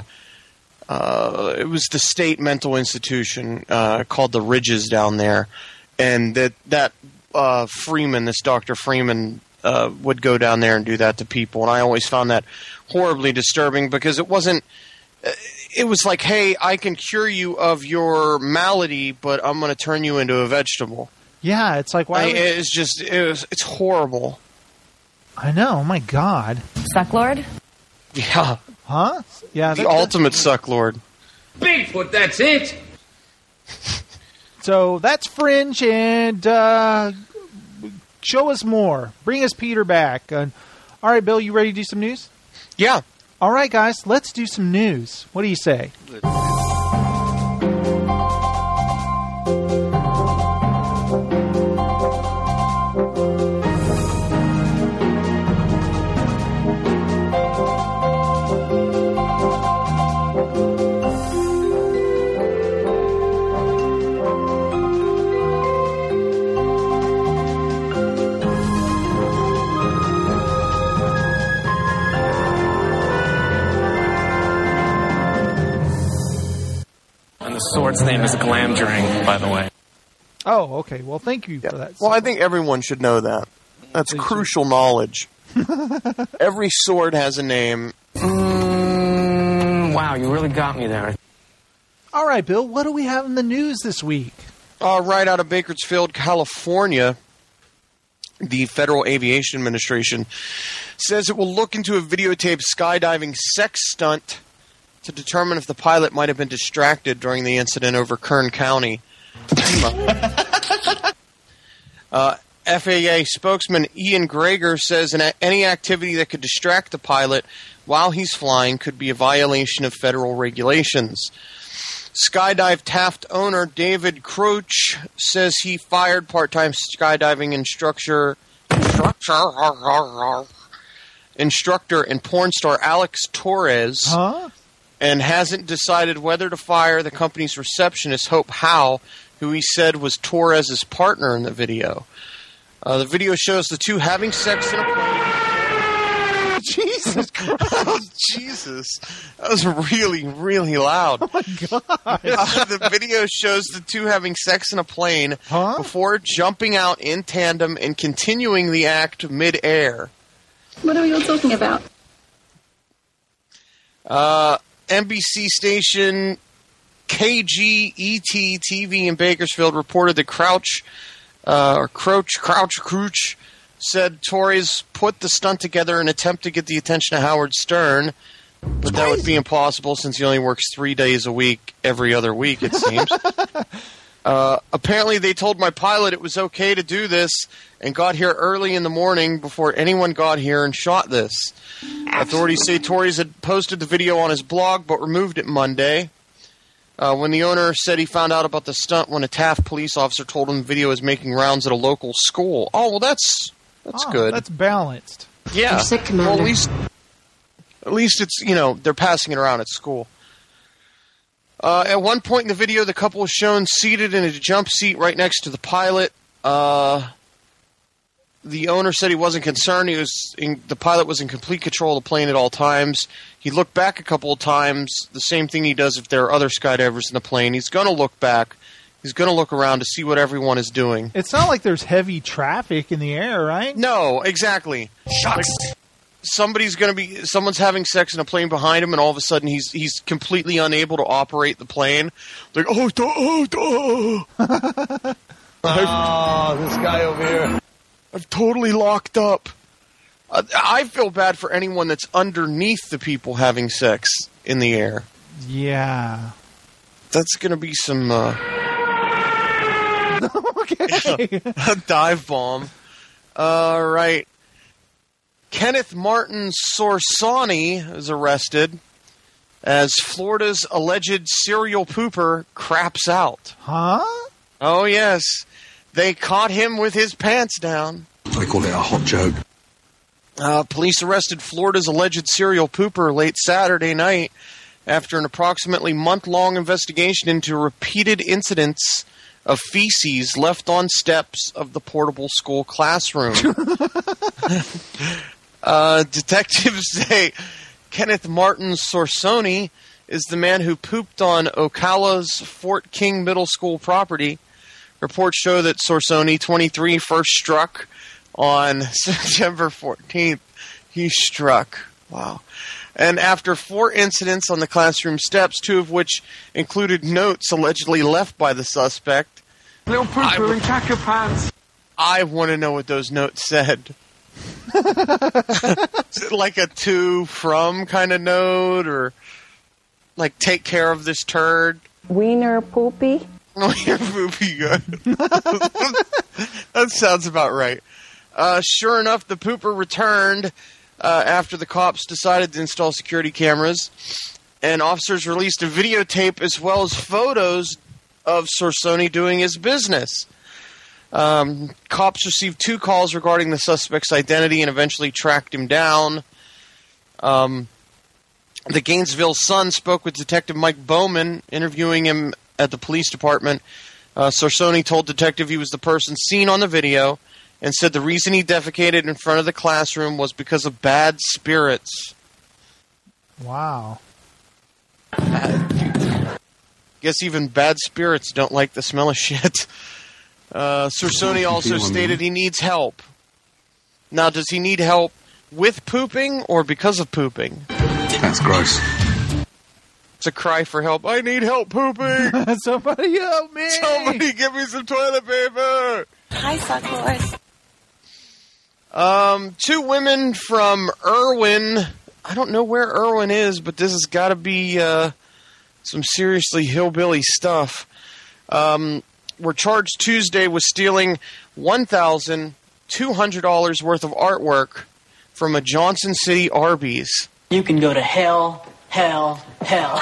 uh, it was the state mental institution uh, called the Ridges down there, and that that uh, Freeman, this Doctor Freeman, uh, would go down there and do that to people, and I always found that horribly disturbing because it wasn't. It was like, hey, I can cure you of your malady, but I'm going to turn you into a vegetable. Yeah, it's like, why? I, would- it's just, it was, it's horrible. I know. Oh my god. Sucklord? Yeah. Huh? Yeah. The that- ultimate sucklord. Bigfoot, that's it. So that's Fringe, and uh, show us more. Bring us Peter back. Uh, all right, Bill, you ready to do some news? Yeah. All right, guys, let's do some news. What do you say? And the sword's name is Glamdring, by the way. Oh, okay. Well, thank you for that. Well, I think everyone should know that. That's crucial knowledge. Every sword has a name. Mm, wow, you really got me there. All right, Bill, what do we have in the news this week? Uh, right out of Bakersfield, California, the Federal Aviation Administration says it will look into a videotaped skydiving sex stunt to determine if the pilot might have been distracted during the incident over Kern County. uh, F A A spokesman Ian Greger says an, any activity that could distract the pilot while he's flying could be a violation of federal regulations. Skydive Taft owner David Crouch says he fired part-time skydiving instructor instructor, instructor and porn star Alex Torres huh? and hasn't decided whether to fire the company's receptionist Hope Howe, who he said was Torres' partner in the video. Uh, the video shows the two having sex in a plane. Jesus Christ. Oh, Jesus. That was really, really loud. Oh, my God. Uh, the video shows the two having sex in a plane huh? before jumping out in tandem and continuing the act mid-air. What are you all talking about? Uh, N B C station K G E T T V in Bakersfield reported that Crouch, uh, or Crouch, Crouch, Crouch, said Torres put the stunt together in an attempt to get the attention of Howard Stern, but that would be impossible since he only works three days a week, every other week, it seems. uh, apparently they told my pilot it was okay to do this and got here early in the morning before anyone got here and shot this. Authorities say Torres had posted the video on his blog but removed it Monday. Uh, when the owner said he found out about the stunt when a Taft police officer told him the video was making rounds at a local school. Oh, well, that's that's oh, good. That's balanced. Yeah. You're sick, Commander. Well, at least, at least it's, you know, they're passing it around at school. Uh, at one point in the video, the couple was shown seated in a jump seat right next to the pilot. Uh, the owner said he wasn't concerned. He was in, the pilot was in complete control of the plane at all times. He looked back a couple of times, the same thing he does if there are other skydivers in the plane. He's going to look back. He's going to look around to see what everyone is doing. It's not like there's heavy traffic in the air, right? No, exactly. Shots. Like, somebody's going to be, someone's having sex in a plane behind him, and all of a sudden he's he's completely unable to operate the plane. Like, oh, duh, oh, duh. Oh, this guy over here. I've totally locked up. Uh, I feel bad for anyone that's underneath the people having sex in the air. Yeah. That's going to be some... Uh, okay. a dive bomb. All right. Kenneth Martin Sorsani is arrested as Florida's alleged serial pooper craps out. Huh? Oh, yes. They caught him with his pants down. I call it a hot joke. Uh, police arrested Florida's alleged serial pooper late Saturday night after an approximately month-long investigation into repeated incidents of feces left on steps of the portable school classroom. uh, detectives say Kenneth Martin Sorsoni is the man who pooped on Ocala's Fort King Middle School property. Reports show that Sorsoni, twenty-three, first struck on September fourteenth. He struck. Wow. And after four incidents on the classroom steps, two of which included notes allegedly left by the suspect. Little pooper in khaki pants. I want to know what those notes said. Is it like a to from kind of note, or like take care of this turd? Wiener poopy? Wiener poopy, good. That sounds about right. Uh, sure enough, the pooper returned uh, after the cops decided to install security cameras, and officers released a videotape as well as photos of Sorsoni doing his business. Um, cops received two calls regarding the suspect's identity and eventually tracked him down. Um, the Gainesville Sun spoke with Detective Mike Bowman, interviewing him at the police department. Uh, Sorsoni told detective he was the person seen on the video and said the reason he defecated in front of the classroom was because of bad spirits. Wow. Guess even bad spirits don't like the smell of shit. Uh, Sorsoni also stated he needs help. Now, does he need help with pooping or because of pooping? That's gross. It's a cry for help. I need help pooping. Somebody help me. Somebody give me some toilet paper. Hi, sucklord. Um, two women from Irwin. I don't know where Irwin is, but this has got to be uh, some seriously hillbilly stuff. Um, were charged Tuesday with stealing one thousand two hundred dollars worth of artwork from a Johnson City Arby's. You can go to hell, hell, hell.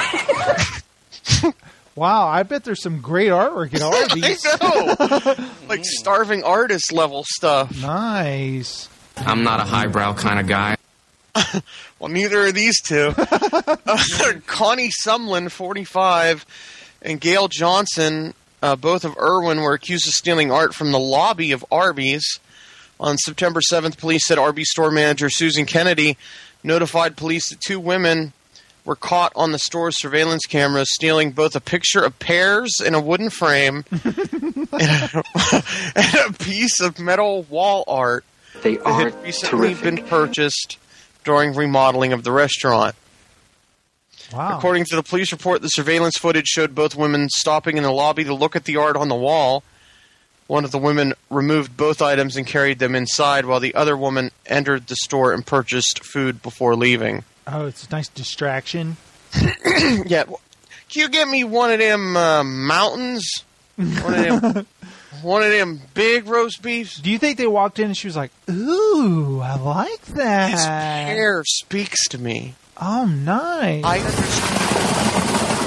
Wow, I bet there's some great artwork at Arby's. I know. Like starving artist level stuff. Nice. I'm not a highbrow kind of guy. Well, neither are these two. uh, Connie Sumlin, forty-five, and Gail Johnson, uh, both of Irwin, were accused of stealing art from the lobby of Arby's. On September seventh, police said Arby's store manager Susan Kennedy notified police that two women were caught on the store's surveillance cameras stealing both a picture of pears in a wooden frame and, a, and a piece of metal wall art They that are had recently terrific. been purchased during remodeling of the restaurant. Wow. According to the police report, the surveillance footage showed both women stopping in the lobby to look at the art on the wall. One of the women removed both items and carried them inside, while the other woman entered the store and purchased food before leaving. Oh, it's a nice distraction. Yeah. Can you get me one of them uh, mountains? One of them, one of them big roast beefs? Do you think they walked in and she was like, ooh, I like that. His hair speaks to me. Oh, nice. I understand.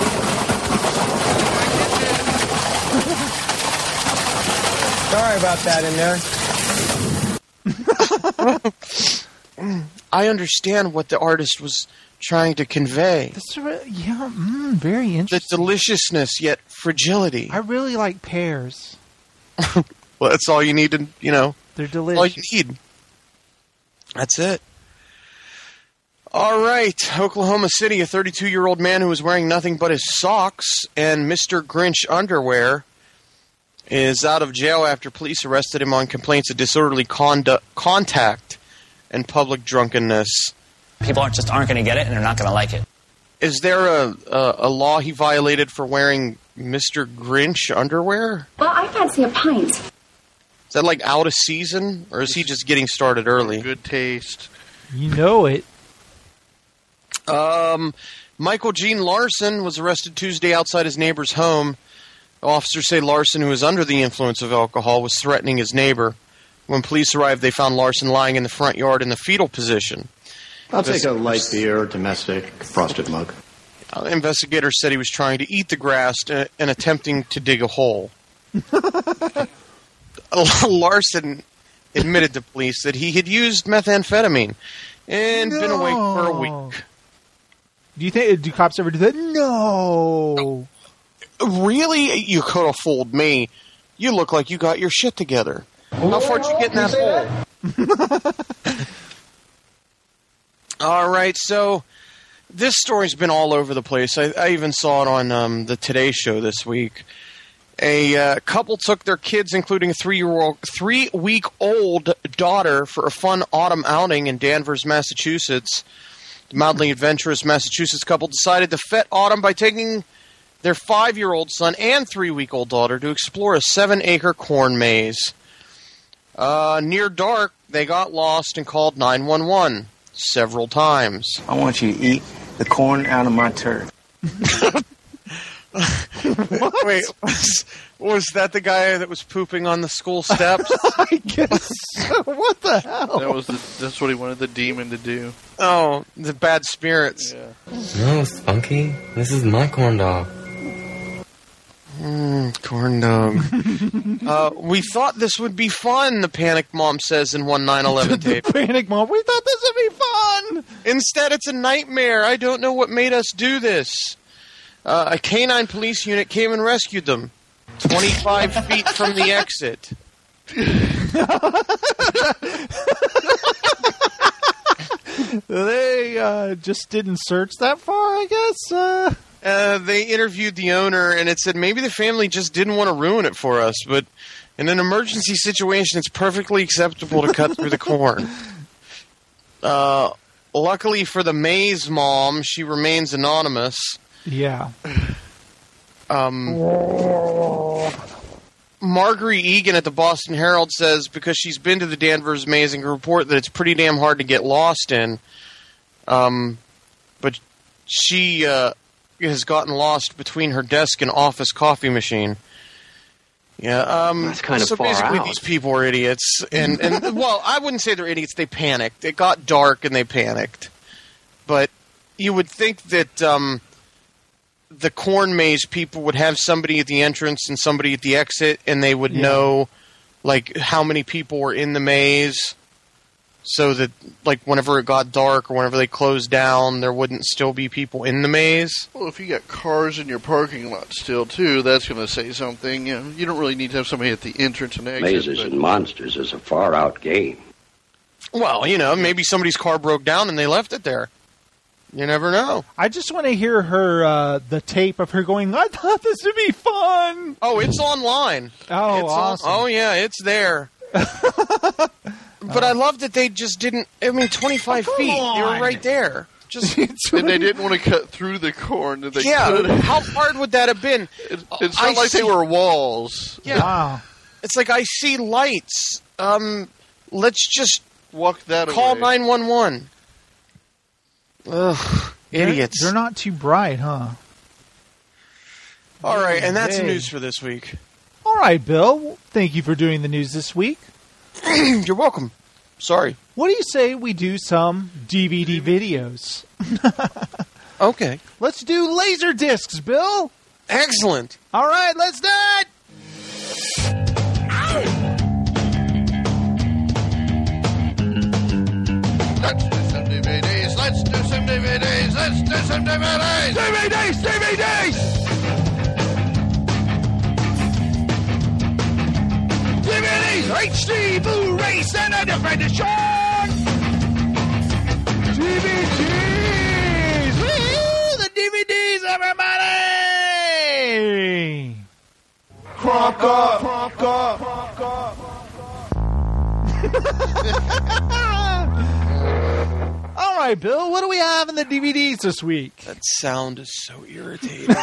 Sorry about that in there. I understand what the artist was trying to convey. That's re- yeah, mm, very The interesting. deliciousness, yet fragility. I really like pears. Well, that's all you need to, you know, They're all you delicious. need. That's it. All right. Oklahoma City, a thirty-two-year-old man who was wearing nothing but his socks and Mister Grinch underwear is out of jail after police arrested him on complaints of disorderly condu- contact and public drunkenness. People aren't just aren't going to get it, and they're not going to like it. Is there a, a, a law he violated for wearing Mister Grinch underwear? Well, I fancy a pint. Is that like out of season, or is he just getting started early? Good taste. You know it. Um, Michael Gene Larson was arrested Tuesday outside his neighbor's home. Officers say Larson, who was under the influence of alcohol, was threatening his neighbor. When police arrived, they found Larson lying in the front yard in the fetal position. I'll take a light beer, domestic, frosted mug. Uh, investigators said he was trying to eat the grass and, and attempting to dig a hole. Larson admitted to police that he had used methamphetamine and No. been awake for a week. Do you think, do cops ever do that? No. Really? You could have fooled me. You look like you got your shit together. How far did you get in that hole? All right, so this story's been all over the place. I, I even saw it on um, the Today Show this week. A uh, couple took their kids, including a three-year-old, three-week-old daughter, for a fun autumn outing in Danvers, Massachusetts. The mildly adventurous Massachusetts couple decided to fet autumn by taking their five-year-old son and three-week-old daughter to explore a seven-acre corn maze. Uh, near dark, they got lost and called nine one one several times. I want you to eat the corn out of my turf. Wait, was, was that the guy that was pooping on the school steps? I guess so. What the hell? That was the, that's what he wanted the demon to do. Oh, the bad spirits. Yeah. No, Spunky. This is my corn dog. Mm, corn dog. uh, we thought this would be fun, the Panic Mom says in one nine eleven tape. Panic Mom, we thought this would be fun. Instead, it's a nightmare. I don't know what made us do this. Uh, a canine police unit came and rescued them, twenty-five feet from the exit. They uh, just didn't search that far, I guess. Uh... Uh, they interviewed the owner, and it said maybe the family just didn't want to ruin it for us, but in an emergency situation, it's perfectly acceptable to cut through the corn. Uh, luckily for the Maze mom, she remains anonymous. Yeah. Um, Marguerite Egan at the Boston Herald says because she's been to the Danvers Maze and can report that it's pretty damn hard to get lost in. Um, but she uh, has gotten lost between her desk and office coffee machine. Yeah, um, That's kind of so far basically out. these people are idiots, and, and well, I wouldn't say they're idiots. They panicked. It got dark, and they panicked. But you would think that um, the corn maze people would have somebody at the entrance and somebody at the exit, and they would Yeah. know like how many people were in the maze, so that like whenever it got dark or whenever they closed down, there wouldn't still be people in the maze. Well, if you got cars in your parking lot still, too, that's going to say something. You know, you don't really need to have somebody at the entrance and exit. Mazes but- and monsters is a far-out game. Well, you know, maybe somebody's car broke down and they left it there. You never know. I just want to hear her, uh, the tape of her going, I thought this would be fun. Oh, it's online. Oh, it's awesome. On, oh, yeah, it's there. But I love that they just didn't, I mean, twenty-five feet. They were right there. Just And they didn't want to cut through the corn. That they Yeah, could. how hard would that have been? It, it's not I like see- they were walls. Yeah. Wow. It's like I see lights. Um, let's just walk that call away. nine one one. Ugh, idiots. They're, they're not too bright, huh? All right, and that's the Hey. news for this week. All right, Bill. Thank you for doing the news this week. You're welcome. Sorry. What do you say we do some D V D videos? Okay. Let's do laser discs, Bill. Excellent. All right, let's do it. Let's do some D V Ds. Let's do some D V Ds. Let's do some D V Ds. D V Ds. D V Ds. D V Ds. H D Blu-ray Center Definition. D V Ds. Woo, the D V Ds, everybody. Crunk up. Crunk up. Crunk up. All right, Bill. What do we have in the D V Ds this week? That sound is so irritating.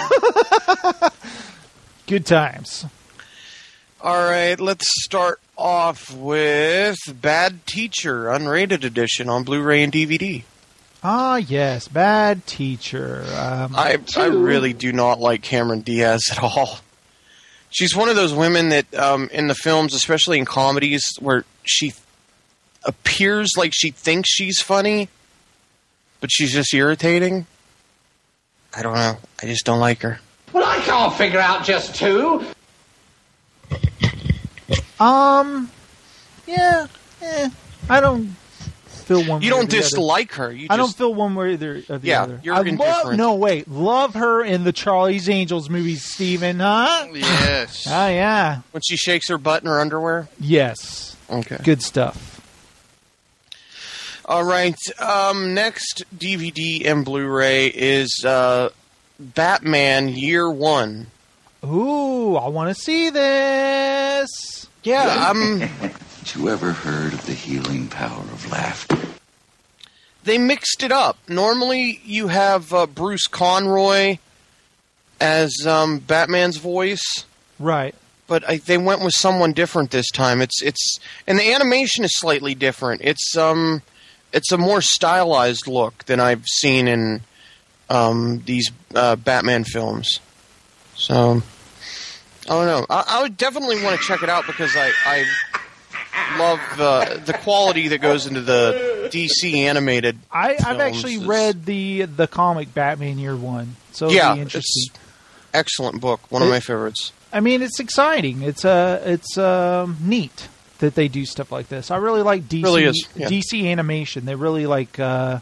Good times. All right, let's start off with Bad Teacher, unrated edition on Blu-ray and D V D. Ah, yes, Bad Teacher. Um, I I really do not like Cameron Diaz at all. She's one of those women that um, in the films, especially in comedies, where she appears like she thinks she's funny, but she's just irritating. I don't know. I just don't like her. Well, I can't figure out just two. Um, yeah, eh, I don't feel one. You way or don't the other. dislike her. You I don't just, feel one way or the, or the Yeah, other. you're I love, indifferent. no, wait, love her in the Charlie's Angels movies, Steven, huh? Yes. Oh, yeah. when she shakes her butt in her underwear. Yes. Okay. Good stuff. All right. Um, next D V D and Blu-ray is uh, Batman Year One. Ooh, I want to see this. Yeah, um, Had you ever heard of the healing power of laughter? they mixed it up. Normally, you have uh, Bruce Conroy as um, Batman's voice, Right. but I, they went with someone different this time. It's it's and the animation is slightly different. It's um, it's a more stylized look than I've seen in um, these uh, Batman films. So. I don't know. I, I would definitely want to check it out because I, I love uh, the quality that goes into the D C animated. I, I've films. actually It's- read the the comic Batman Year One, so it'll Yeah, be interesting. it's excellent book. One of It- my favorites. I mean, it's exciting. It's uh, it's um, neat that they do stuff like this. I really like D C Really is, yeah. D C animation. They really like uh,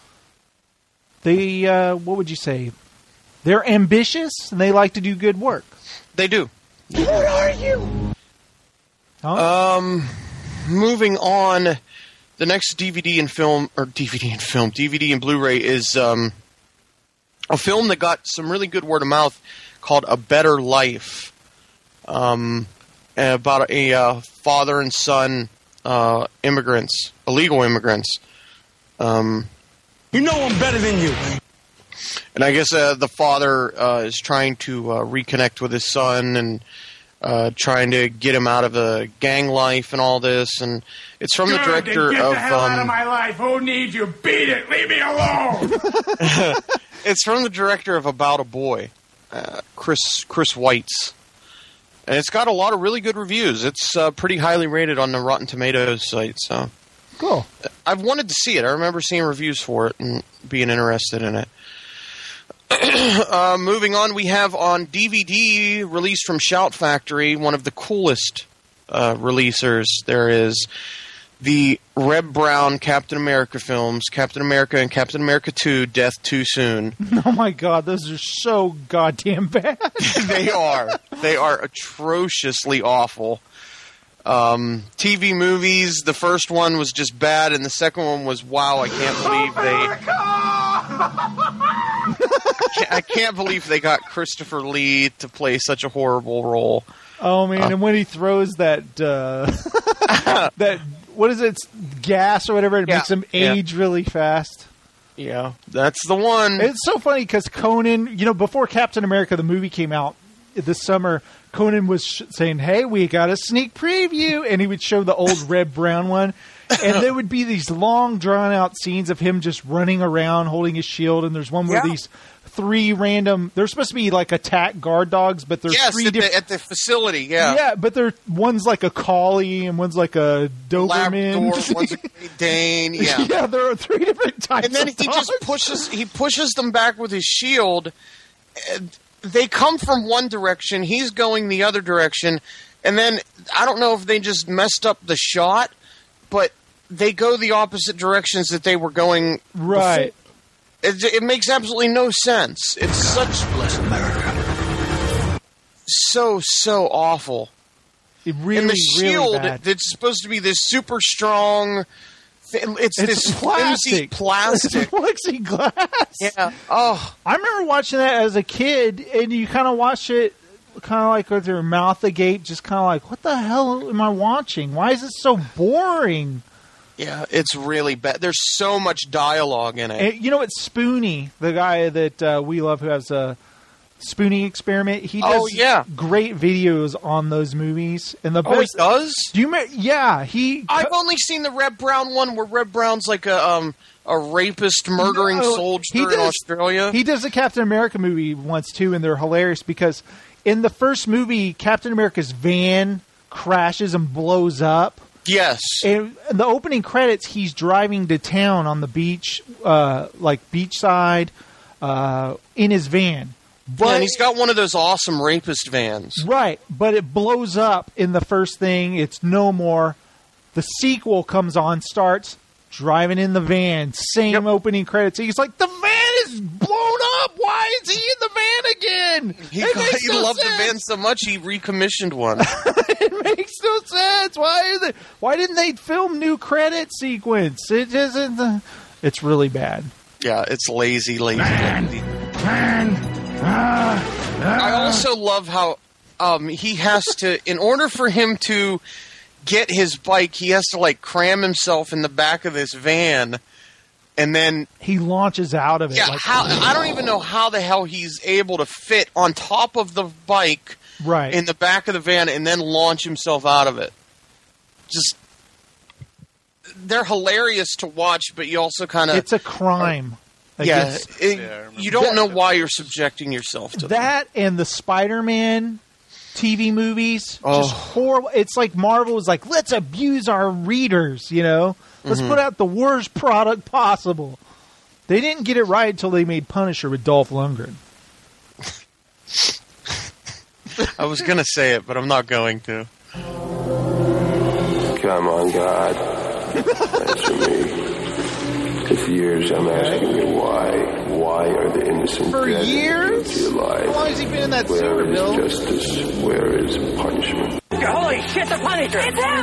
they uh, what would you say? They're ambitious and they like to do good work. They do. What are you? Um, moving on. The next D V D and film, or D V D and film, D V D and Blu-ray is um, a film that got some really good word of mouth called A Better Life. Um, about a uh, father and son uh, immigrants, illegal immigrants, Um, you know I'm better than you. And I guess uh, the father uh, is trying to uh, reconnect with his son and uh, trying to get him out of the gang life and all this. And it's from Good, the director then get of. the hell um, out of my life. Who needs you? Beat it. Leave me alone. It's from the director of About a Boy, uh, Chris Chris Weitz. And it's got a lot of really good reviews. It's uh, pretty highly rated on the Rotten Tomatoes site. So cool. I've wanted to see it. I remember seeing reviews for it and being interested in it. uh, moving on, we have on D V D, released from Shout Factory, one of the coolest uh, releasers there is, the Reb Brown Captain America films, Captain America and Captain America two, Death Too Soon. Oh my god, those are so goddamn bad. They are. They are atrociously awful. Um, T V movies, the first one was just bad, and the second one was, wow, I can't believe they... I can't believe they got Christopher Lee to play such a horrible role. Oh man, Uh, and when he throws that uh, that what is it, it's gas or whatever, it Yeah, makes him yeah. age really fast. Yeah, that's the one. It's so funny because Conan, you know, before Captain America the movie came out this summer, Conan was sh- saying, "Hey, we got a sneak preview," and he would show the old Reb Brown one, and there would be these long, drawn out scenes of him just running around holding his shield. And there's one where Yeah. these three random, they're supposed to be like attack guard dogs, but there's yes, three at, different. the, at the facility, yeah. Yeah, but they're one's like a collie and one's like a Doberman. Labrador, one's a Great Dane, yeah. Yeah, there are three different types. And then of he dogs. just pushes he pushes them back with his shield. And they come from one direction, he's going the other direction, and then I don't know if they just messed up the shot, but they go the opposite directions that they were going right. before. It, it makes absolutely no sense. It's such bless America. So so awful. It really, and the really shield bad. that's supposed to be this super strong. It's, It's this plastic. flimsy plastic. Plexiglass. Yeah. Oh, I remember watching that as a kid, and you kind of watch it, kind of like with your mouth agape, just kind of like, what the hell am I watching? Why is it so boring? yeah, it's really bad. There's so much dialogue in it. And, you know, it's Spoonie, the guy that uh, we love who has a Spoonie Experiment. He does Oh, yeah. great videos on those movies. And the Oh, he best, does? Do you? me- Yeah, he. I've only seen the Reb Brown one where Reb Brown's like a um a rapist murdering No, soldier he in does- Australia. He does the Captain America movie once too, and they're hilarious because in the first movie, Captain America's van crashes and blows up. Yes. And in the opening credits, he's driving to town on the beach, uh, like beachside, uh, in his van. But yeah, and he's got one of those awesome rapist vans. right, but it blows up in the first thing. It's no more. The sequel comes on, starts driving in the van, same opening credits. He's like, the van is blown up. Why is he in the van again? He, It makes he no loved sense. the van so much he recommissioned one. It makes no sense. Why is it? Why didn't they film new credit sequence? It isn't. The, it's really bad. Yeah, it's lazy, lazy, lazy. Man. I also love how um, he has to, in order for him to get his bike, he has to like cram himself in the back of this van, and then he launches out of it. Yeah, like, how I don't even know how the hell he's able to fit on top of the bike, right, in the back of the van, and then launch himself out of it. Just they're hilarious to watch, but you also kind of it's a crime. Yeah, against- it, you don't know why you're subjecting yourself to that and the Spider-Man T V movies. Oh. Just horrible. It's like Marvel was like, let's abuse our readers, you know? Let's Mhm. put out the worst product possible. They didn't get it right until they made Punisher with Dolph Lundgren. I was going to say it, but I'm not going to. Come on, God. Answer me. For years I'm asking you why. Why are the innocent For dead and years? guilty alive? How long has he been in that Where sewer, is Bill? justice? Where is punishment? Holy shit, the Punisher!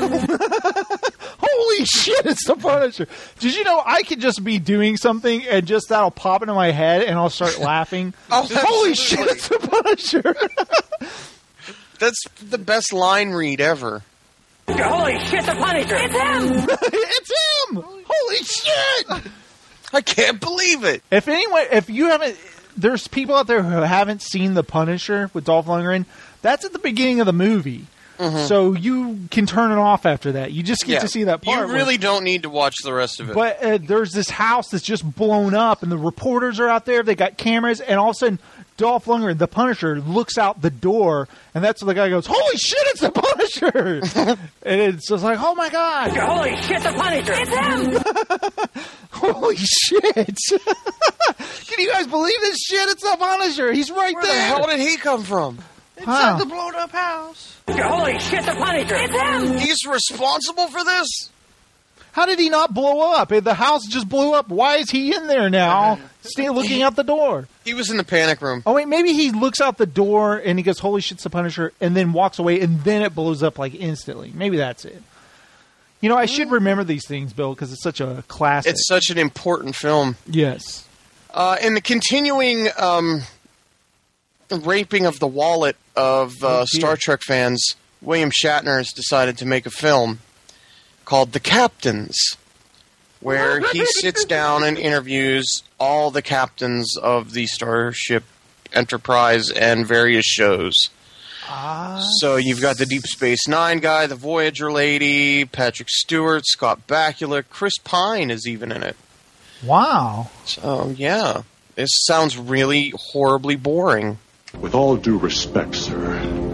Holy shit, it's the Punisher. Did you know I could just be doing something and just that'll pop into my head and I'll start laughing? Oh, Holy absolutely. shit, it's the Punisher. That's the best line read ever. Holy shit, the Punisher! It's him! It's him! Holy shit! I can't believe it. If anyone, if you haven't, there's people out there who haven't seen The Punisher with Dolph Lundgren. That's at the beginning of the movie. Mm-hmm. So you can turn it off after that. You just get Yeah. to see that part. You really don't need to watch the rest of it. But uh, there's this house that's just blown up, and the reporters are out there. They got cameras, and all of a sudden, Dolph Lundgren, the Punisher, looks out the door, and that's when the guy goes, "Holy shit, it's the Punisher!" And it's just like, "Oh my god! Holy shit, the Punisher! It's him!" Holy shit! Can you guys believe this shit? It's the Punisher. He's right Where there. the hell did he come from? Wow. Inside the blown up house. Holy shit, the Punisher! It's him! He's responsible for this? How did he not blow up? The house just blew up. Why is he in there now, still looking out the door? He was in the panic room. Oh, wait, maybe he looks out the door and he goes, "Holy shit, it's the Punisher," and then walks away, and then it blows up like instantly. Maybe that's it. You know, I should remember these things, Bill, because it's such a classic. It's such an important film. Yes. Uh, in the continuing um, raping of the wallet of uh, Oh, Star Trek fans, William Shatner has decided to make a film called The Captains, where he sits down and interviews all the captains of the Starship Enterprise and various shows. Ah. So you've got the Deep Space Nine guy, the Voyager lady, Patrick Stewart, Scott Bakula, Chris Pine is even in it. Wow. So, yeah. This sounds really horribly boring. With all due respect, sir.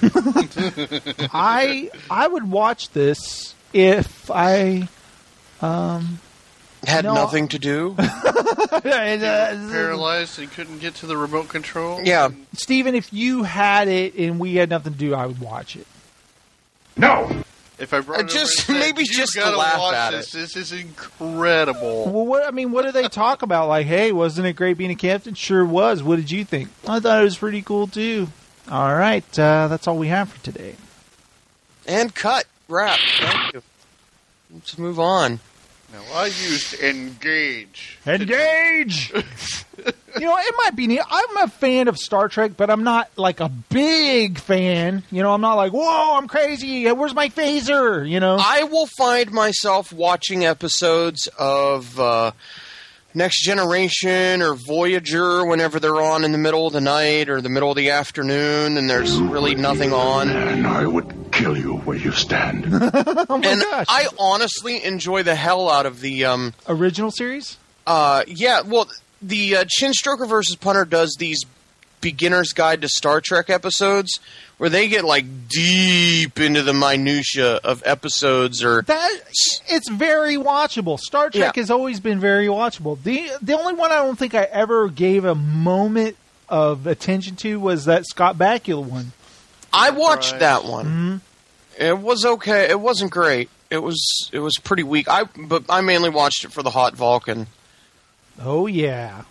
I I would watch this if I um had no, nothing to do. Paralyzed and couldn't get to the remote control. Yeah, Steven, if you had it and we had nothing to do, I would watch it. No. If I brought it just over and said, maybe "You just to gotta laugh watch at this. it." This is incredible. Well, what I mean, what do they talk about? Like, hey, wasn't it great being a captain? Sure was. What did you think? I thought it was pretty cool too. All right, uh, that's all we have for today. And cut. Wrap. Thank you. Let's move on. Now, I used engage. Engage! You know, it might be neat. I'm a fan of Star Trek, but I'm not like a big fan. You know, I'm not like, whoa, I'm crazy. Where's my phaser? You know? I will find myself watching episodes of uh, Next Generation or Voyager whenever they're on in the middle of the night or the middle of the afternoon and there's really nothing on. And I would kill you where you stand. Oh my and gosh. I honestly enjoy the hell out of the um, original series. Uh, yeah, well, the uh, Chin Stroker versus Punter does these beginner's guide to Star Trek episodes where they get like deep into the minutia of episodes. Or that it's very watchable. Star Trek Yeah. has always been very watchable. The the only one I don't think I ever gave a moment of attention to was that Scott Bakula one. I watched that one. Mm-hmm. It was okay. It wasn't great. It was it was pretty weak. I but I mainly watched it for the Hot Vulcan. Oh yeah.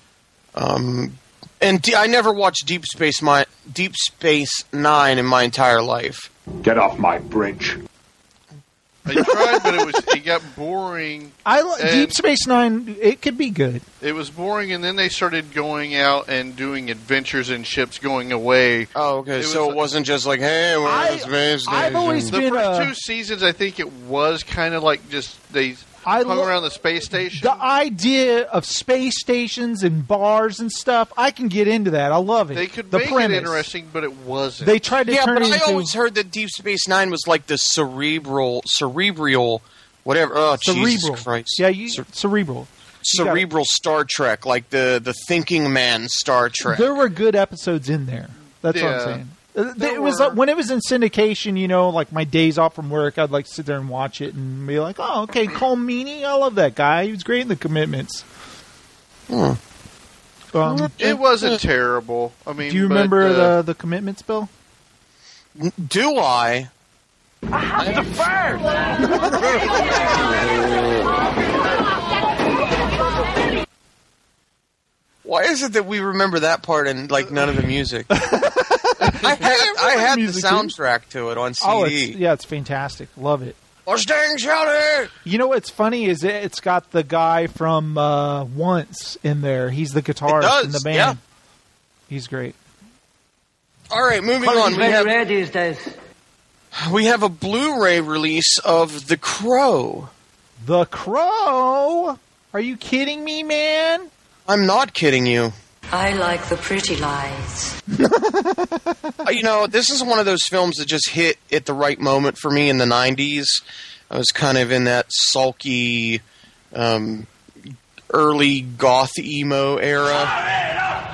Um, and D- I never watched Deep Space My Deep Space Nine in my entire life. Get off my bridge. I tried, but it was it got boring. I li- And Deep Space Nine. It could be good. It was boring, and then they started going out and doing adventures in ships going away. Oh, okay. It so was- it wasn't just like, hey, we're I- in space I've always station. The been first a- two seasons, I think it was kind of like just they I hung lo- around the space station. The idea of space stations and bars and stuff, I can get into that. I love it. They could the make premise. it interesting, but it wasn't. They tried to Yeah, turn but it I into always heard that Deep Space Nine was like the cerebral, cerebral, whatever. Oh, cerebral. Jesus Christ! Yeah, you, Cer- cerebral. You got it. cerebral Star Trek, like the the thinking man Star Trek. There were good episodes in there. That's what I'm Yeah. saying. Uh, There It was were. uh, when it was in syndication. You know, like my days off from work, I'd like sit there and watch it and be like, "Oh, okay, Cole Meany, I love that guy. He was great in The Commitments." Hmm. Um, it wasn't terrible. I mean, do you but, remember uh, the the Commitments, Bill? Do I? I'm the first! Why is it that we remember that part and like none of the music? I had I had the music, too. soundtrack to it on C D. Oh, it's, yeah, it's fantastic. Love it. Mustang Shelly! You know what's funny is it, it's got the guy from uh, Once in there. He's the guitarist does, in the band. yeah. He's great. All right, moving on. We very have, rare these days. we have a Blu-ray release of The Crow. The Crow. Are you kidding me, man? I'm not kidding you. I like the pretty lies. You know, this is one of those films that just hit at the right moment for me in the nineties. I was kind of in that sulky, um, early goth emo era.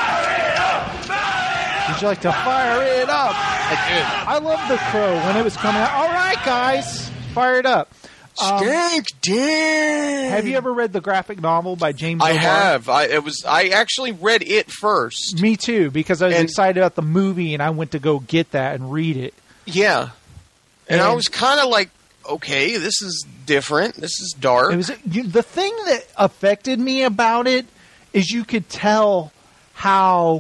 Would you like to fire it up? I did. I love The Crow when it was coming out. All right, guys, fire it up. Um, Stank Dan. Have you ever read the graphic novel by James I O'Barr? have. I it was. I actually read it first. Me too, because I was And- excited about the movie, and I went to go get that and read it. Yeah, and, And- I was kind of like, okay, this is different. This is dark. It was you, the thing that affected me about it is you could tell how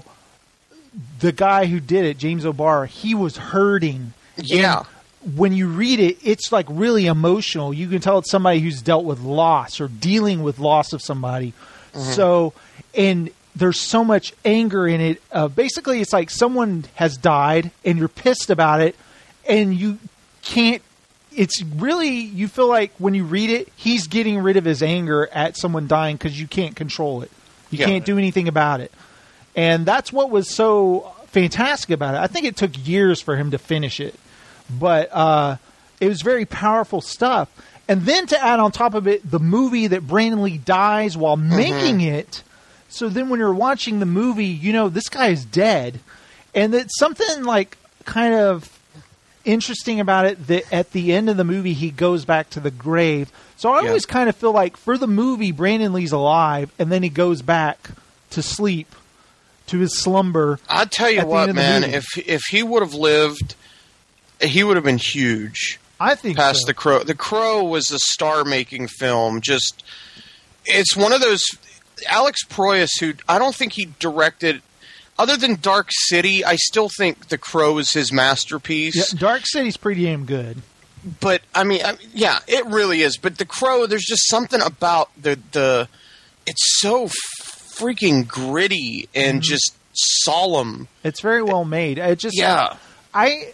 the guy who did it, James O'Barr, he was hurting. Yeah. And when you read it, it's like really emotional. You can tell it's somebody who's dealt with loss or dealing with loss of somebody. Mhm. So, and there's so much anger in it. Uh, basically, it's like someone has died and you're pissed about it, and you can't. It's really, you feel like when you read it, he's getting rid of his anger at someone dying because you can't control it. You Yeah. can't do anything about it. And that's what was so fantastic about it. I think it took years for him to finish it. But uh, it was very powerful stuff. And then to add on top of it, the movie that Brandon Lee dies while making it. So then when you're watching the movie, you know, this guy is dead. And it's something like kind of interesting about it that at the end of the movie, he goes back to the grave. So I Yeah. always kind of feel like for the movie, Brandon Lee's alive, and then he goes back to sleep, to his slumber. I'll tell you at the what, end of the man. movie. If if he would have lived, he would have been huge. I think past so. The Crow. The Crow was a star-making film. Just, it's one of those. Alex Proyas, who I don't think he directed, other than Dark City, I still think The Crow is his masterpiece. Yeah, Dark City's pretty damn good. But I mean, I, yeah, it really is. But The Crow, there's just something about the the. It's so freaking gritty and just solemn. It's very well made. It just Yeah. I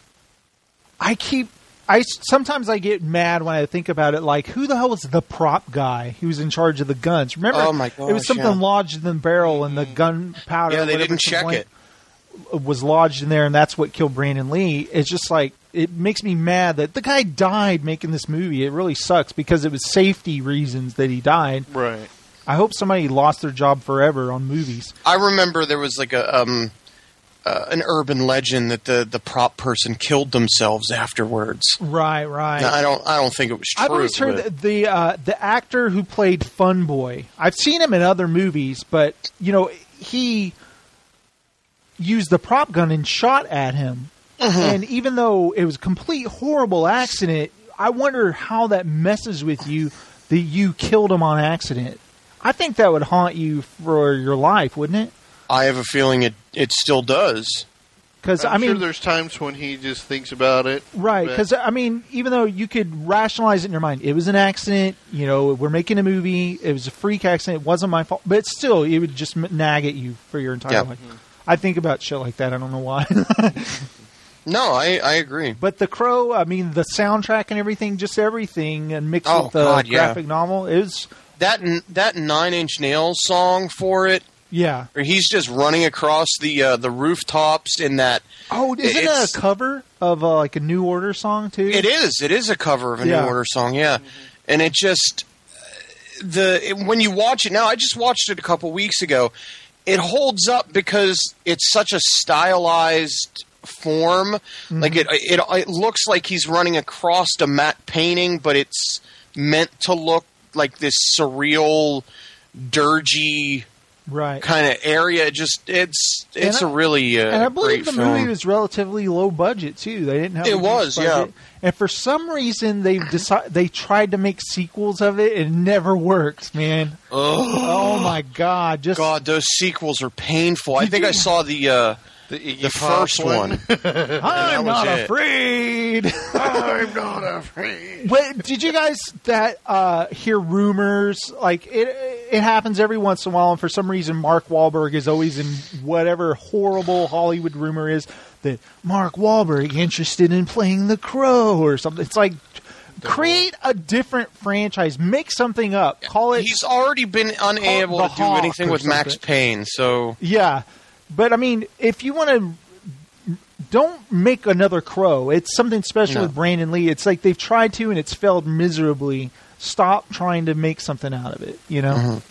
I keep I sometimes I get mad when I think about it. Like, who the hell was the prop guy who was in charge of the guns? Remember, Oh, my it was gosh, something yeah. lodged in the barrel, and the gunpowder. Yeah, they whatever didn't check complaint was lodged in there, and that's what killed Brandon Lee. It's just like, it makes me mad that the guy died making this movie. It really sucks because it was safety reasons that he died. Right. I hope somebody lost their job forever on movies. I remember there was like a um, uh, an urban legend that the, the prop person killed themselves afterwards. Right, right. Now, I don't I don't think it was true. I've always heard but- that the uh, the actor who played Fun Boy. I've seen him in other movies, but you know he used the prop gun and shot at him. Mhm. And even though it was a complete horrible accident, I wonder how that messes with you that you killed him on accident. I think that would haunt you for your life, wouldn't it? I have a feeling it, it still does. Because I'm I mean, sure there's times when he just thinks about it. right? but- Because I mean, even though you could rationalize it in your mind, it was an accident. You know, we're making a movie. It was a freak accident. It wasn't my fault. But still, it would just nag at you for your entire Yeah. life. I think about shit like that. I don't know why. No, I, I agree. But The Crow, I mean, the soundtrack and everything, just everything, and mixed Oh, with the God, yeah. graphic novel is That n- that Nine Inch Nails song for it, yeah. where he's just running across the uh, the rooftops in that. Oh, isn't it it's- a cover of uh, like a New Order song too? It is. It is a cover of a Yeah. New Order song, yeah. And it just the it, when you watch it now, I just watched it a couple weeks ago. It holds up because it's such a stylized form. Mhm. Like it, it, it looks like he's running across a matte painting, but it's meant to look like this surreal, dirgy right kind of area. It just it's it's And a really uh, and I believe great the film. movie was relatively low budget too. They didn't have It a huge was, yeah. budget. And for some reason, they decided they tried to make sequels of it, and it never worked, man. Oh my god! Just God, those sequels are painful. I think I saw the uh, the, Iggy the Pop first one. I'm not it. afraid. I'm not afraid. But did you guys that uh, hear rumors? Like it, it happens every once in a while, and for some reason, Mark Wahlberg is always in whatever horrible Hollywood rumor is that Mark Wahlberg interested in playing the Crow or something. It's like create a different franchise. Make something up. Call it. He's already been unable to do Hawk anything or with Max something. Payne, so Yeah, but I mean, if you want to, don't make another Crow. It's something special No. with Brandon Lee. It's like they've tried to, and it's failed miserably. Stop trying to make something out of it. You know. Mhm.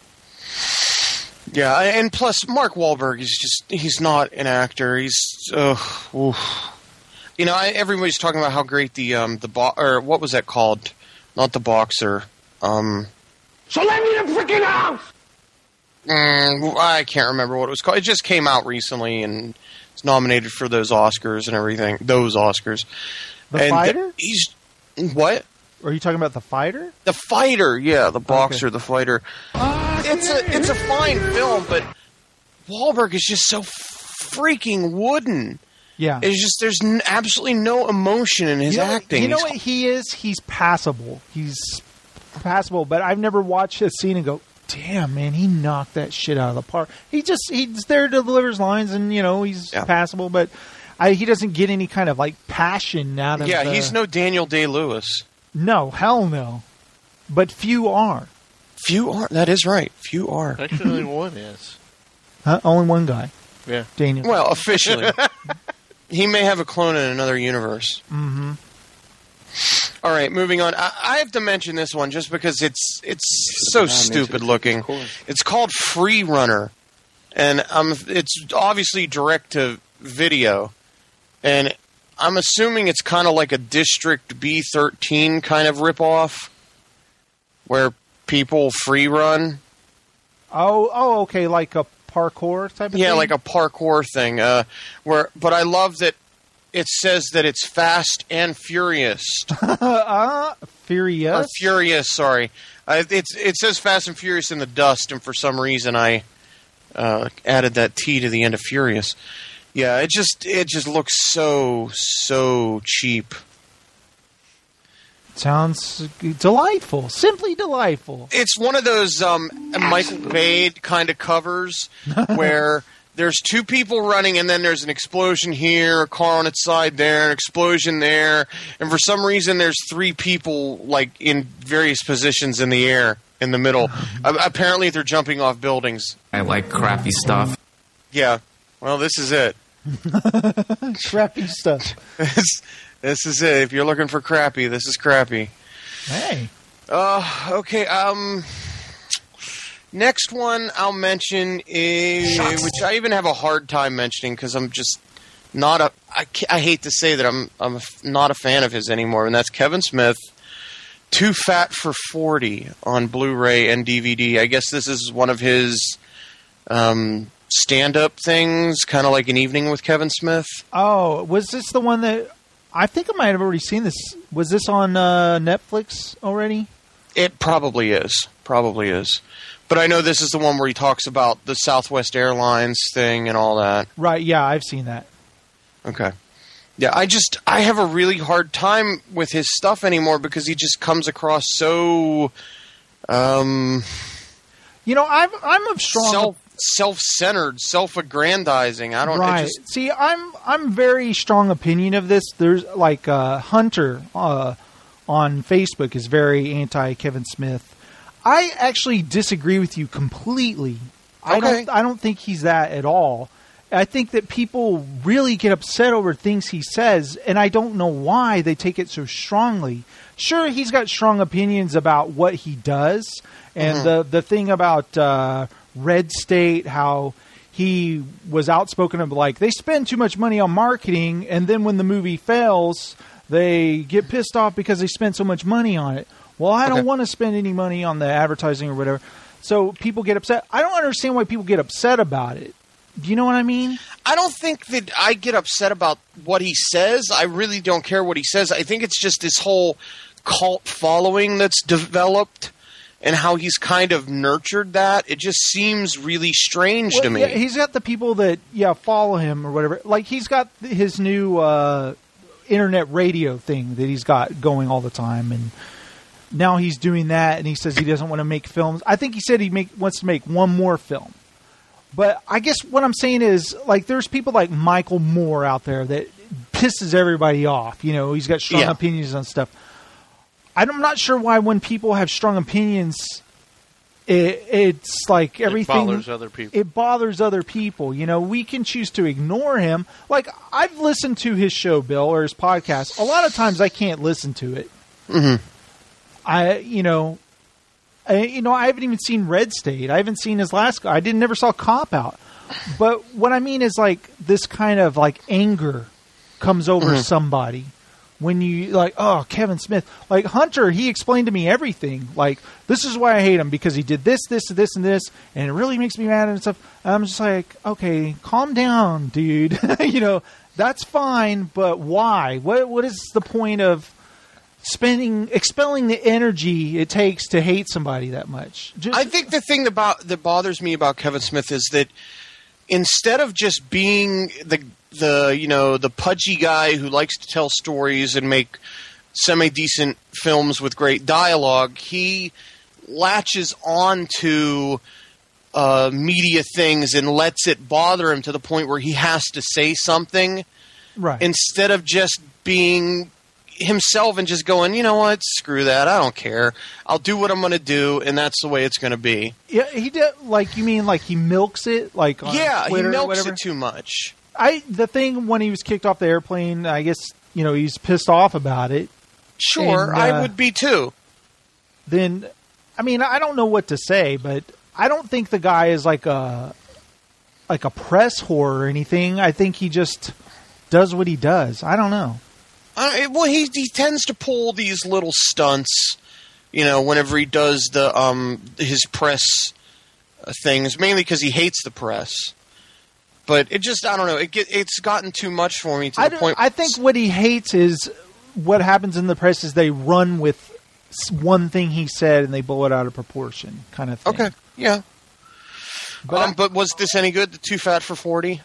Yeah, I- and plus Mark Wahlberg is just—he's not an actor. He's, uh, oof. you know, I, everybody's talking about how great the um the bo- or what was that called? Not the Boxer. Um, So let me the freaking house! mm, I can't remember what it was called. It just came out recently and it's nominated for those Oscars and everything. Those Oscars. The and Fighter? He's what? Are you talking about The Fighter? The Fighter, yeah, the Boxer, Okay. the Fighter. It's a it's a fine film, but Wahlberg is just so freaking wooden. Yeah. It's just there's n- absolutely no emotion in his you know, acting. You know He's- what he is? He's passable. He's passable, but I've never watched a scene and go, damn, man, he knocked that shit out of the park. He just, he's there to deliver his lines and, you know, he's Yeah. passable, but I, he doesn't get any kind of, like, passion out of yeah, the- he's no Daniel Day-Lewis. No, hell no. But few are. Few are. That is right. Few are. Actually, only one is. Huh? Only one guy. Yeah. Daniel. Well, officially. He may have a clone in another universe. Mm-hmm. All right, moving on. I, I have to mention this one just because it's it's so stupid looking. It's called Free Runner, and um, it's obviously direct to video, and I'm assuming it's kind of like a District B thirteen kind of ripoff, where people free run. Oh, oh, okay, like a parkour type of Yeah, thing? like a parkour thing. Uh, where, but I love that it says that it's Fast and Furious. uh, Furious? Or Furious, sorry. Uh, it's it says Fast and Furious in the dust, and for some reason I uh, added that T to the end of Furious. Yeah, it just it just looks so so cheap. Sounds delightful. Simply delightful. It's one of those um, Michael Bay kind of covers where there's two people running and then there's an explosion here, a car on its side there, an explosion there, and for some reason there's three people like in various positions in the air in the middle. uh, apparently they're jumping off buildings. I like crappy stuff. Yeah. Well, this is it. Crappy stuff. this, this is it. If you're looking for crappy, this is crappy. Hey. Uh, okay, um... Next one I'll mention is, Shucks. which I even have a hard time mentioning because I'm just not a. I, I hate to say that I'm I'm not a fan of his anymore, and that's Kevin Smith. Too Fat for forty on Blu-ray and D V D. I guess this is one of his um, stand-up things, kind of like An Evening with Kevin Smith. Oh, was this the one that I think I might have already seen this? Was this on uh, Netflix already? It probably is. Probably is. But I know this is the one where he talks about the Southwest Airlines thing and all that. Right, yeah, I've seen that. Okay. Yeah, I just, I have a really hard time with his stuff anymore because he just comes across so, um... You know, I've, I'm of strong... Self, self-centered, self-aggrandizing. I don't... Right. It just, See, I'm I'm very strong opinion of this. There's, like, uh, Hunter uh, on Facebook is very anti-Kevin Smith. I actually disagree with you completely. I Okay. don't I don't think he's that at all. I think that people really get upset over things he says, and I don't know why they take it so strongly. Sure, he's got strong opinions about what he does, and Mhm. the the thing about uh, Red State, how he was outspoken of like they spend too much money on marketing, and then when the movie fails, they get pissed off because they spent so much money on it. Well, I don't Okay. want to spend any money on the advertising or whatever. So people get upset. I don't understand why people get upset about it. Do you know what I mean? I don't think that I get upset about what he says. I really don't care what he says. I think it's just this whole cult following that's developed and how he's kind of nurtured that. It just seems really strange Well, to me. yeah, he's got the people that, yeah, follow him or whatever. Like, he's got his new uh, internet radio thing that he's got going all the time, and now he's doing that, and he says he doesn't want to make films. I think he said he make, wants to make one more film. But I guess what I'm saying is, like, there's people like Michael Moore out there that pisses everybody off. You know, he's got strong Yeah. opinions on stuff. I'm not sure why when people have strong opinions, it, it's like everything. It bothers other people. It bothers other people. You know, we can choose to ignore him. Like, I've listened to his show, Bill, or his podcast. A lot of times I can't listen to it. Mm-hmm. I, you know, I, you know, I haven't even seen Red State. I haven't seen his last. I didn't never saw Cop Out. But what I mean is like this kind of like anger comes over Mm-hmm. somebody when you like, oh, Kevin Smith, like Hunter, he explained to me everything. Like, this is why I hate him, because he did this, this, this, and this, and it really makes me mad and stuff. And I'm just like, okay, calm down, dude. You know, that's fine, but why? What what is the point of spending expelling the energy it takes to hate somebody that much? Just, I think the thing about that bothers me about Kevin Smith is that instead of just being the the you know the pudgy guy who likes to tell stories and make semi decent films with great dialogue, he latches on to uh, media things and lets it bother him to the point where he has to say something, right? Instead of just being himself and just going, you know what, screw that, I don't care. I'll do what I'm going to do, and that's the way it's going to be. Yeah, he did. Like, you mean like he milks it, like on yeah, Twitter he or milks whatever? it too much. I the thing when he was kicked off the airplane, I guess you know he's pissed off about it. Sure, And, uh, I would be too. Then, I mean, I don't know what to say, but I don't think the guy is like a like a press whore or anything. I think he just does what he does. I don't know. Uh, well, he he tends to pull these little stunts, you know, whenever he does the um his press uh, things, mainly because he hates the press. But it just, I don't know, it get, it's gotten too much for me to I the point. I think what he hates is what happens in the press is they run with one thing he said and they blow it out of proportion, kind of thing. Okay, yeah. But, um, but was this any good? The Too Fat for forty?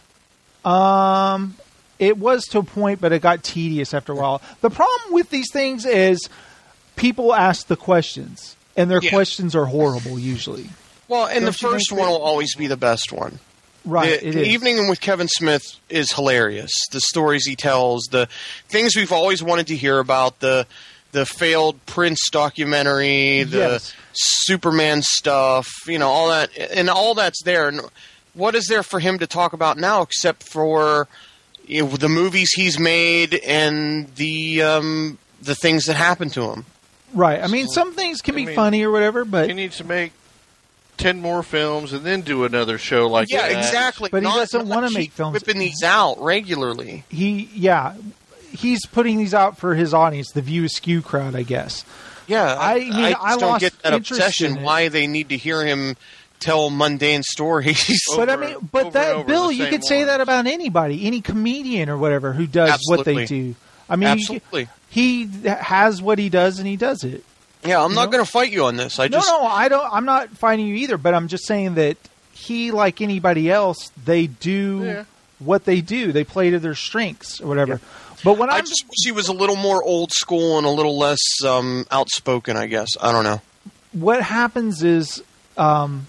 Um, it was to a point, but it got tedious after a while. The problem with these things is people ask the questions, and their Yeah. questions are horrible usually. Well, and Don't the you first think one that- will always be the best one. Right, The, it the is. Evening with Kevin Smith is hilarious. The stories he tells, the things we've always wanted to hear about, the the failed Prince documentary, the Yes. Superman stuff, you know, all that, and all that's there. And what is there for him to talk about now except for you know, the movies he's made and the um, the things that happened to him? Right. I mean, some things can I be mean, funny or whatever, but he needs to make ten more films and then do another show like yeah, that. exactly. But he Not- doesn't not wanna keep make films. whipping these out regularly. he, yeah, he's putting these out for his audience, the View Askew crowd, I guess. Yeah, I mean, I, just I don't lost get that interest obsession. in it. Why they need to hear him tell mundane stories? But I mean, but over and that over Bill, the you same could say ones. that about anybody, any comedian or whatever who does what they Absolutely. do. I mean, Absolutely. he has what he does and he does it. Yeah, I'm You not know? going to fight you on this. I No, just no, I don't. I'm not fighting you either. But I'm just saying that he, like anybody else, they do Yeah. what they do. They play to their strengths or whatever. But when I I'm just wish he was a little more old school and a little less um, outspoken. I guess I don't know. what happens is um,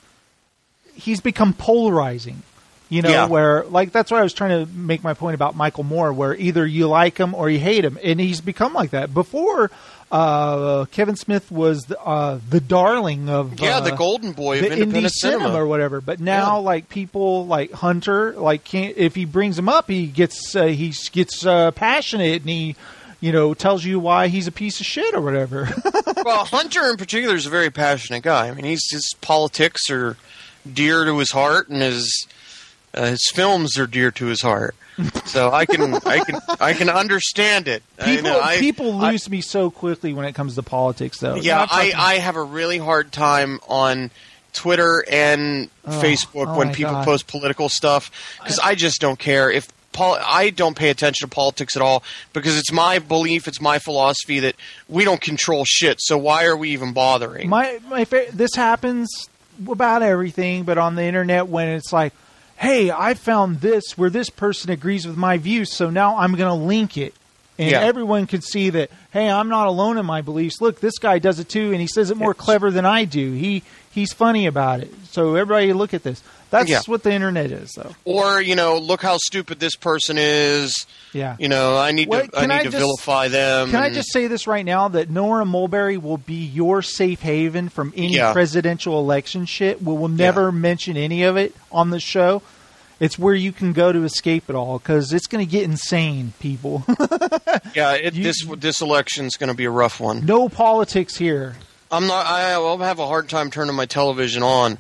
he's become polarizing. You know, Yeah. where like that's what I was trying to make my point about Michael Moore, where either you like him or you hate him, and he's become like that. Before uh, Kevin Smith was the, uh, the darling of Yeah, uh, the golden boy of the independent indie cinema. cinema. or whatever. But now, like people like Hunter, like can't, if he brings him up, he gets uh, he gets uh, passionate and he. You know, tells you why he's a piece of shit or whatever. Well, Hunter in particular is a very passionate guy. I mean, he's his politics are dear to his heart, and his uh, his films are dear to his heart. So I can I can I can understand it. People I, know, I, people I- lose me so quickly when it comes to politics, though. Yeah, Not I, talking- I have a really hard time on Twitter and Oh, Facebook oh when my people God. post political stuff because I just don't care if pol- I don't pay attention to politics at all because it's my belief, it's my philosophy that we don't control shit. So why are we even bothering? my my fa- this happens about everything, but on the internet when it's like, hey, I found this where this person agrees with my views, so now I'm going to link it And Yeah. everyone could see that, hey, I'm not alone in my beliefs. Look, this guy does it too, and he says it more clever than I do. He He's funny about it. So everybody look at this. That's Yeah. what the internet is, though. Or, you know, look how stupid this person is. Yeah. You know, I need Wait, to I can need I to just- vilify them. Can I and- just say this right now, that Nora Mulberry will be your safe haven from any Yeah. presidential election shit? We will never mention any of it on the show. It's where you can go to escape it all, because it's going to get insane, people. Yeah, it, this this election's going to be a rough one. No politics here. I'm not. I, I'll have a hard time turning my television on.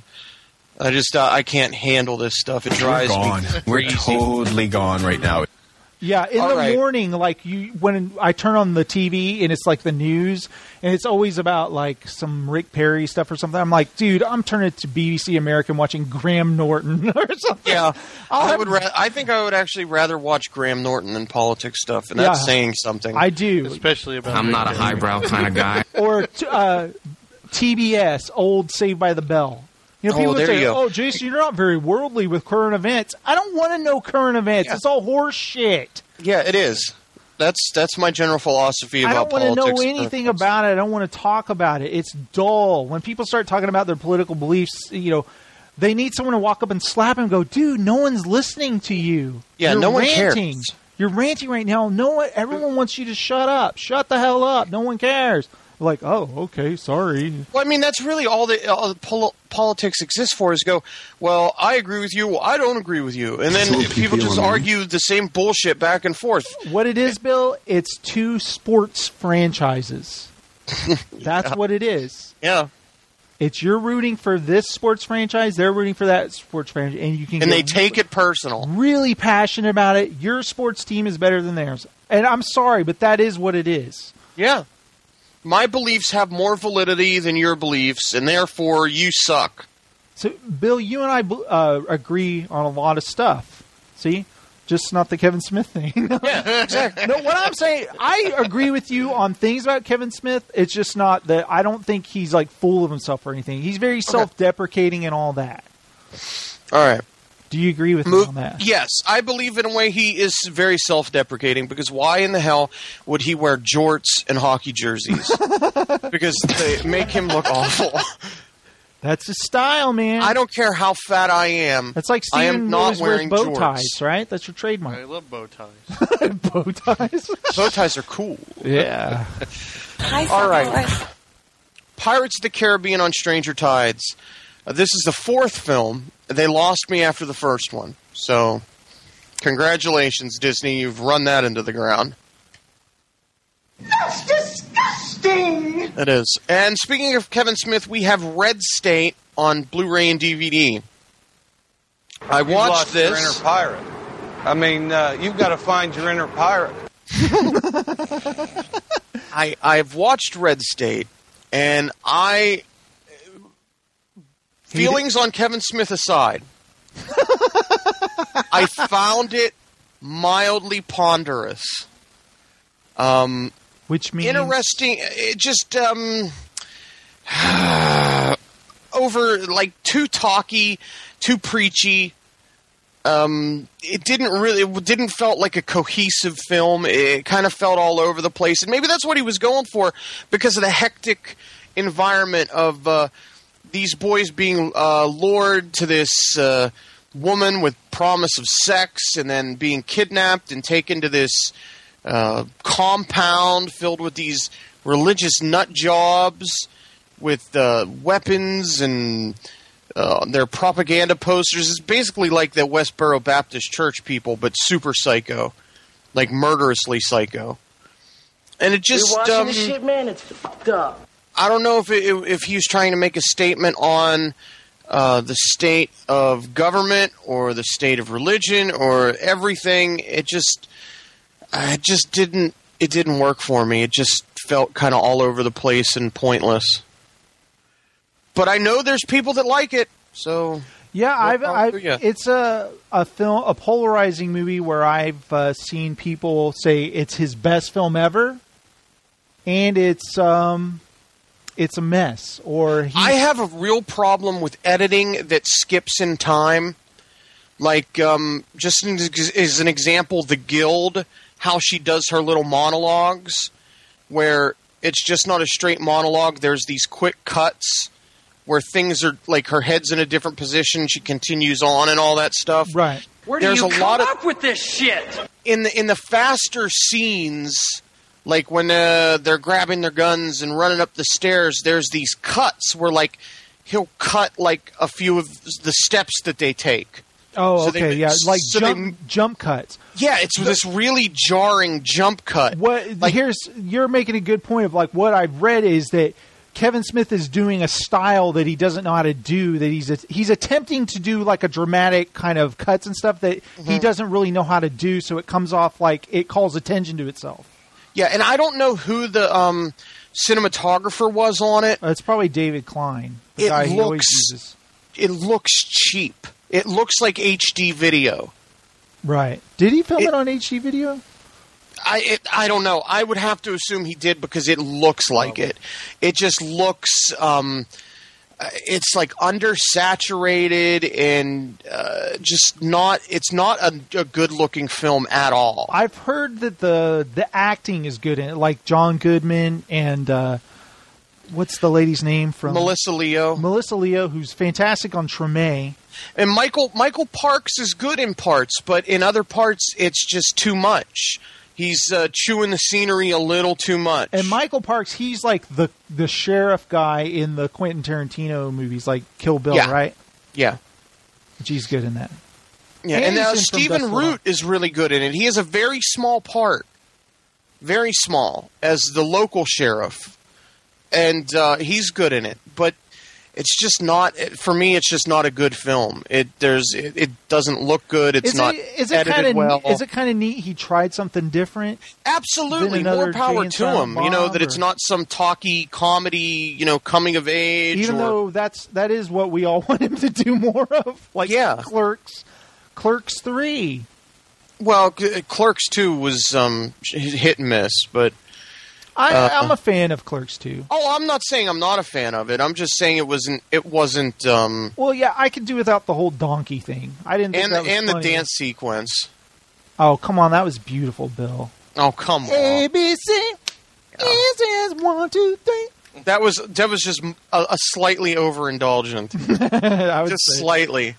I just uh, I can't handle this stuff. It We're drives gone. me We're crazy. totally gone right now. Yeah, in All the right. morning, like you, when I turn on the T V and it's like the news, and it's always about like some Rick Perry stuff or something. I'm like, dude, I'm turning to B B C American watching Graham Norton or something. Yeah, I'll I have- would. Ra- I think I would actually rather watch Graham Norton than politics stuff, and that's Yeah. saying something. I do. Especially about. I'm not a highbrow kind of guy. Or t- uh, T B S, old Saved by the Bell. You know, Oh, people there say, you go. "Oh, Jason, you're not very worldly with current events." I don't want to know current events. Yeah. It's all horse shit. Yeah, it is. That's that's my general philosophy I about don't want to politics. know anything about it. I don't want to talk about it. It's dull. When people start talking about their political beliefs, you know, they need someone to walk up and slap them and go, "Dude, no one's listening to you. Yeah, You're no one ranting. cares. You're ranting right now. No one, everyone wants you to shut up. Shut the hell up. No one cares." Like, oh, okay, sorry. Well, I mean, that's really all the all the pol- politics exists for is go, well, I agree with you, well, I don't agree with you. And then Some people people just are- argue the same bullshit back and forth. What it is, Bill, it's two sports franchises. That's what it is. Yeah. It's you're rooting for this sports franchise, they're rooting for that sports franchise, and you can And they get take it personal. really passionate about it. Your sports team is better than theirs. And I'm sorry, but that is what it is. Yeah. My beliefs have more validity than your beliefs, and therefore you suck. So, Bill, you and I uh, agree on a lot of stuff. See? Just not the Kevin Smith thing. Yeah, exactly. No, what I'm saying, I agree with you on things about Kevin Smith. It's just not that I don't think he's like full of himself or anything. He's very self-deprecating and all that. All right. Do you agree with me on that? Yes, I believe in a way he is very self-deprecating, because why in the hell would he wear jorts and hockey jerseys? Because they make him look awful. That's his style, man. I don't care how fat I am. That's like I Steven am not always wears wearing bow jorts. ties, right? That's your trademark. I love bow ties. Bow ties. Bow ties are cool. Yeah. All right. Pirates of the Caribbean on Stranger Tides. Uh, this is the fourth film. They lost me after the first one. So, congratulations, Disney. You've run that into the ground. That's disgusting! It is. And speaking of Kevin Smith, we have Red State on Blu-ray and D V D. I You've watched lost your this. inner pirate. I mean, uh, you've got to find your inner pirate. I I've watched Red State, and I feelings on Kevin Smith aside, I found it mildly ponderous. Um, Which means interesting. It just um, over like too talky, too preachy. Um, it didn't really, it didn't felt like a cohesive film. It kind of felt all over the place, and maybe that's what he was going for because of the hectic environment of uh, these boys being uh, lured to this uh, woman with promise of sex, and then being kidnapped and taken to this uh, compound filled with these religious nut jobs with uh, weapons and. Uh, their propaganda posters is basically like the Westboro Baptist Church people, but super psycho, like murderously psycho. And it just, You're watching um, this shit, man. It's fucked up. I don't know if it, if he was trying to make a statement on uh, the state of government or the state of religion or everything. It just, it just didn't, it didn't work for me. It just felt kind of all over the place and pointless. But I know there's people that like it, so yeah, I've, power I've to ya. it's a a film, a polarizing movie where I've uh, seen people say it's his best film ever, and it's um, it's a mess. Or he's, I have a real problem with editing that skips in time. Like, um, just as as an example, The Guild how she does her little monologues, where it's just not a straight monologue. There's these quick cuts where things are like her head's in a different position. She continues on and all that stuff. Right. Where do There's you a come lot of, up with this shit? in the in the faster scenes, like when uh, they're grabbing their guns and running up the stairs, there's these cuts where like he'll cut like a few of the steps that they take. Oh, So okay, they- yeah, like so jump jump cuts. Yeah, it's this really jarring jump cut. What here's you're making a good point of like what I've read is that Kevin Smith is doing a style that he doesn't know how to do. That he's he's attempting to do like a dramatic kind of cuts and stuff that he Mhm. doesn't really know how to do. So it comes off like it calls attention to itself. Yeah, and I don't know who the um, cinematographer was on it. Uh, it's probably David Klein, the It guy he always looks uses. it looks cheap. It looks like H D video. Right? Did he film it, on H D video? I it, I don't know. I would have to assume he did because it looks like it. It just looks. Um, it's like undersaturated and uh, just not. It's not a, a good looking film at all. I've heard that the the acting is good in it, like John Goodman and uh, what's the lady's name from Melissa Leo. Melissa Leo, who's fantastic on Treme. And Michael Michael Parks is good in parts, but in other parts, it's just too much. He's uh, chewing the scenery a little too much. And Michael Parks, he's like the the sheriff guy in the Quentin Tarantino movies, like Kill Bill, Yeah. right? Yeah. Which he's good in that. Yeah, and now he's in from Stephen Dust Root is really good in it. He has a very small part, very small, as the local sheriff, and uh, he's good in it. But it's just not for me. It's just not a good film. It there's it, it doesn't look good. It's is not it, is it edited kind of well. is it kind of neat? He tried something different. Absolutely, than another more power Jay and to Silent him. You know Bob, that it's or- not some talky comedy. You know, coming of age. Even or, though that's that is what we all want him to do more of, like Yeah. Clerks, Clerks three. well, C- Clerks two was um, hit and miss, but. I, Uh, I'm a fan of Clerks two. Oh, I'm not saying I'm not a fan of it. I'm just saying it wasn't. It wasn't. Um, Well, yeah, I could do without the whole donkey thing. I didn't. Think and that was and the funny. dance sequence. Oh, come on, that was beautiful, Bill. Oh, come on. A B C is is one two three. That was that was just a, a slightly overindulgent. I would just say. slightly.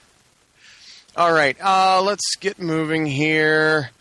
All right, uh, let's get moving here.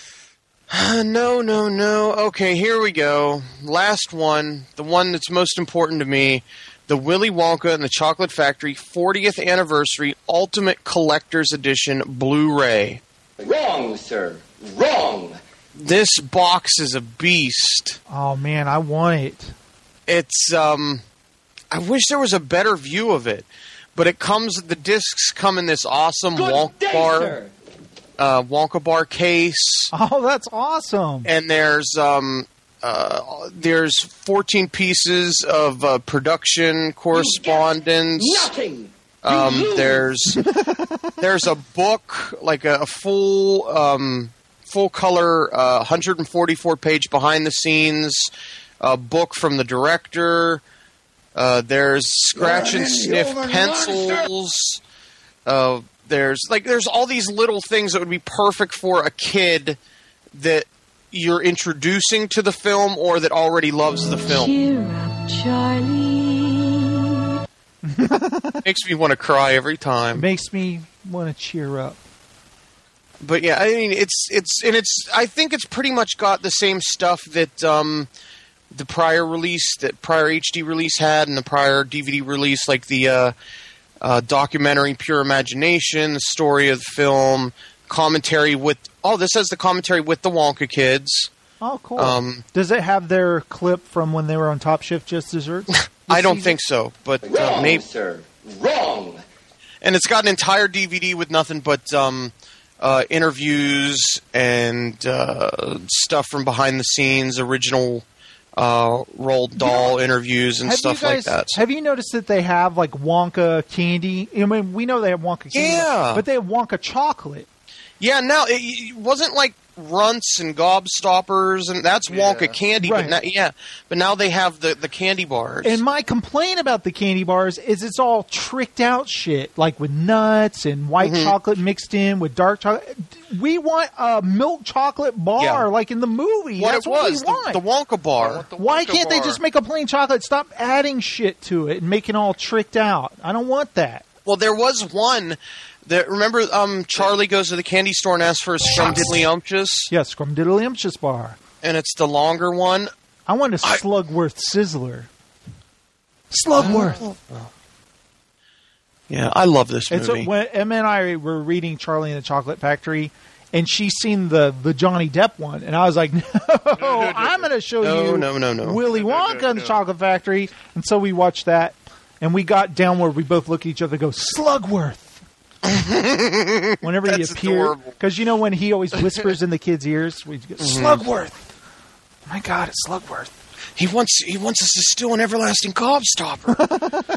No, no, no. Okay, here we go. Last one, the one that's most important to me, the Willy Wonka and the Chocolate Factory fortieth Anniversary Ultimate Collector's Edition Blu-ray. Wrong, sir. Wrong. This box is a beast. Oh man, I want it. It's um I wish there was a better view of it, but it comes the discs come in this awesome Good Wonka day, bar sir. uh, Wonka bar case. Oh, that's awesome. And there's um uh, there's fourteen pieces of uh, production correspondence. Nothing. Um, there's there's a book, like a, a full um, full color, uh, one hundred forty-four page behind the scenes uh, book from the director. Uh, there's scratch and sniff pencils. Uh, there's like there's all these little things that would be perfect for a kid that you're introducing to the film or that already loves the film. Cheer up, Charlie. Makes me want to cry every time. Makes me want to cheer up. But yeah, I mean, it's it's and it's. I think it's pretty much got the same stuff that um, the prior release, that prior H D release had, and the prior D V D release, like the uh, uh, documentary Pure Imagination, the story of the film, commentary with. Oh, this has the commentary with the Wonka kids. Oh, cool. Um, Does it have their clip from when they were on Top Chef Just Desserts? I don't think so, but uh, Wrong, maybe. sir. Wrong. And it's got an entire D V D with nothing but um, uh, interviews and uh, stuff from behind the scenes, original uh, Roald Dahl interviews and Have stuff you guys, like that. Have you noticed that they have like Wonka candy? I mean, we know they have Wonka candy, Yeah. but they have Wonka chocolate. Yeah, no, it, it wasn't like Runts and Gobstoppers, and that's Wonka Yeah. candy. Right. But now, yeah, but now they have the, the candy bars. And my complaint about the candy bars is it's all tricked out shit, like with nuts and white Mhm. chocolate mixed in with dark chocolate. We want a milk chocolate bar, Yeah. like in the movie. what That's it what was, we want. the, the Wonka bar. Why Wonka can't they bar. just make a plain chocolate? Stop adding shit to it and making it all tricked out. I don't want that. Well, there was one that, remember, um, Charlie goes to the candy store and asks for a Scrumdiddlyumptious, Yeah, Scrumdiddlyumptious bar. and it's the longer one. I want a Slugworth Sizzler. Slugworth. Yeah, I love this And so movie. when Emma and I were reading Charlie and the Chocolate Factory, and she's seen the, the Johnny Depp one, and I was like, no, I'm going to show No, you no, no, no. Willy Wonka and the Chocolate Factory. And so we watched that, and we got down where we both look at each other and go, Slugworth. Whenever he That's appeared. adorable. Because you know when he always whispers in the kids' ears? We go, Slugworth. Oh my God, it's Slugworth. He wants he wants us to steal an everlasting Gobstopper.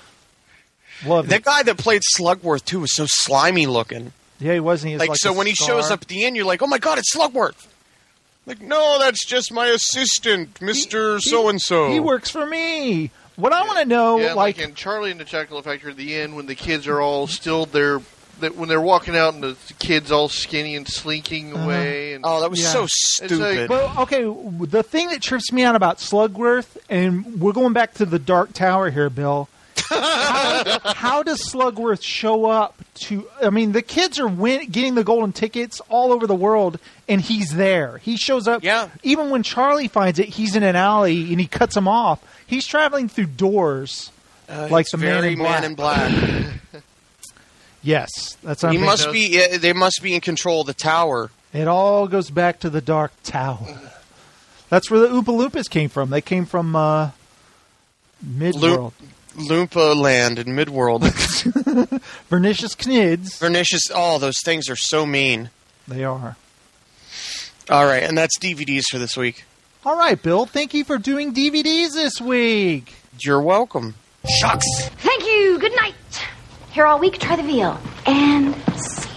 Love That it. guy that played Slugworth too was so slimy looking. Yeah, he wasn't. He was Like, like so a when he star. shows up at the end, you're like, oh my god, it's Slugworth. Like, no, that's just my assistant, Mister So and So. He works for me. What I want to know, Yeah, like, like in Charlie and the Chocolate Factory at the end, when the kids are all still there, that when they're walking out and the kids all skinny and slinking Uh-huh. away. And Oh, that was Yeah. so It's like- stupid. well, okay, the thing that trips me out about Slugworth, and we're going back to the Dark Tower here, Bill. how, how does Slugworth show up to? I mean, the kids are win, getting the golden tickets all over the world, and he's there. He shows up. Yeah. Even when Charlie finds it, he's in an alley and he cuts him off. He's traveling through doors, Uh, like it's the Man very in Black. Man in Black. Yes, that's. what he I'm must thinking. be. uh, They must be in control of the tower. It all goes back to the Dark Tower. That's where the Oompa Loompas came from. They came from uh, Midworld. Loompa Land in Midworld. Vernicious Knids. Vernicious. Oh, those things are so mean. They are. All right, and that's D V Ds for this week. All right, Bill. Thank you for doing D V Ds this week. You're welcome. Shucks. Thank you. Good night. Here all week, try the veal. And scene.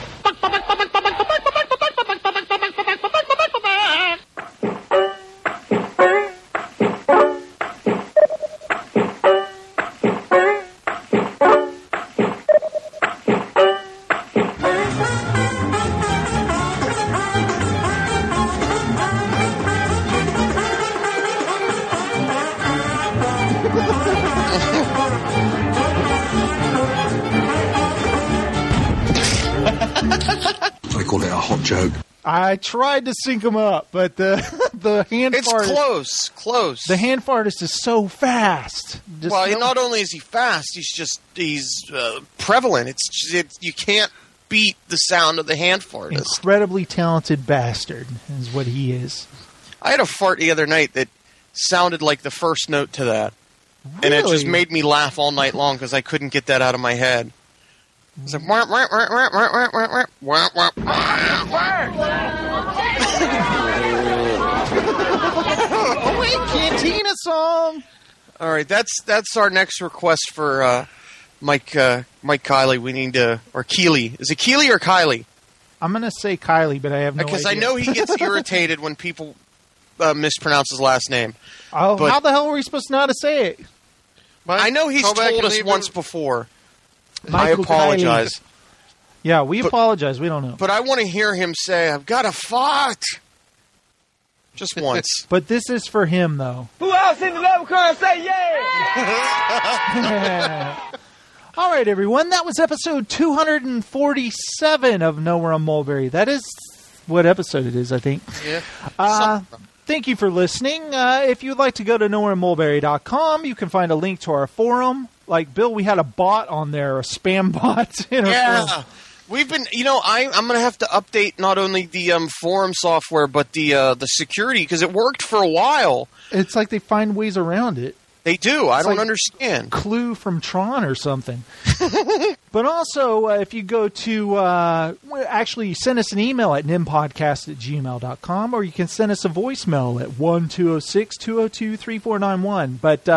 I call it a hot joke. I tried to sync them up, but the the hand It's fart close, close. the hand fartist is so fast. Just well, no- not only is he fast, he's just he's uh, prevalent. It's just, it, you can't beat the sound of the hand fart. incredibly talented bastard is what he is. I had a fart the other night that sounded like the first note to that, and it just Really? made me laugh all night long because I couldn't get that out of my head. It's like wah, wah, wah, wah, wah, wah, wah, wah, wah, wah. Oh wait, Cantina song. All right, that's that's our next request for uh, Mike uh, Mike Kiley. We need to or Keeley. Is it Keeley or Kylie? I'm gonna say Kylie, but I have no Because idea. I know he gets irritated when people uh, mispronounce his last name. Oh, but- how the hell were we supposed to know how to say it? I know he's Call back told and us leave once him- before. I Michael apologize. Kylie. Yeah, we But- apologize. We don't know. But I want to hear him say, I've got a fart. Just once. But this is for him, though. Who else in the love car say yeah? All right, everyone. That was episode two hundred forty-seven of Nowhere on Mulberry. That is what episode it is, I think. Yeah. Uh, thank you for listening. Uh, if you'd like to go to nowhere mulberry dot com, you can find a link to our forum. Like, Bill, we had a bot on there, a spam bot. In our Yeah. forum. We've been, you know, I, I'm going to have to update not only the um, forum software, but the uh, the security, because it worked for a while. It's like they find ways around it. They do. I It's don't like understand. Clue from Tron or something. But also, uh, if you go to, uh, well, actually send us an email at nimpodcast at gmail dot com, or you can send us a voicemail at one two zero six, two zero two, three four nine one. But uh,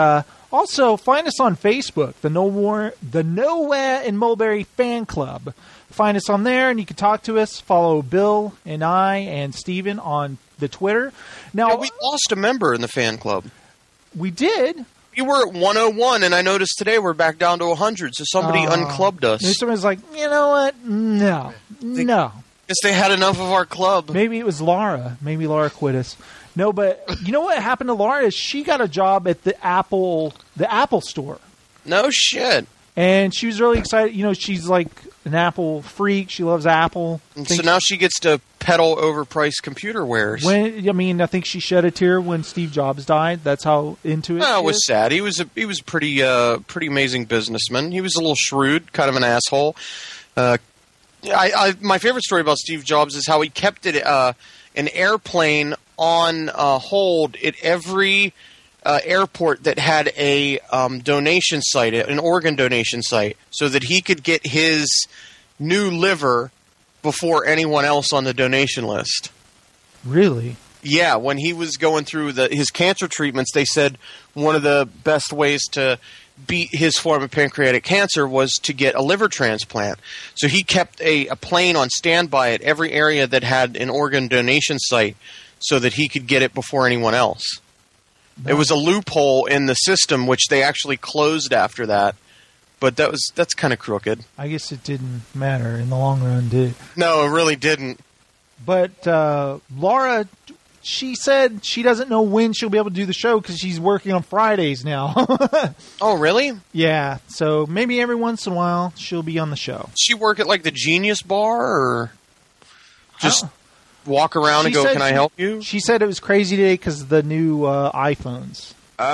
Also, find us on Facebook, the Nowhere, the Nowhere in Mulberry Fan Club. Find us on there, and you can talk to us. Follow Bill and I and Steven on the Twitter. Now, yeah, we lost a member in the fan club. We did? We were at one oh one, and I noticed today we're back down to one hundred, so somebody uh, unclubbed us. Maybe somebody's like, you know what? No. They, no. Guess they had enough of our club. Maybe it was Laura. Maybe Laura quit us. No, but you know what happened to Laura is she got a job at the Apple, the Apple store. No shit. And she was really excited. You know, she's like an Apple freak. She loves Apple. And so now she gets to peddle overpriced computer wares. When I mean, I think she shed a tear when Steve Jobs died. That's how into it. No, it was is. sad. He was a he was a pretty uh, pretty amazing businessman. He was a little shrewd, kind of an asshole. Uh, I, I my favorite story about Steve Jobs is how he kept it uh, an airplane on uh, hold at every uh, airport that had a um, donation site, an organ donation site, so that he could get his new liver before anyone else on the donation list. Really? Yeah, when he was going through the his cancer treatments, they said one of the best ways to beat his form of pancreatic cancer was to get a liver transplant. So he kept a, a plane on standby at every area that had an organ donation site so that he could get it before anyone else. No. It was a loophole in the system, which they actually closed after that. But that was that's kind of crooked. I guess it didn't matter in the long run, did it? No, it really didn't. But uh, Laura, she said she doesn't know when she'll be able to do the show because she's working on Fridays now. Oh, really? Yeah. So maybe every once in a while she'll be on the show. Does she work at like the Genius Bar or just walk around and go, can I she, help you? She said it was crazy today because of the new uh, iPhones.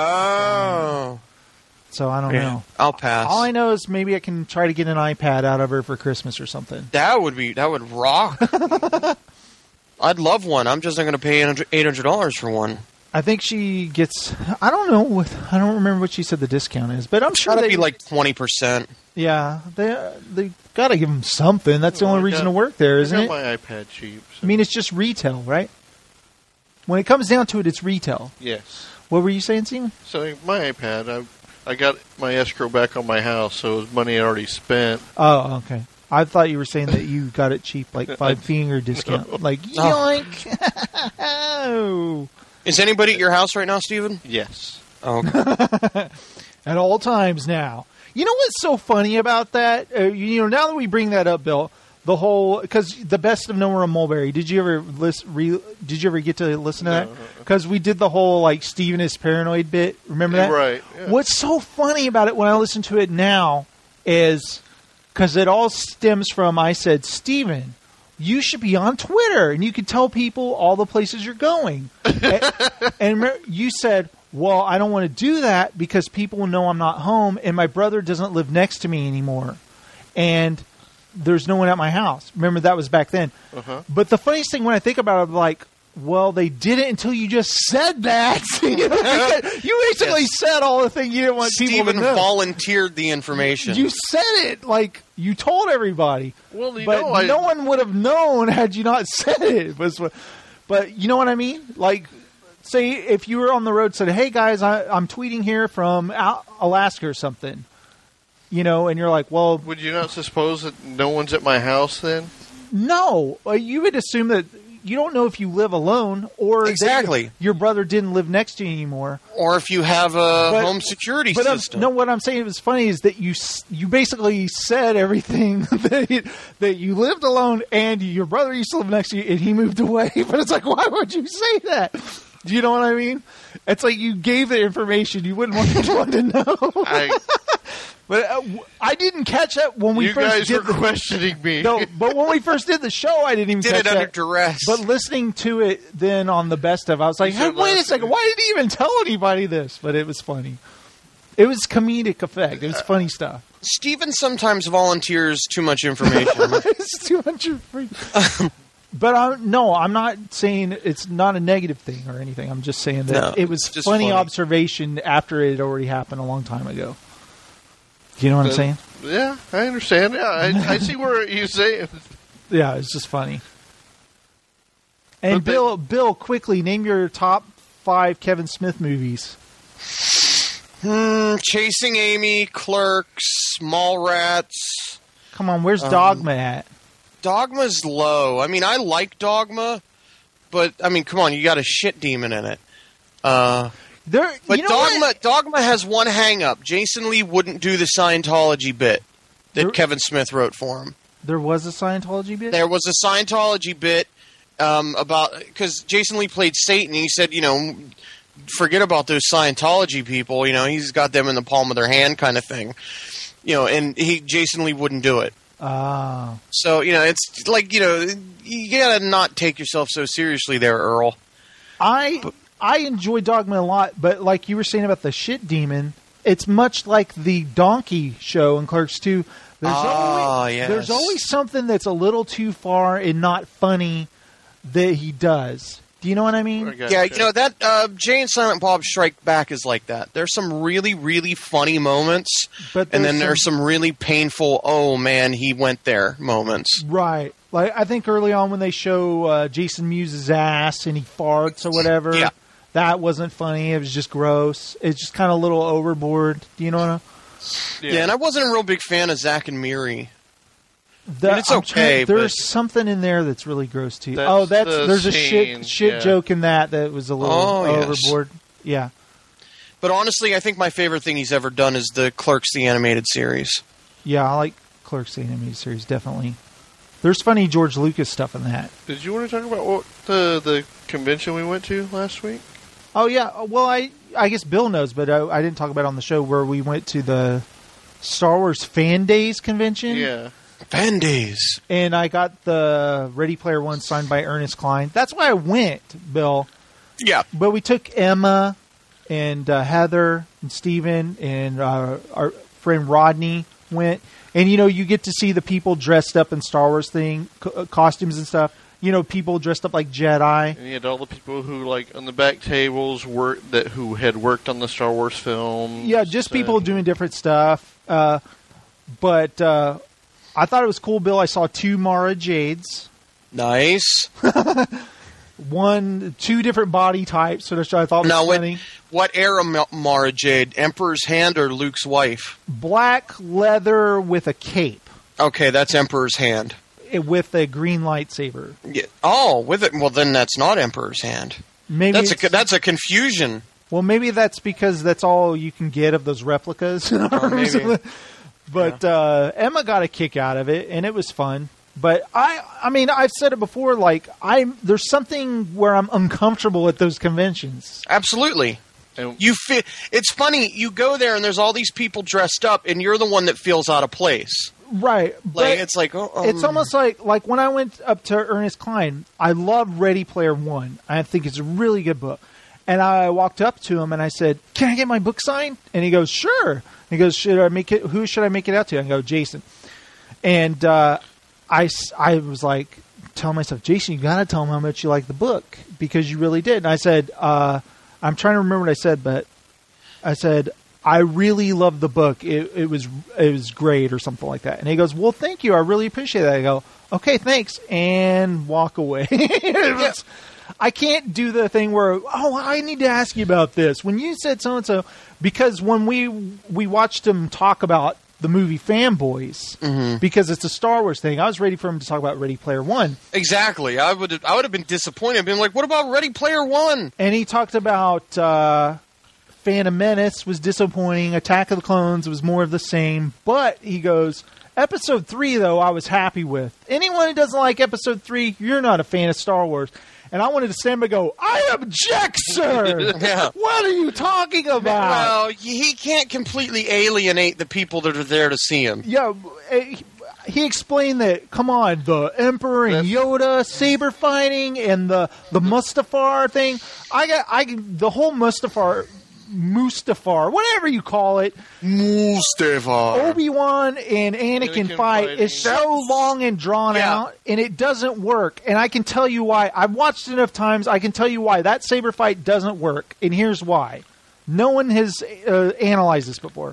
Oh. So I don't yeah, know. I'll pass. All I know is maybe I can try to get an iPad out of her for Christmas or something. That would be that would rock. I'd love one. I'm just not going to pay eight hundred dollars for one. I think she gets. I don't know. What, I don't remember what she said the discount is, but I'm it's sure they be like twenty percent. Yeah, they they got to give them something. That's well, the only I reason got, to work there, isn't I it? got my iPad cheap. So. I mean, it's just retail, right? When it comes down to it, it's retail. Yes. What were you saying, Steven? So my iPad, I I got my escrow back on my house, so it was money I already spent. Oh, okay. I thought you were saying that you got it cheap, like five finger discount. No. Like, yoink! Oh. Is anybody at your house right now, Steven? Yes. Oh, okay. At all times now. You know what's so funny about that? Uh, you know, now that we bring that up, Bill, the whole because the best of Nowhere in Mulberry. Did you ever listen? Re, did you ever get to listen to that? Because we did the whole like Steven is paranoid bit. Remember that? Right. Yeah. What's so funny about it when I listen to it now is because it all stems from I said, Steven, you should be on Twitter and you can tell people all the places you're going. and and remember, you said, well, I don't want to do that because people will know I'm not home and my brother doesn't live next to me anymore. And there's no one at my house. Remember, that was back then. Uh-huh. But the funniest thing when I think about it, I'm like, well, they did it until you just said that. You basically yes. said all the things you didn't want Steven people to know. volunteered the information. You said it like you told everybody. Well, you but know, I... no one would have known had you not said it. But, but you know what I mean? Like, say if you were on the road and said, hey, guys, I, I'm tweeting here from Alaska or something. You know, and you're like, well... Would you not suppose that no one's at my house then? No. You would assume that you don't know if you live alone or exactly. that your brother didn't live next to you anymore. Or if you have a but, home security but system. No, what I'm saying was funny is that you you basically said everything that, you, that you lived alone and your brother used to live next to you and he moved away. But it's like, why would you say that? Do you know what I mean? It's like you gave the information you wouldn't want anyone to know. I... But uh, I didn't catch that when we you first guys did were the, questioning me. No, but when we first did the show, I didn't even did catch it under that. duress. But listening to it then on the best of, I was like, hey, wait a second, why did he even tell anybody this? But it was funny. It was comedic effect. It was funny stuff. Steven sometimes volunteers too much information. It's too much information. But I'm, no, I'm not saying it's not a negative thing or anything. I'm just saying that no, it was funny, funny observation after it had already happened a long time ago. Do you know what uh, I'm saying? Yeah, I understand. Yeah, I, I see where you say it. Yeah, it's just funny. And but Bill, they, Bill, quickly name your top five Kevin Smith movies. Hmm, Chasing Amy, Clerks, Mallrats. Come on, where's Um, Dogma at? Dogma's low. I mean, I like Dogma, but I mean, come on, you got a shit demon in it. Uh, there, but you know Dogma, what? Dogma has one hang-up. Jason Lee wouldn't do the Scientology bit that There- Kevin Smith wrote for him. There was a Scientology bit? There was a Scientology bit um, about because Jason Lee played Satan. He said, you know, forget about those Scientology people. You know, he's got them in the palm of their hand, kind of thing. You know, and he Jason Lee wouldn't do it. Ah. So you know, it's like you know, you gotta not take yourself so seriously, there, Earl. I I enjoy Dogma a lot, but like you were saying about the shit demon, it's much like the donkey show in Clerks two. There's, Ah, always, yes. there's always something that's a little too far and not funny that he does. Do you know what I mean? Yeah, you know that uh, Jay and Silent Bob Strike Back is like that. There's some really, really funny moments, But and there's then there's some really painful. Oh man, he went there moments. Right. Like I think early on when they show uh, Jason Mewes' ass and he farts or whatever, Yeah. that wasn't funny. It was just gross. It's just kind of a little overboard. Do you know what I Yeah. and I wasn't a real big fan of Zack and Miri. The, And it's I'm okay, trying- there's but- something in there that's really gross too. That's oh, that's the there's a scene, shit shit yeah. joke in that that was a little Oh, yes. overboard. Yeah. But honestly, I think my favorite thing he's ever done is the Clerks the animated series. Yeah, I like Clerks the animated series definitely. There's funny George Lucas stuff in that. Did you want to talk about what the the convention we went to last week? Oh yeah, well I I guess Bill knows, but I, I didn't talk about it on the show where we went to the Star Wars Fan Days convention. Yeah. Fan Days. And I got the Ready Player One signed by Ernest Cline. That's why I went, Bill. Yeah. But we took Emma and uh, Heather and Steven and uh, our friend Rodney went. And, you know, you get to see the people dressed up in Star Wars thing, co- costumes and stuff. You know, people dressed up like Jedi. And you had all the people who, like, on the back tables worked that who had worked on the Star Wars film. Yeah, just people doing different stuff. Uh, but uh, I thought it was cool, Bill. I saw two Mara Jades. Nice. One, two different body types, which I thought was Now, funny. what, what era Ma- Mara Jade? Emperor's Hand or Luke's wife? Black leather with a cape, Okay, that's Emperor's Hand. eh, with a green lightsaber. Yeah. Oh, with it. Well, then that's not Emperor's Hand. Maybe that's a it's- that's a confusion. Well, maybe that's because that's all you can get of those replicas. Or maybe. But uh, Emma got a kick out of it, and it was fun. But I, I mean, I've said it before. Like, I'm there's something where I'm uncomfortable at those conventions. Absolutely. You feel it's funny. You go there and there's all these people dressed up, and you're the one that feels out of place. Right. Like but it's like oh, um, it's almost like like when I went up to Ernest Cline. I love Ready Player One. I think it's a really good book. And I walked up to him and I said, "Can I get my book signed?" And he goes, "Sure." He goes, "Should I make it? Who should I make it out to?" I go, "Jason." And uh, I, s- I was like, telling myself, "Jason, you got to tell him how much you like the book because you really did." And I said, uh, "I'm trying to remember what I said, but I said I really love the book. It, it was it was great or something like that." And he goes, "Well, thank you. I really appreciate that." I go, "Okay, thanks," and walk away. It was- I can't do the thing where, oh, I need to ask you about this. When you said so-and-so, because when we we watched him talk about the movie Fanboys, Mhm. because it's a Star Wars thing, I was ready for him to talk about Ready Player One. Exactly. I would I would have been disappointed. Been like, what about Ready Player One? And he talked about uh, Phantom Menace was disappointing. Attack of the Clones was more of the same. But he goes, Episode three, though, I was happy with. Anyone who doesn't like Episode three, you're not a fan of Star Wars. And I wanted to stand up and go, I object, sir! Yeah. What are you talking about? Well, he can't completely alienate the people that are there to see him. Yeah, eh, he explained that, come on, the Emperor and Yoda, saber fighting, and the, the Mustafar thing. I got I the whole Mustafar, Mustafar, whatever you call it. Mustafar. Obi-Wan and Anakin, Anakin fight fighting. is so long and drawn Yeah. out, and it doesn't work. And I can tell you why. I've watched it enough times. I can tell you why that saber fight doesn't work, and here's why. No one has uh, analyzed this before.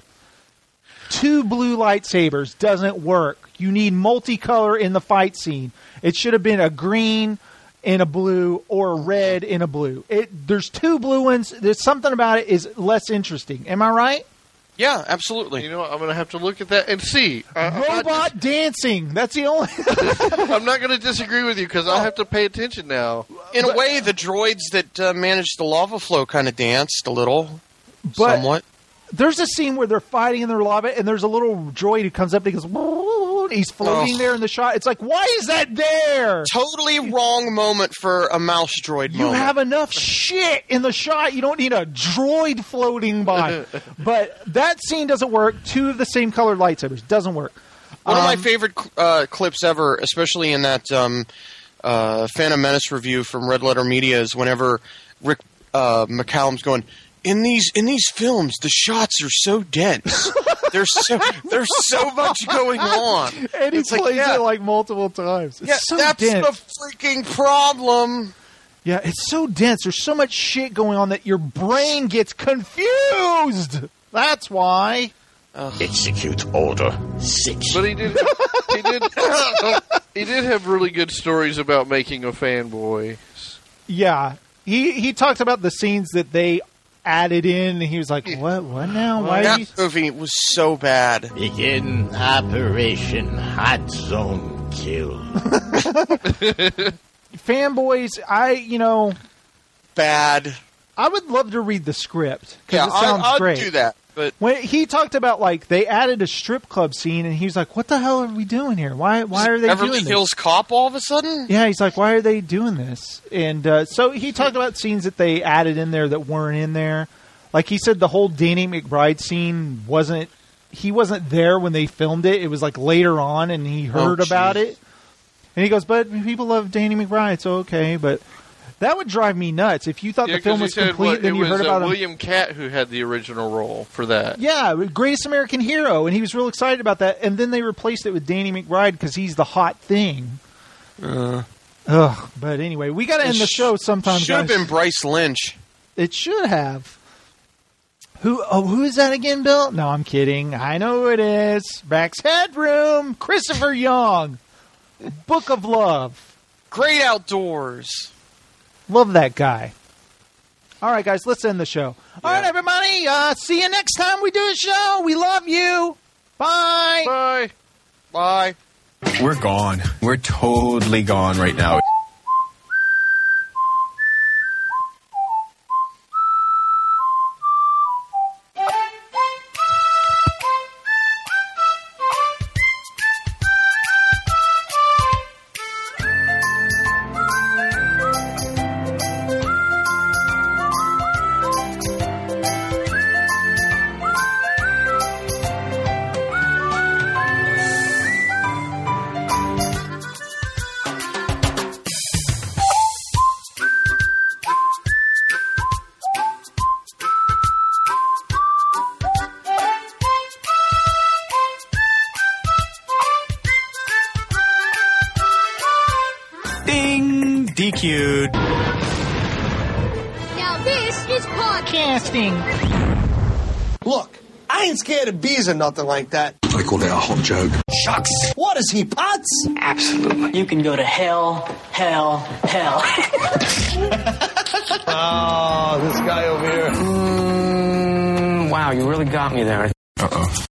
Two blue lightsabers doesn't work. You need multicolor in the fight scene. It should have been a green in a blue or a red in a blue. It, there's two blue ones. There's something about it is less interesting. Am I right? Yeah, absolutely. You know what? I'm going to have to look at that and see. I, Robot just, dancing. That's the only... I'm not going to disagree with you because I have to pay attention now. In but, a way, the droids that uh, managed the lava flow kind of danced a little, but somewhat. There's a scene where they're fighting in their lava, and there's a little droid who comes up and goes... He's floating oh. there in the shot. It's like, why is that there? Totally wrong moment for a mouse droid you moment. You have enough shit in the shot. You don't need a droid floating by. But that scene doesn't work. Two of the same colored lightsabers. Doesn't work. One um, of my favorite uh, clips ever, especially in that um, uh, Phantom Menace review from Red Letter Media, is whenever Rick uh, McCallum's going, in these in these films, the shots are so dense. There's so there's so much going on, and he it's plays like, yeah. it like multiple times. It's yeah, so that's dense. the freaking problem. Yeah, it's so dense. There's so much shit going on that your brain gets confused. That's why. Ugh. Execute order six. But he did. He did. He did have really good stories about making a fanboy. Yeah, he he talks about the scenes that they added in, and he was like, what what now? Why that you... movie was so bad. Begin Operation Hot Zone Kill. Fanboys, I, you know... Bad. I would love to read the script, because yeah, it sounds I'll, I'll great. do that. But when he talked about, like, they added a strip club scene, and he was like, what the hell are we doing here? Why why are they Beverly doing this? Hills Cop all of a sudden? Yeah, he's like, why are they doing this? And uh, so he talked about scenes that they added in there that weren't in there. Like he said, the whole Danny McBride scene wasn't, he wasn't there when they filmed it. It was like later on, and he heard oh, about it. And he goes, but people love Danny McBride, so okay. But that would drive me nuts. If you thought yeah, the film was complete, what, then you heard uh, about William him. Catt who had the original role for that. Yeah, Greatest American Hero, and he was real excited about that. And then they replaced it with Danny McBride because he's the hot thing. Uh, Ugh. But anyway, we got to end the show sometime. Should have been Bryce Lynch. It should have. Who? Oh, who is that again, Bill? No, I'm kidding. I know who it is. Max Headroom. Christopher Young. Book of Love. Great Outdoors. Love that guy. All right, guys, let's end the show. All yeah. right, everybody. Uh, see you next time we do a show. We love you. Bye. Bye. Bye. We're gone. We're totally gone right now. D Q'd. Now this is podcasting. Look, I ain't scared of bees or nothing like that. I call that a hot joke. Shucks. What is he, Potts? Absolutely. You can go to hell, hell, hell. Oh, this guy over here. Mm, wow, you really got me there. Uh-oh.